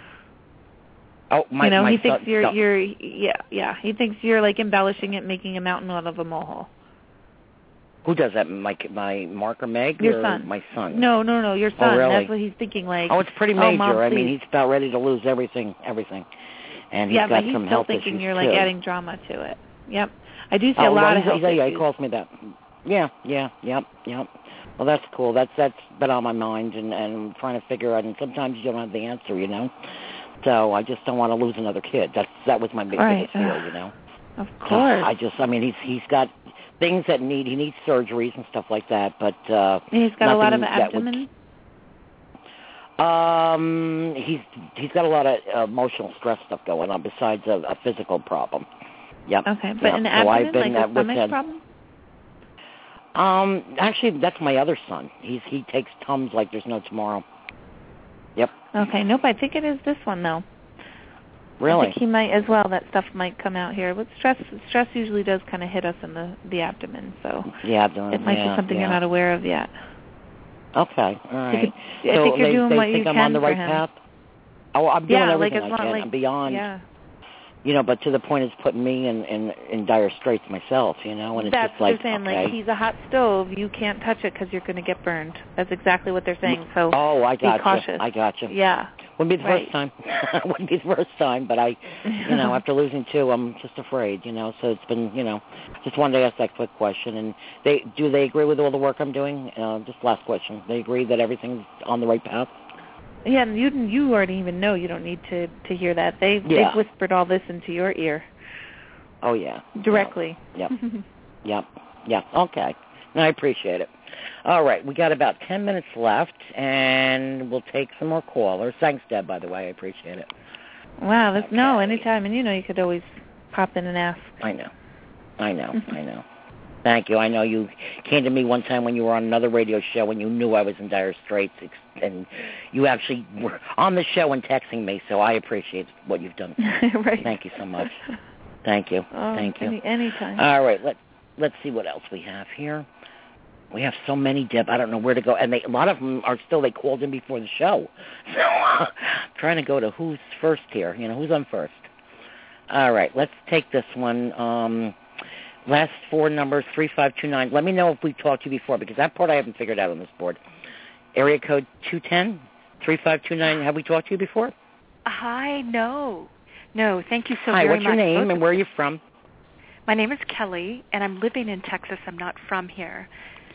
Oh, my, you know, my he thinks son, you're, no. you're, yeah, yeah. He thinks you're like embellishing it, making a mountain out of a molehill. Who does that? My, my Mark or Meg? Your or son. My son. No, no, no, your son. Oh, really? That's what he's thinking. Like, oh, it's pretty oh, major. Mom, I mean, please. he's about ready to lose everything, everything, and he's yeah, got but he's some still health thinking issues you're too. like adding drama to it. Yep, I do see oh, a lot well, of health yeah, yeah, issues. he calls me that. Yeah, yeah, yep, yep. Well, that's cool. That's that's been on my mind, and and I'm trying to figure out. And sometimes you don't have the answer, you know. So I just don't want to lose another kid. That's that was my big right. biggest fear, you know. Of course. Uh, I just, I mean, he's he's got things that need he needs surgeries and stuff like that, but uh, he's got a lot of would, abdomen. Um, he's he's got a lot of uh, emotional stress stuff going on besides a, a physical problem. Yep. Okay, but yep. an so abdomen, I've been, like uh, a stomach with problem? Um, actually, that's my other son. He's he takes Tums like there's no tomorrow. Yep. Okay, nope. I think it is this one though. Really? I think he might as well. That stuff might come out here. But stress, stress usually does kind of hit us in the the abdomen, so the abdomen. it might yeah, be something yeah. you're not aware of yet. Okay, all right. Could, so I think you're they, doing they what think you I'm can on the right for him. path. Oh, I'm doing yeah, everything like I as long, can. like, I'm beyond. Yeah. You know, but to the point it's putting me in, in, in dire straits myself, you know, and it's That's just like, what they're saying. okay. Like, he's a hot stove. You can't touch it because you're going to get burned. That's exactly what they're saying. So oh, I got be cautious. you. I got you. Yeah. Wouldn't be the right. first time. Wouldn't be the first time, but I, you know, after losing two, I'm just afraid, you know. So it's been, you know, just wanted to ask that quick question. And they do they agree with all the work I'm doing? Uh, just last question. They agree that everything's on the right path? Yeah, and you you already even know. You don't need to to hear that. They yeah. they've whispered all this into your ear. Oh yeah. Directly. Yep. Yep. Yep. Okay. No, I appreciate it. All right, we got about ten minutes left, and we'll take some more callers. Thanks, Deb, by the way. I appreciate it. Wow, that's okay. no, anytime. And you know you could always pop in and ask. I know. I know. I know. Thank you. I know you came to me one time when you were on another radio show and you knew I was in dire straits, and you actually were on the show and texting me, so I appreciate what you've done. Right. Thank you so much. Thank you. Oh, Thank you. Any anytime. All right, let, let's see what else we have here. We have so many, Deb, I don't know where to go. And they, a lot of them are still, they called in before the show. So uh, trying to go to who's first here. You know, who's on first? All right, let's take this one. Um, last four numbers, three five two nine. Let me know if we talked to you before, because that part I haven't figured out on this board. Area code two ten, three five two nine. Have we talked to you before? Hi, no. No, thank you so Hi, very much. much. Hi, what's your name and where are you from? My name is Kelly, and I'm living in Texas. I'm not from here.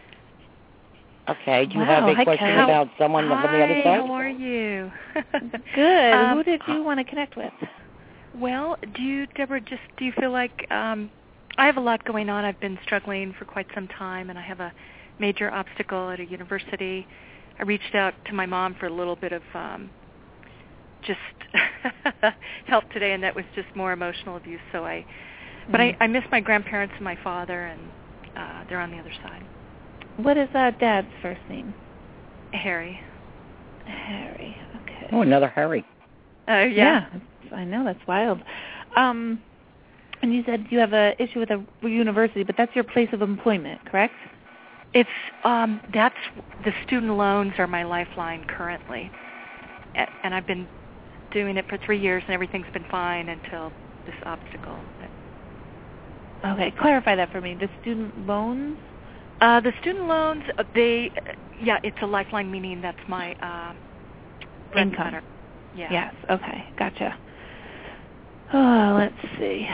Okay, do you wow. have a Hi, question Kelly. about someone Hi, from the other side? how are you? Good. Um, Who did you want to connect with? Well, do you, Deborah, just do you feel like um, I have a lot going on. I've been struggling for quite some time, and I have a major obstacle at a university. I reached out to my mom for a little bit of um, just help today, and that was just more emotional abuse. So I, but Mm. I, I miss my grandparents and my father, and uh, they're on the other side. What is uh, Dad's first name? Harry. Harry. Okay. Oh, another Harry. Oh uh, yeah. yeah, I know, that's wild. Um, and you said you have a issue with a university, but that's your place of employment, correct? It's um, that's the student loans are my lifeline currently, and I've been doing it for three years, and everything's been fine until this obstacle. Okay, clarify that for me. The student loans. Uh, the student loans, uh, they, uh, yeah, it's a lifeline, meaning that's my uh, income. Yeah. Yes. Okay. Gotcha. Oh, let's see.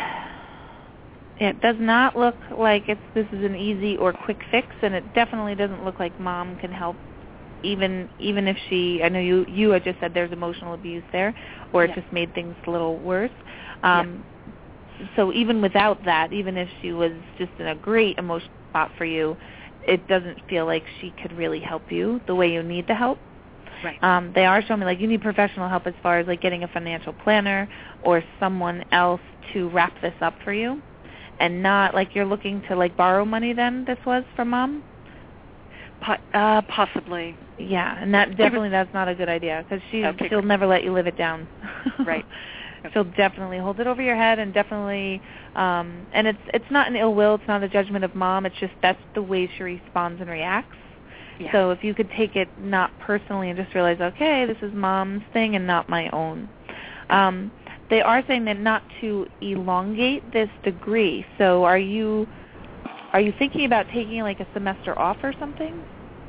It does not look like it's this is an easy or quick fix, and it definitely doesn't look like Mom can help. Even even if she, I know you you had just said there's emotional abuse there, or it yeah. just made things a little worse. Um, yeah. So even without that, even if she was just in a great emotional spot for you, it doesn't feel like she could really help you the way you need the help. Right. Um, they are showing me like you need professional help as far as like getting a financial planner or someone else to wrap this up for you, and not like you're looking to like borrow money. Then this was from Mom. Po- uh, possibly. Yeah, and that definitely that's not a good idea because she okay, she'll great. never let you live it down. Right. She'll definitely hold it over your head, and definitely, um, and it's it's not an ill will. It's not a judgment of Mom. It's just that's the way she responds and reacts. Yeah. So if you could take it not personally and just realize, okay, this is Mom's thing and not my own. Um, they are saying that not to elongate this degree. So are you are you thinking about taking like a semester off or something?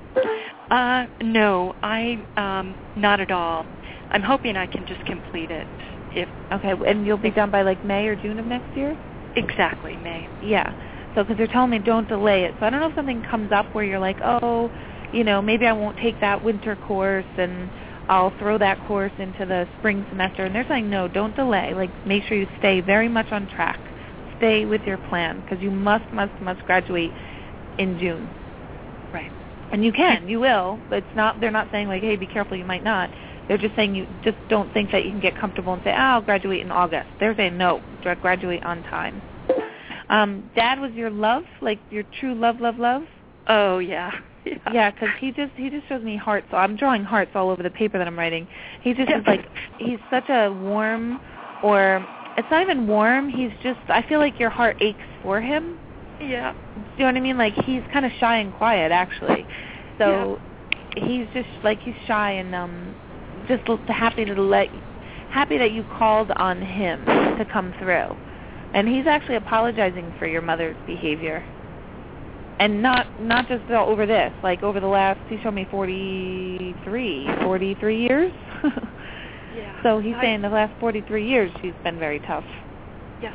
Uh, no, I um, not at all. I'm hoping I can just complete it. If okay, and you'll be done by like May or June of next year? Exactly, May. Yeah. So because they're telling me don't delay it. So I don't know if something comes up where you're like, oh, you know, maybe I won't take that winter course and I'll throw that course into the spring semester. And they're saying, no, don't delay. Like make sure you stay very much on track. Stay with your plan because you must, must, must graduate in June. Right. And you can, you will, but it's not. They're not saying like, hey, be careful, you might not. They're just saying you just don't think that you can get comfortable and say, oh, I'll graduate in August. They're saying no, graduate on time. Um, Dad was your love, like your true love, love, love. Oh yeah, yeah. Because he just he just shows me hearts. So I'm drawing hearts all over the paper that I'm writing. He just is like he's such a warm, or it's not even warm. He's just I feel like your heart aches for him. Yeah. Do you know what I mean? Like he's kind of shy and quiet actually. So yeah. he's just like he's shy and um. just happy to let, happy that you called on him to come through, and he's actually apologizing for your mother's behavior, and not not just over this, like over the last. He showed me forty-three, forty-three years. Yeah. So he's I, saying the last forty-three years she's been very tough. Yeah.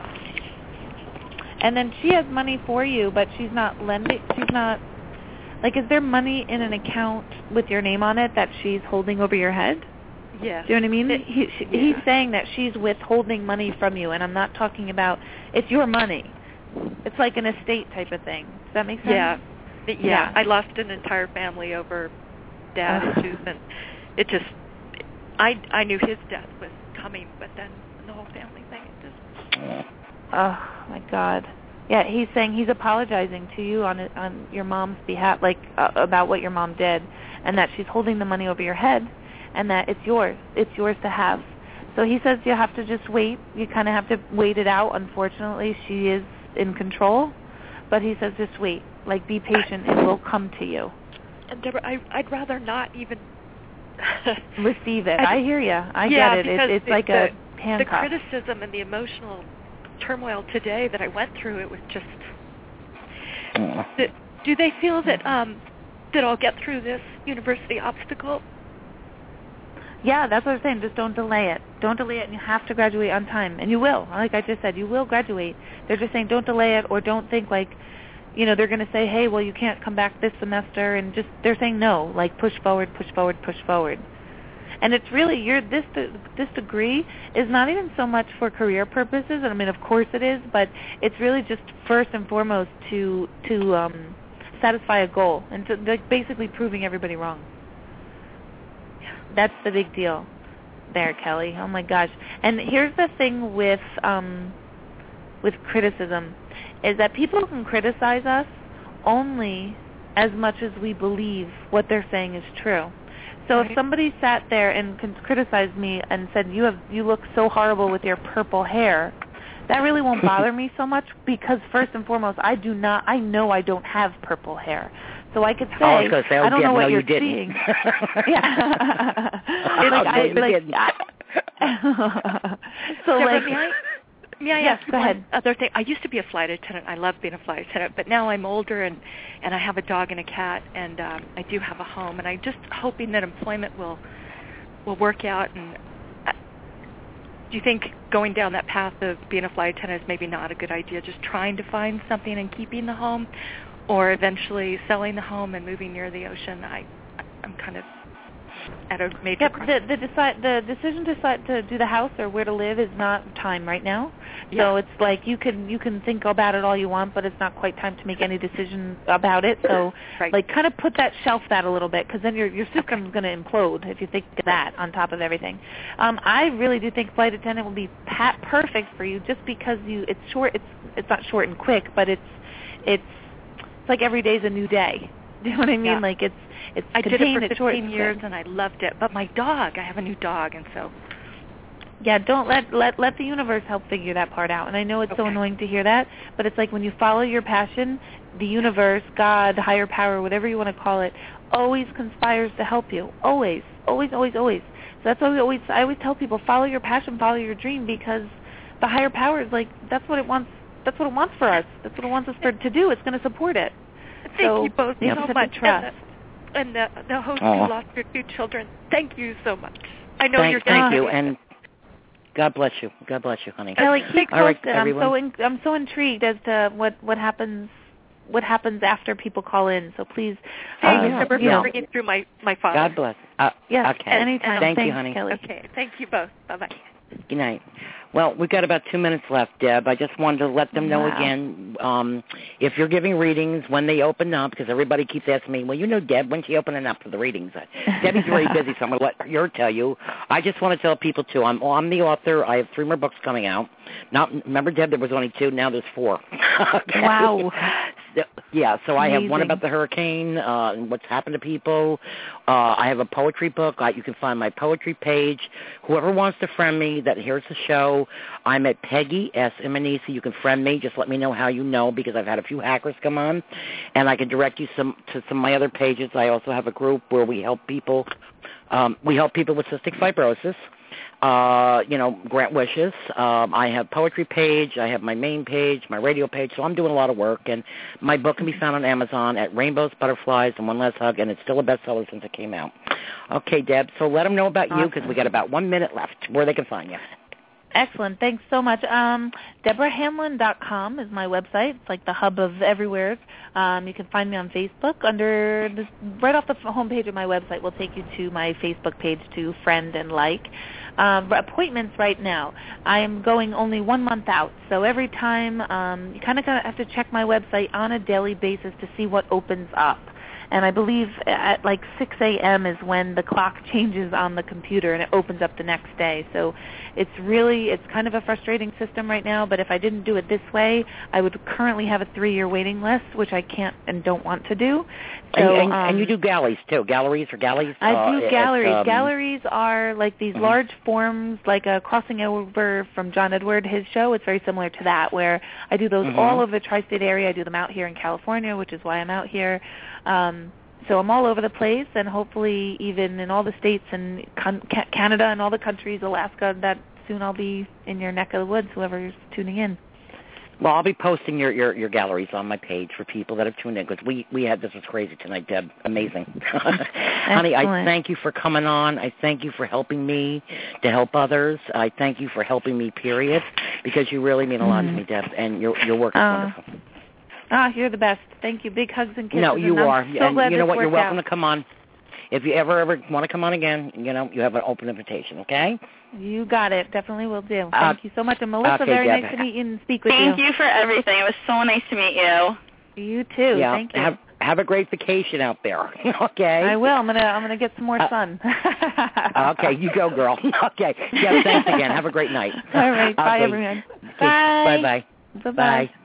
And then she has money for you, but she's not lending. She's not. Like, is there money in an account with your name on it that she's holding over your head? Yes. Do you know what I mean? It, he, she, yeah. He's saying that she's withholding money from you, and I'm not talking about, it's your money. It's like an estate type of thing. Does that make sense? Yeah. Yeah. yeah. I lost an entire family over dad issues, and it just, I I knew his death was coming, but then the whole family thing. It just... Oh my God. Yeah, he's saying he's apologizing to you on on your mom's behalf, like uh, about what your mom did, and that she's holding the money over your head, and that it's yours. It's yours to have. So he says you have to just wait. You kind of have to wait it out. Unfortunately, she is in control, but he says just wait. Like, be patient. It will come to you. And Deborah, I, I'd rather not even receive it. I, I hear you. I yeah, get it. it it's the, like the, a handcuff. The criticism and the emotional turmoil today that I went through, it was just... Do they feel that um, that I'll get through this university obstacle? Yeah, that's what I'm saying. Just don't delay it. Don't delay it, and you have to graduate on time. And you will. Like I just said, you will graduate. They're just saying don't delay it, or don't think like, you know, they're going to say, hey, well, you can't come back this semester, and just, they're saying no, like push forward, push forward, push forward. And it's really, your this this degree is not even so much for career purposes, and I mean, of course it is, but it's really just first and foremost to to um, satisfy a goal, and to like, basically proving everybody wrong. That's the big deal there, Kelly. Oh my gosh. And here's the thing with um, with criticism, is that people can criticize us only as much as we believe what they're saying is true. So right. If somebody sat there and criticized me and said, you have you look so horrible with your purple hair, that really won't bother me so much, because first and foremost, I do not, I know I don't have purple hair. So I could say, I, was say, I don't yeah, know what no, you're you didn't. seeing. Yeah. It's like, I, like, I, so Deborah, like, may I, may I yes, ask go one ahead. other thing? I used to be a flight attendant. I love being a flight attendant, but now I'm older and, and I have a dog and a cat, and um, I do have a home, and I'm just hoping that employment will will work out. And uh, do you think going down that path of being a flight attendant is maybe not a good idea, just trying to find something and keeping the home, or eventually selling the home and moving near the ocean? I, I'm kind of at a major yep, crossroads. the, the, decide, the decision to decide to do the house or where to live is not time right now. Yeah. So it's like you can you can think about it all you want, but it's not quite time to make any decision about it. So right. like kind of put that, shelf that a little bit, because then your your system's going to implode if you think of that on top of everything. Um, I really do think flight attendant will be pat perfect for you, just because you it's short. It's it's not short and quick, but it's it's it's like every day's a new day. Do you know what I mean? Yeah. Like it's it's I did it for it's short, fifteen years and I loved it. But my dog, I have a new dog, and so yeah, don't let let let the universe help figure that part out. And I know it's okay. so annoying to hear that, but it's like when you follow your passion, the universe, God, higher power, whatever you want to call it, always conspires to help you. Always, always, always, always. So that's why we always I always tell people, follow your passion, follow your dream, because the higher power is like that's what it wants. That's what it wants for us. That's what it wants us for, to do. It's going to support it. Thank so, you both you so know, much. Trust. And the, and the, the host oh. who lost your two children, thank you so much. I know thank, you're Thank getting you, and God bless you. God bless you, honey. Kelly, keep All right, posted. I'm so in, I'm so intrigued as to what, what happens what happens after people call in. So please, thank uh, you for you know, bringing through my my father. God bless. Uh, yes, okay. anytime. Thank Thanks, you, honey. Kelly. Okay, thank you both. Bye bye. Good night. Well, we've got about two minutes left, Deb. I just wanted to let them know wow. again, um, if you're giving readings, when they open up, because everybody keeps asking me, well, you know, Deb, when's she opening up for the readings? Debbie's very busy, so I'm going to let her tell you. I just want to tell people, too, I'm, I'm the author. I have three more books coming out. Not Remember, Deb, there was only two. Now there's four. Okay. Wow. So, yeah, so I Amazing. have one about the hurricane, uh, and what's happened to people. Uh, I have a poetry book. Uh, you can find my poetry page. Whoever wants to friend me that hears the show, I'm at Peggy S. Imanisi. You can friend me. Just let me know how you know, because I've had a few hackers come on, and I can direct you some to some of my other pages. I also have a group where we help people. Um, we help people with cystic fibrosis. Uh, you know, grant wishes. Um, I have poetry page. I have my main page, my radio page. So I'm doing a lot of work. And my book can be found on Amazon at Rainbows, Butterflies, and One Less Hug, and it's still a bestseller since it came out. Okay, Deb, so let them know about awesome. you, because we got about one minute left, where they can find you. Excellent. Thanks so much. Um, Deborah Hamlin dot com is my website. It's like the hub of everywhere. Um, you can find me on Facebook. Under the, right off the homepage of my website will take you to my Facebook page to friend and like. Um, appointments right now. I am going only one month out. So every time um, you kind of have to check my website on a daily basis to see what opens up. And I believe at like six a.m. is when the clock changes on the computer and it opens up the next day. So it's really, it's kind of a frustrating system right now, but if I didn't do it this way, I would currently have a three-year waiting list, which I can't and don't want to do. So, and, and, um, and you do galleries, too. Galleries or galleries? I uh, do galleries. At, um, galleries are like these mm-hmm. large forms, like a Crossing Over from John Edward, his show. It's very similar to that, where I do those mm-hmm. all over the tri-state area. I do them out here in California, which is why I'm out here. Um, so I'm all over the place, and hopefully even in all the states and con- ca- Canada and all the countries, Alaska, that soon I'll be in your neck of the woods, whoever's tuning in. Well, I'll be posting your, your, your galleries on my page for people that have tuned in, because we, we had, this was crazy tonight, Deb. Amazing. Honey, I thank you for coming on. I thank you for helping me to help others. I thank you for helping me, period, because you really mean a lot mm-hmm. to me, Deb, and your, your work is uh, wonderful. Ah, you're the best. Thank you. Big hugs and kisses. No, you and I'm are. So and glad you know this what? You're worked welcome out. to come on. If you ever, ever want to come on again, you know, you have an open invitation, okay? You got it. Definitely will do. Uh, Thank you so much. And Melissa, okay, very Deb. nice to meet you and speak with Thank you. you for everything. It was so nice to meet you. You too. Yeah. Thank you. Have, have a great vacation out there, okay? I will. I'm gonna I'm gonna get some more uh, sun. Okay, you go, girl. Okay. Yeah, thanks again. Have a great night. All right. Bye, okay. everyone. Okay. Bye-bye. Bye-bye. Bye.